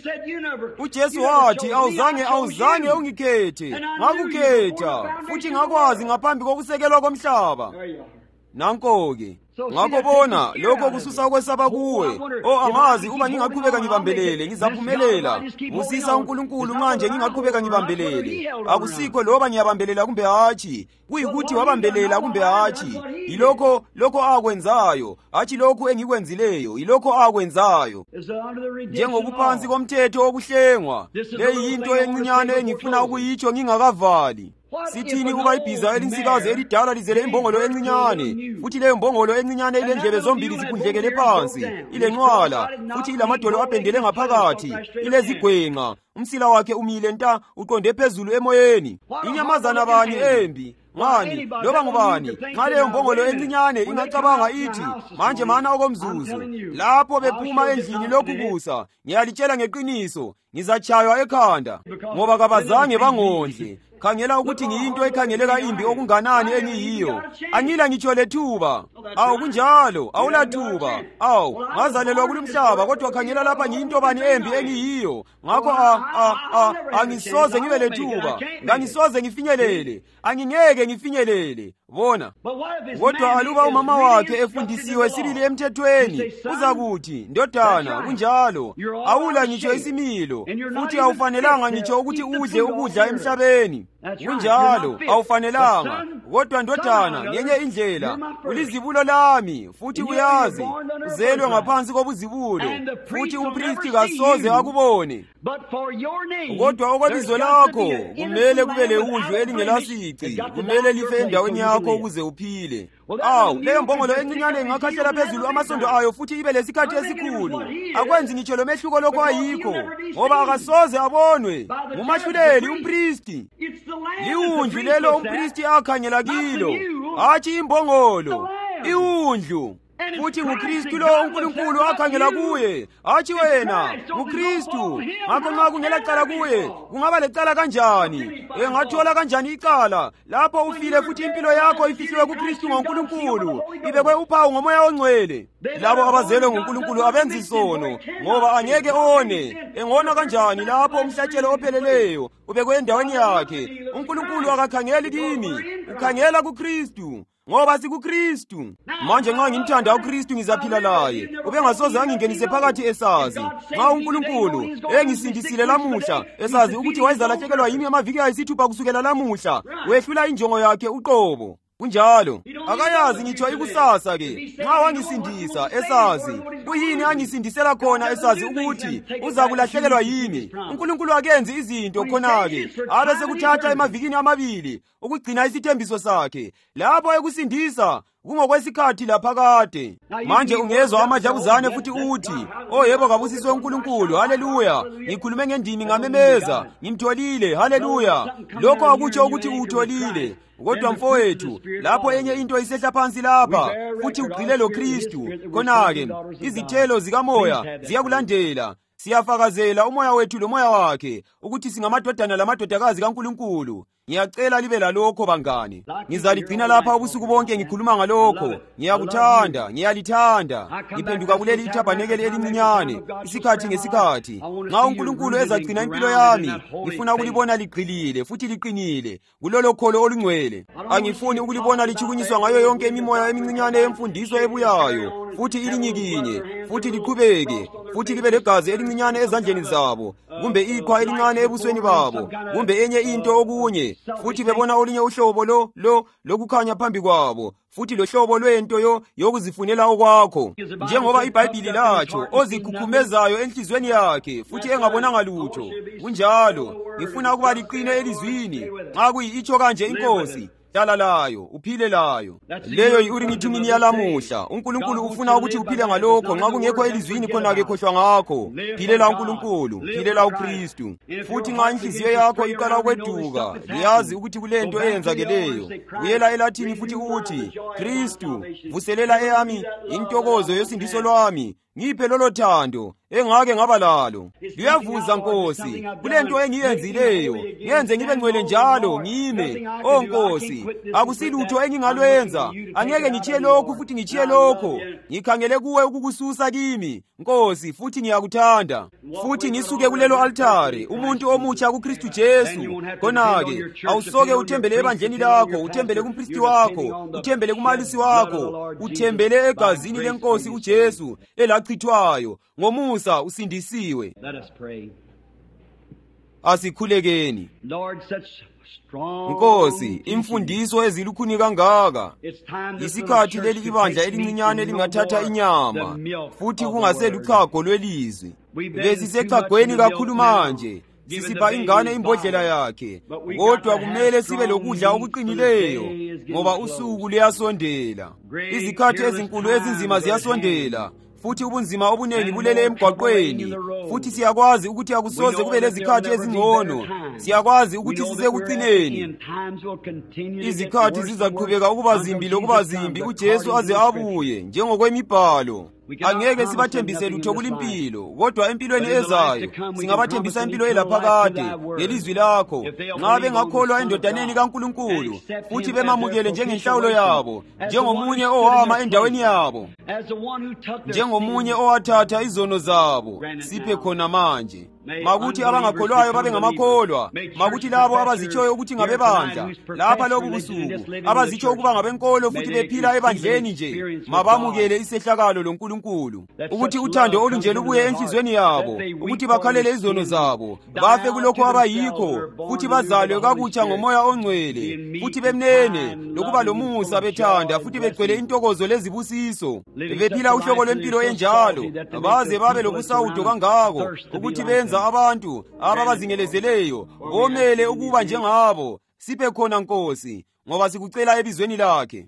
uJesu wathi, awuzange ungikhethe, ngakukhetha futhi ngakwazi ngaphambi kokusekelwa komhlaba. Nanko-ke, ngakho bona lokho kususa ukwesaba kuwe. Angazi uba ngingaqhubeka ngibambelele, ngizaphumelela. Musisa uNkulunkulu manje ngingaqhubeka ngibambelele. Akusikho loba ngiyabambelela kumbe hatshi, kuyikuthi wabambelela kumbe hatshi. Lokho akwenzayo, hatshi lokhu engikwenzileyo, ilokho akwenzayo. Njengokuphansi komthetho wokuhlengwa, leyi yinto encinyane engifuna ukuyitsho ngingakavali. Sithini kuba ibhiza elinsikazi elidala lizele imbongolo encinyane, futhi leyo mbongolo encinyane ilendlebe zombili ziphundlekele phansi, ilenqwala, futhi ilamadolo abhendele ngaphakathi, ilezigwenqa, umsila wakhe umile nta uqonde phezulu emoyeni. Inyamazana bani embi? Ngani loba ngubani nxa leyo mbongolo encinyane ingacabanga ithi manje mana okomzuzu, lapho bephuma endlini lokubusa, ngiyalitshela ngeqiniso, ngizatshaywa ekhanda, ngoba kabazange bangondle. Khangela ukuthi ngiyinto ekhangeleka imbi okunganani engiyiyo. Angila ngitsho lethuba. Kunjalo, awulathuba. Ngazalelwa kulumhlaba, kodwa khangela lapha ngiyinto bani embi engiyiyo. Ngakho angisoze ngibe lethuba. Ngangisoze ngifinyelele. Angingeke ngifinyelele. Bona. Kodwa aluba umama wakhe efundisiwe sibili emthethweni, uzakuthi, ndodana, kunjalo, awula ngitsho isimilo, futhi awufanelanga ngitsho ukuthi udle ukudla emhlabeni. Kunjalo, awufanelanga. Kodwa ndodana, ngenye indlela, ulizibula izibulo lami, futhi uyazi uzelwe ngaphansi kobuzibulo, futhi umpristi kasoze akubone. Kodwa okwebizo lakho kumele kube lewundlu elingelasici, kumele life endaweni yakho ukuze uphile. Awu, leyo mbongolo encinyane ingakhahlela phezulu amasondo ayo futhi ibe lesikhathi esikhulu. Akwenzi ngitsho lo mehluko lokho ayikho, ngoba akasoze abonwe ngumahluleli umpristi. Iwundlu lelo umpristi akhangela kilo, hatshi imbongolo, iwundlu. Futhi nguKristu lo uNkulunkulu akhangela kuye, hatshi wena, nguKristu. Ngakho nxa kungela cala kuye, kungaba lecala kanjani? Engathola kanjani icala lapho ufile futhi impilo yakho ifihliwe kuKristu ngoNkulunkulu, ibekwe uphawu ngoMoya oNgcwele? Labo abazelwe nguNkulunkulu abenzi sono, ngoba angeke one. Engona kanjani lapho umhlatshelo opheleleyo ubekwe endaweni yakhe? uNkulunkulu akakhangeli kimi, ukhangela kuKristu, ngoba sikuKristu. Manje nxa ngimthanda uKristu ngizaphila laye, ubengasoze angingenise phakathi esazi. Nxa uNkulunkulu engisindisile lamuhla, esazi ukuthi wayezalahlekelwa yimi amaviki ayisithupha kusukela lamuhla, wehlula injongo yakhe uqobo. Kunjalo akayazi ngitsho ikusasa ke. Nxa wangisindisa esazi, kuyini angisindisela khona esazi ukuthi uza kulahlekelwa yimi? uNkulunkulu akenzi izinto khona-ke abe sekuthatha emavikini amabili ukugcina isithembiso sakhe. Lapho ekusindisa kungokwesikhathi laphakade. Manje ungezwa amadlabuzane futhi uthi, oh yebo kabusiswe uNkulunkulu, haleluya, ngikhulume ngendimi ngamemeza, ngimtholile, haleluya. Lokho akutsho ukuthi utholile. Kodwa mfowethu, lapho enye into isehla phansi lapha, futhi ugcile loKristu, khona-ke izithelo zikamoya ziyakulandela. Siyafakazela umoya wethu lomoya wakhe ukuthi singamadodana lamadodakazi kaNkulunkulu. Ngiyacela libe lalokho bangane. Ngizaligcina lapha ubusuku bonke ngikhuluma ngalokho. Ngiyakuthanda, ngiyalithanda. Ngiphenduka kuleli ithabanekeli elincinyane, isikhathi ngesikhathi. Nxa uNkulunkulu ezagcina impilo yami, ngifuna ukulibona ligqilile futhi liqinile kulolo kholo olungcwele. Angifuni ukulibona lichukunyiswa ngayo yonke imimoya emincinyane yemfundiso ebuyayo, futhi ilinyikinye, futhi liqhubeke, futhi libe legazi elincinyane ezandleni zabo, kumbe iqhwa elincane ebusweni babo, kumbe enye into okunye, futhi bebona olinye uhlobo lokukhanya phambi kwabo, futhi lohlobo lwento yokuzifunela okwakho. Njengoba iBhayibhili latsho, ozikhukhumeza enhlizweni yakhe futhi engabonanga lutho. Kunjalo ngifuna ukuba liqine elizwini. Nxa kuyitsho kanje iNkosi, hlala layo, uphile layo. Leyo yi-Urimithumini yalamuhla. uNkulunkulu ufuna ukuthi uphile ngalokho. Nxa kungekho elizwini khona-ke khohlwa ngakho. Philela uNkulunkulu, philela uKristu. Futhi nxa inhliziyo yakho iqala ukweduka, liyazi ukuthi kulento eyenzakeleyo. Buyela eLathini futhi uthi, Kristu, vuselela eyami intokozo yosindiso lwami. Ngiphe lolo thando engake ngaba lalo. Liyavuza Nkosi, kulento engiyenzileyo. Ngenze ngibe ngcwele njalo ngime. Oh Nkosi, akusilutho engingalwenza. Angeke ngichiye lokhu futhi ngichiye lokho. Ngikhangele kuwe ukukususa kimi, Nkosi, futhi ngiyakuthanda. Futhi ngisuke kulelo altare, umuntu omutsha kuKristu Jesu. Khona-ke awusoke uthembele ebandleni lakho, uthembele kumpristi wakho, uthembele kumalisi wakho, uthembele egazini leNkosi uJesu elachithwayo. Ngomusa usindisiwe. Asikhulekeni. Nkosi, imfundiso ezilukhuni kangaka. Isikhathi leli ibandla elincinyane lingathatha inyama, futhi kungaseluchago lwelizwi. Besisechagweni kakhulu manje. Sisipha ingane imbodlela yakhe, kodwa kumele sibe lokudla okuqinileyo, ngoba usuku luyasondela. Izikhathi ezinkulu ezinzima ziyasondela, futhi ubunzima obunengi bulele emgwaqweni. Futhi siyakwazi ukuthi akusoze kube lezikhathi ezingcono. Siyakwazi ukuthi sisekucineni. Izikhathi zizaqhubeka ukuba zimbi uJesu aze abuye njengokwemibhalo. Angeke sibathembise lutho kulimpilo, kodwa empilweni ezayo singabathembisa impilo elaphakade ngelizwi lakho. Nxa bengakholwa endodaneni kaNkulunkulu, futhi bemamukele njengenhlawulo yabo, njengomunye owama endaweni yabo, njengomunye owathatha izono zabo, siphe khona manje. makuthi abangakholwayo babe ngamakholwa, makuthi labo abazitshoyo ukuthi ngabebandla lapha lobu busuku, abazitsho ukuba ngabenkolo futhi bephila ebandleni nje, mabamukele isehlakalo loNkulunkulu, ukuthi uthando olunje lubuye enhlizweni yabo, ukuthi bakhalele izono zabo, bafe kulokho abayikho, futhi bazalwe kabutsha ngoMoya oNgcwele, futhi bemnene lokuba lomusa, bethanda futhi begcwele intokozo lezibusiso, bephila uhlobo lwempilo enjalo, baze babe lobusawudo kangako, ukuthi benza abantu ababazingelezeleyo bomele ukuba njengabo. Siphe khona Nkosi, ngoba sikucela ebizweni lakhe.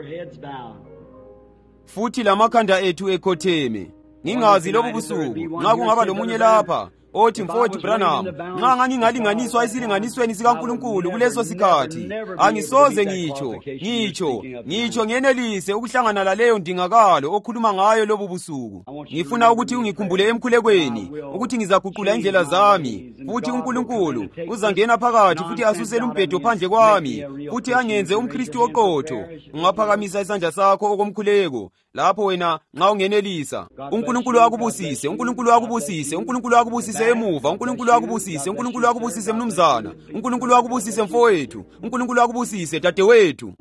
Futhi lamakhanda ethu ekhotheme. Ngingazi lobu busuku nxa kungaba lomunye lapha othi mfowethu Branham, nxa ngingalinganiswa esilinganisweni sikaNkulunkulu kuleso sikhathi, angisoze ngitsho ngenelise ukuhlangana laleyo ndingakalo okhuluma ngayo lobu busuku. Ngifuna ukuthi ungikhumbule emkhulekweni ukuthi ngizaguqula indlela zami, futhi uNkulunkulu uzangena phakathi futhi asusele umbhedo phandle kwami, futhi angenze umKristu oqotho. Ungaphakamisa isandla sakho okomkhuleko lapho wena nxa ungenelisa. uNkulunkulu akubusise, uNkulunkulu akubusise, uNkulunkulu akubusise emuva, uNkulunkulu akubusise, uNkulunkulu akubusise mnumzana, uNkulunkulu akubusise mfowethu, uNkulunkulu akubusise dadewethu.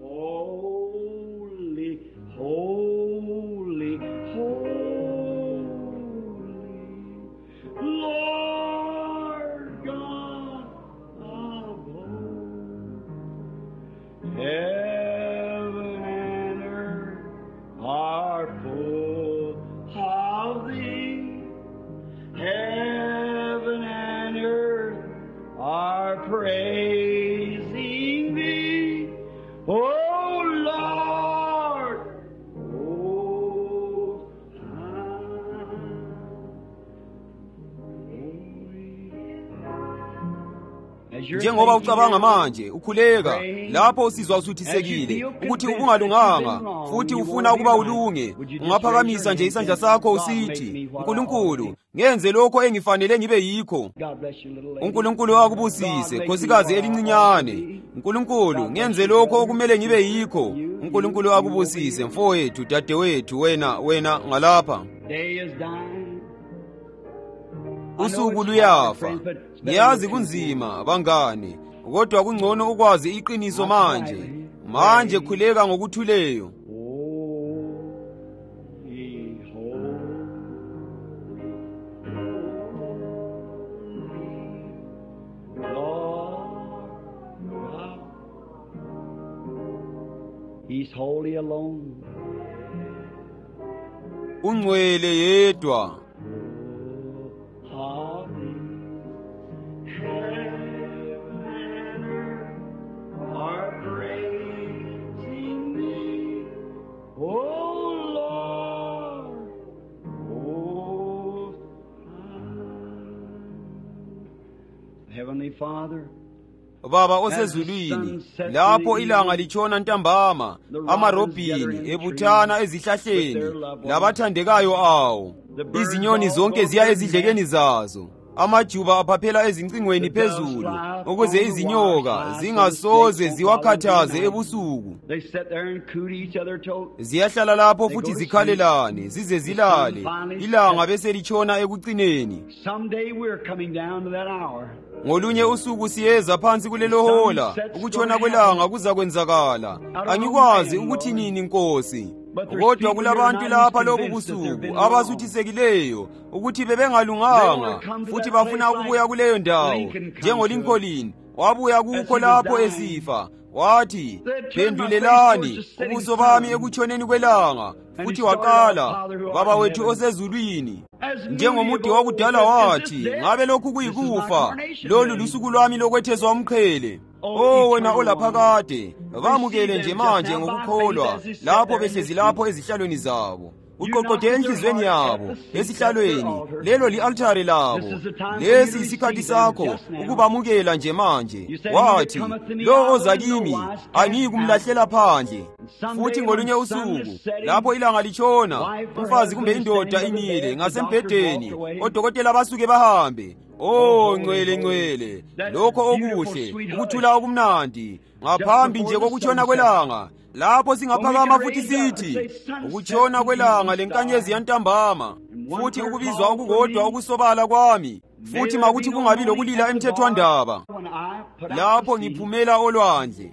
Praising thee, oh Lord, oh Njengoba ucabanga manje, ukhuleka lapho usizwa usuthisekile ukuthi ubungalunganga futhi ufuna ukuba ulunge, ungaphakamisa nje isandla sakho usithi, uNkulunkulu, ngenze lokho engifanele ngibe yikho. uNkulunkulu akubusise nkosikazi elincinyane, uNkulunkulu, ngenze lokho okumele ngibe yikho. uNkulunkulu akubusise mfowethu, dadewethu, wena ngalapha. Usuku luyafa. Ngiyazi kunzima bangane, kodwa kungcono ukwazi iqiniso manje khuleka ngokuthuleyo. He's holy alone. Ungcwele yedwa. Heavenly Father, Baba osezulwini, lapho ilanga litshona ntambama, amarobhini ebuthana ezihlahleni labathandekayo awo, izinyoni zonke ziya ezidlekeni zazo, amajuba aphaphela ezincingweni phezulu, ukuze izinyoka zingasoze ziwakhathaze ebusuku. Ziyahlala lapho futhi zikhalelane zize zilale, ilanga bese litshona ekucineni. Ngolunye usuku siyeza phansi kulelo hola, ukutshona kwelanga kuzakwenzakala. Angikwazi ukuthi nini Nkosi, kodwa kulabantu lapha lobu busuku abasuthisekileyo ukuthi bebengalunganga futhi bafuna ukubuya kuleyo ndawo, njengoLincoln wabuya kukho lapho esifa, wathi, "Phendulelani ubuso bami ekutshoneni kwelanga," futhi waqala, "Baba wethu osezulwini." Njengomude wakudala wathi, "Ngabe lokhu kuyikufa, lolu lusuku lwami lokwethezwa umqhele." Oh wena olaphakade, bamukele nje manje ngokukholwa lapho behlezi lapho ezihlalweni zabo. Uqoqode enhlizweni yabo, esihlalweni, lelo li-altare labo. Lesi isikhathi sakho ukubamukela nje manje. Wathi, "Lo oza kimi, angiyikumlahlela phandle." Futhi ngolunye usuku, lapho ilanga litshona, umfazi kumbe indoda imile ngasembhedeni, odokotela basuke bahambe. Oh ngcwele ngcwele, lokho okuhle, ukuthula okumnandi, ngaphambi nje kokutshona kwelanga, lapho singaphakama futhi sithi, "Ukutshona kwelanga lenkanyezi yantambama," futhi ukubizwa okukodwa okusobala kwami. futhi makuthi kungabi lokulila emthethwandaba lapho ngiphumela olwandle.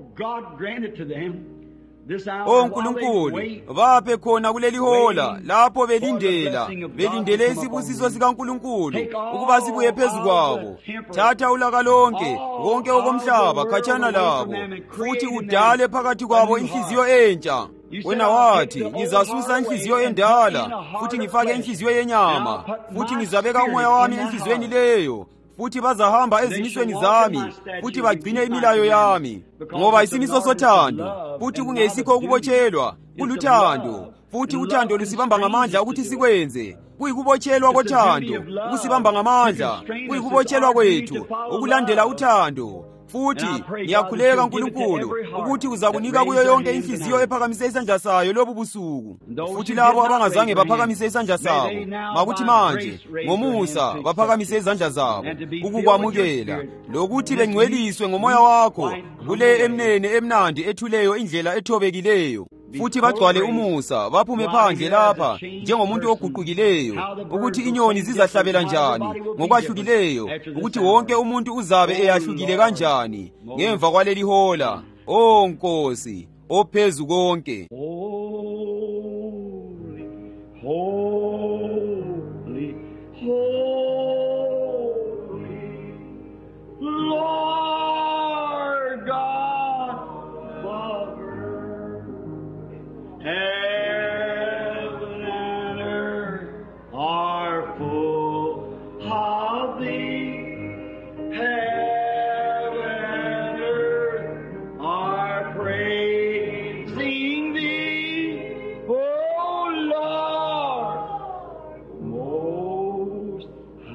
ONkulunkulu baphe khona kuleli hola lapho belindele isibusiso sikaNkulunkulu ukuba sibuye phezu kwabo. Thatha ulaka lonke konke okomhlaba khatshana labo, futhi udale phakathi kwabo inhliziyo entsha. Wena wathi, ngizasusa inhliziyo endala futhi ngifake inhliziyo yenyama, futhi ngizabeka umoya wami enhliziyweni leyo, futhi bazahamba ezimisweni zami, futhi bagcine imilayo yami. Ngoba isimiso sothando, futhi kungesikho ukubotshelwa, kuluthando, futhi uthando lusibamba ngamandla ukuthi sikwenze. Kuyikubotshelwa kothando ukusibamba ngamandla, kuyikubotshelwa kwethu ukulandela uthando. Futhi ngiyakhuleka Nkulunkulu ukuthi uzakunika kuyo yonke inhliziyo ephakamise isandla sayo lobu busuku. Futhi labo abangazange baphakamise isandla sabo, makuthi manje ngomusa baphakamise izandla zabo ukukwamukela, lokuthi bengcweliswe ngomoya wakho kule emnene emnandi ethuleyo indlela ethobekileyo. Futhi bagcwale umusa, baphume phandle lapha njengomuntu oguqukileyo, ukuthi inyoni zizahlabela njani ngokwahlukileyo, ukuthi wonke umuntu uzabe eyahlukile kanjani ngemva kwaleli hola. Oh Nkosi ophezu konke, holy, holy, Lord God, Father, heaven and earth are full of thee. Heaven and earth are praising thee, O Lord, most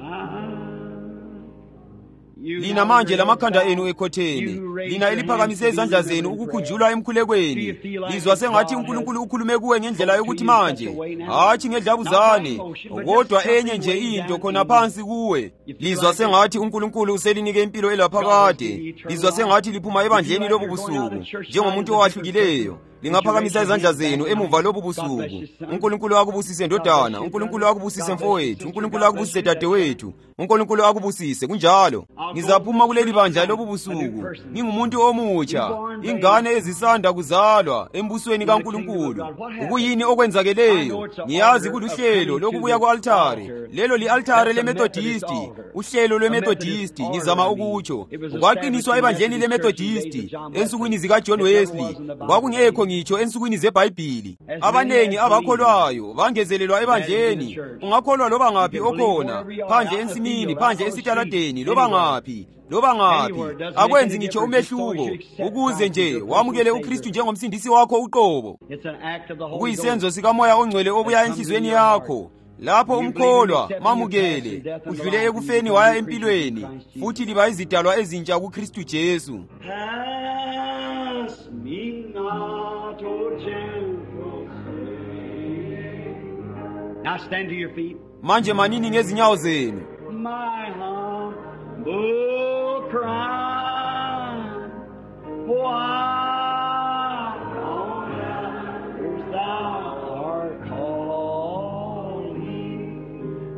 high. lina manje lamakhanda enu ekhotheni, lina eliphakamise izandla zenu ukukhunjulwa emkhulekweni, lizwa sengathi uNkulunkulu ukhulume kuwe ngendlela yokuthi manje, hatshi ngedlabuzane, kodwa enye nje into khona phansi kuwe. Lizwa sengathi uNkulunkulu uselinike impilo elaphakade, lizwa sengathi liphuma ebandleni lobu busuku njengomuntu owahlukileyo. Lingaphakamisa izandla zenu emuva lobu busuku. uNkulunkulu akubusise ndodana, uNkulunkulu akubusise mfowethu, uNkulunkulu akubusise dadewethu, uNkulunkulu akubusise. Kunjalo ngizaphuma kuleli bandla lobu busuku ngingumuntu omutsha, ingane ezisanda kuzalwa embusweni kaNkulunkulu. Ukuyini okwenzakeleyo? Ngiyazi kuluhlelo lokubuya ku-altare, lelo li-altare leMethodisti, uhlelo lweMethodisti. Ngizama ukutsho kwaqiniswa ebandleni leMethodisti ensukwini zikaJohn Wesley, kwakungekho ngitsho ensukwini zeBhayibhili. Abanengi abakholwayo bangezelelwa ebandleni. Ungakholwa loba ngaphi okhona, phandle ensimini, phandle esitaladeni, loba ngaphi. Akwenzi ngitsho umehluko, ukuze nje wamukele uKristu njengomsindisi wakho uqobo. Kuyisenzo sikaMoya oNgcwele obuya enhliziyweni yakho. Lapho umkholwa mamukele, udlule ekufeni waya empilweni, futhi liba izidalwa ezintsha kuKristu Jesu. Now stand to your feet. Manje manini ngezinyawo zenu. My humble cry, why on earth thou art calling,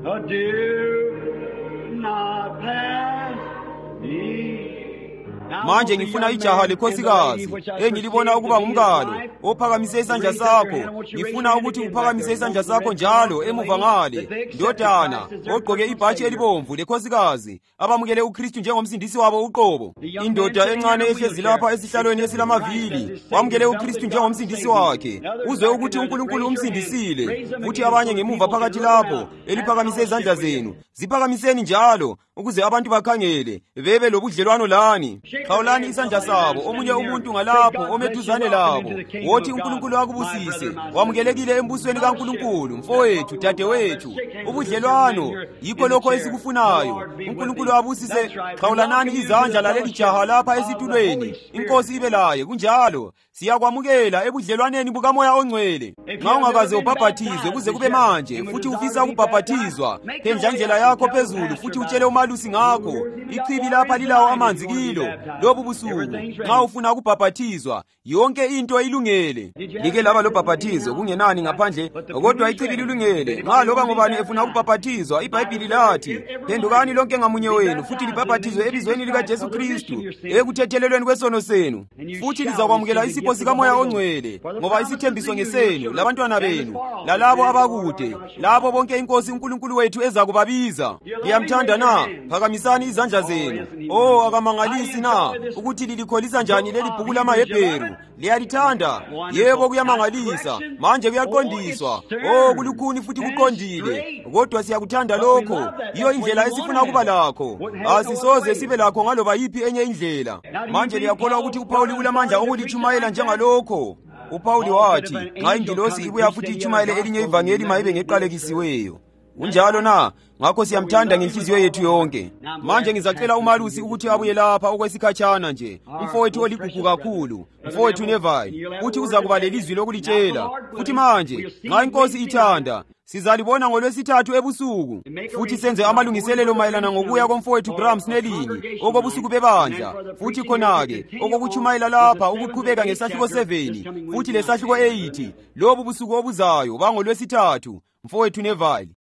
do not pass me. Manje ngifuna ijaha lekhosikazi engilibona ukuba ngumkalo ophakamise isandla sakho. Ngifuna ukuthi uphakamise isandla sakho njalo emuva ngale, ndodana ogqoke ibhatshi elibomvu lekhosikazi abamukele uKristu njengomsindisi wabo uqobo. Indoda encane ehlezi lapha esihlalweni esilamavili wamukele uKristu njengomsindisi wakhe. Uzwe ukuthi uNkulunkulu umsindisile. Futhi abanye ngemuva phakathi lapho eliphakamise izandla zenu, ziphakamiseni njalo ukuze abantu bakhangele bebe lobudlelwano lani. Khawulani isandla sabo omunye umuntu ngalapho omeduzane labo. Wothi uNkulunkulu akubusise, wamukelekile embusweni kaNkulunkulu, mfowethu, dadewethu. Ubudlelwano yikho lokho esikufunayo. uNkulunkulu abusise. Khawulanani izandla laleli jaha lapha esitulweni. Inkosi ibe laye. Kunjalo siyakwamukela ebudlelwaneni bukaMoya oNgcwele. Nxa ungakaze ubhaphathizwe kuze kube manje, futhi ufisa ukubhaphathizwa, phendla indlela yakho phezulu futhi utshele umalusi ngakho. Ichibi lapha lilawo amanzi kilo. lobu busuku nxa ufuna ukubhaphathizwa yonke into ilungele. Like laba lobhaphathizo kungenani ngaphandle, kodwa iciki lilungele nxa loba ngubani efuna ukubhaphathizwa. IBhayibhili lathi, phendukani lonke ngamunye wenu futhi libhaphathizwe ebizweni likaJesu Kristu ekuthethelelweni kwesono senu, futhi lizakwamukela isipho sikaMoya oNgcwele, ngoba isithembiso ngesenu labantwana benu lalabo abakude, labo bonke iNkosi uNkulunkulu wethu ezakubabiza. Liyamthanda na? Phakamisani izandla zenu. Oh, akamangalisi na ukuthi lilikholisa njani leli bhuku lamaHebheru? Liyalithanda? Yebo, kuyamangalisa. Manje kuyaqondiswa. Oh, kulukhuni futhi kuqondile. Kodwa siyakuthanda lokho. Iyo indlela esifuna ukuba lakho. Asisoze sibe lakho ngaloba yiphi enye indlela. Manje liyakholwa ukuthi uPawuli ulamandla okulitshumayela njengalokho? uPawuli wathi, nxa ingilosi ibuya futhi itshumayele elinye ivangeli mayibe ngeqalekisiweyo. Unjalo na? Ngakho siyamthanda ngenhliziyo yethu yonke. Manje ngizacela uMalusi ukuthi abuye lapha okwesikhatshana nje. Umfowethu oligugu kakhulu, umfowethu Neville, futhi uzakuba lelizwi lokulitshela. Futhi manje, nxa iNkosi ithanda, sizalibona ngoLwesithathu ebusuku, futhi senze amalungiselelo mayelana ngokuya komfowethu Graham Snelling okobusuku bebandla, futhi khona-ke okokutshumayela lapha ukuqhubeka ngesahluko 7 futhi lesahluko 8 lobu busuku obuzayo bangoLwesithathu, mfowethu Neville.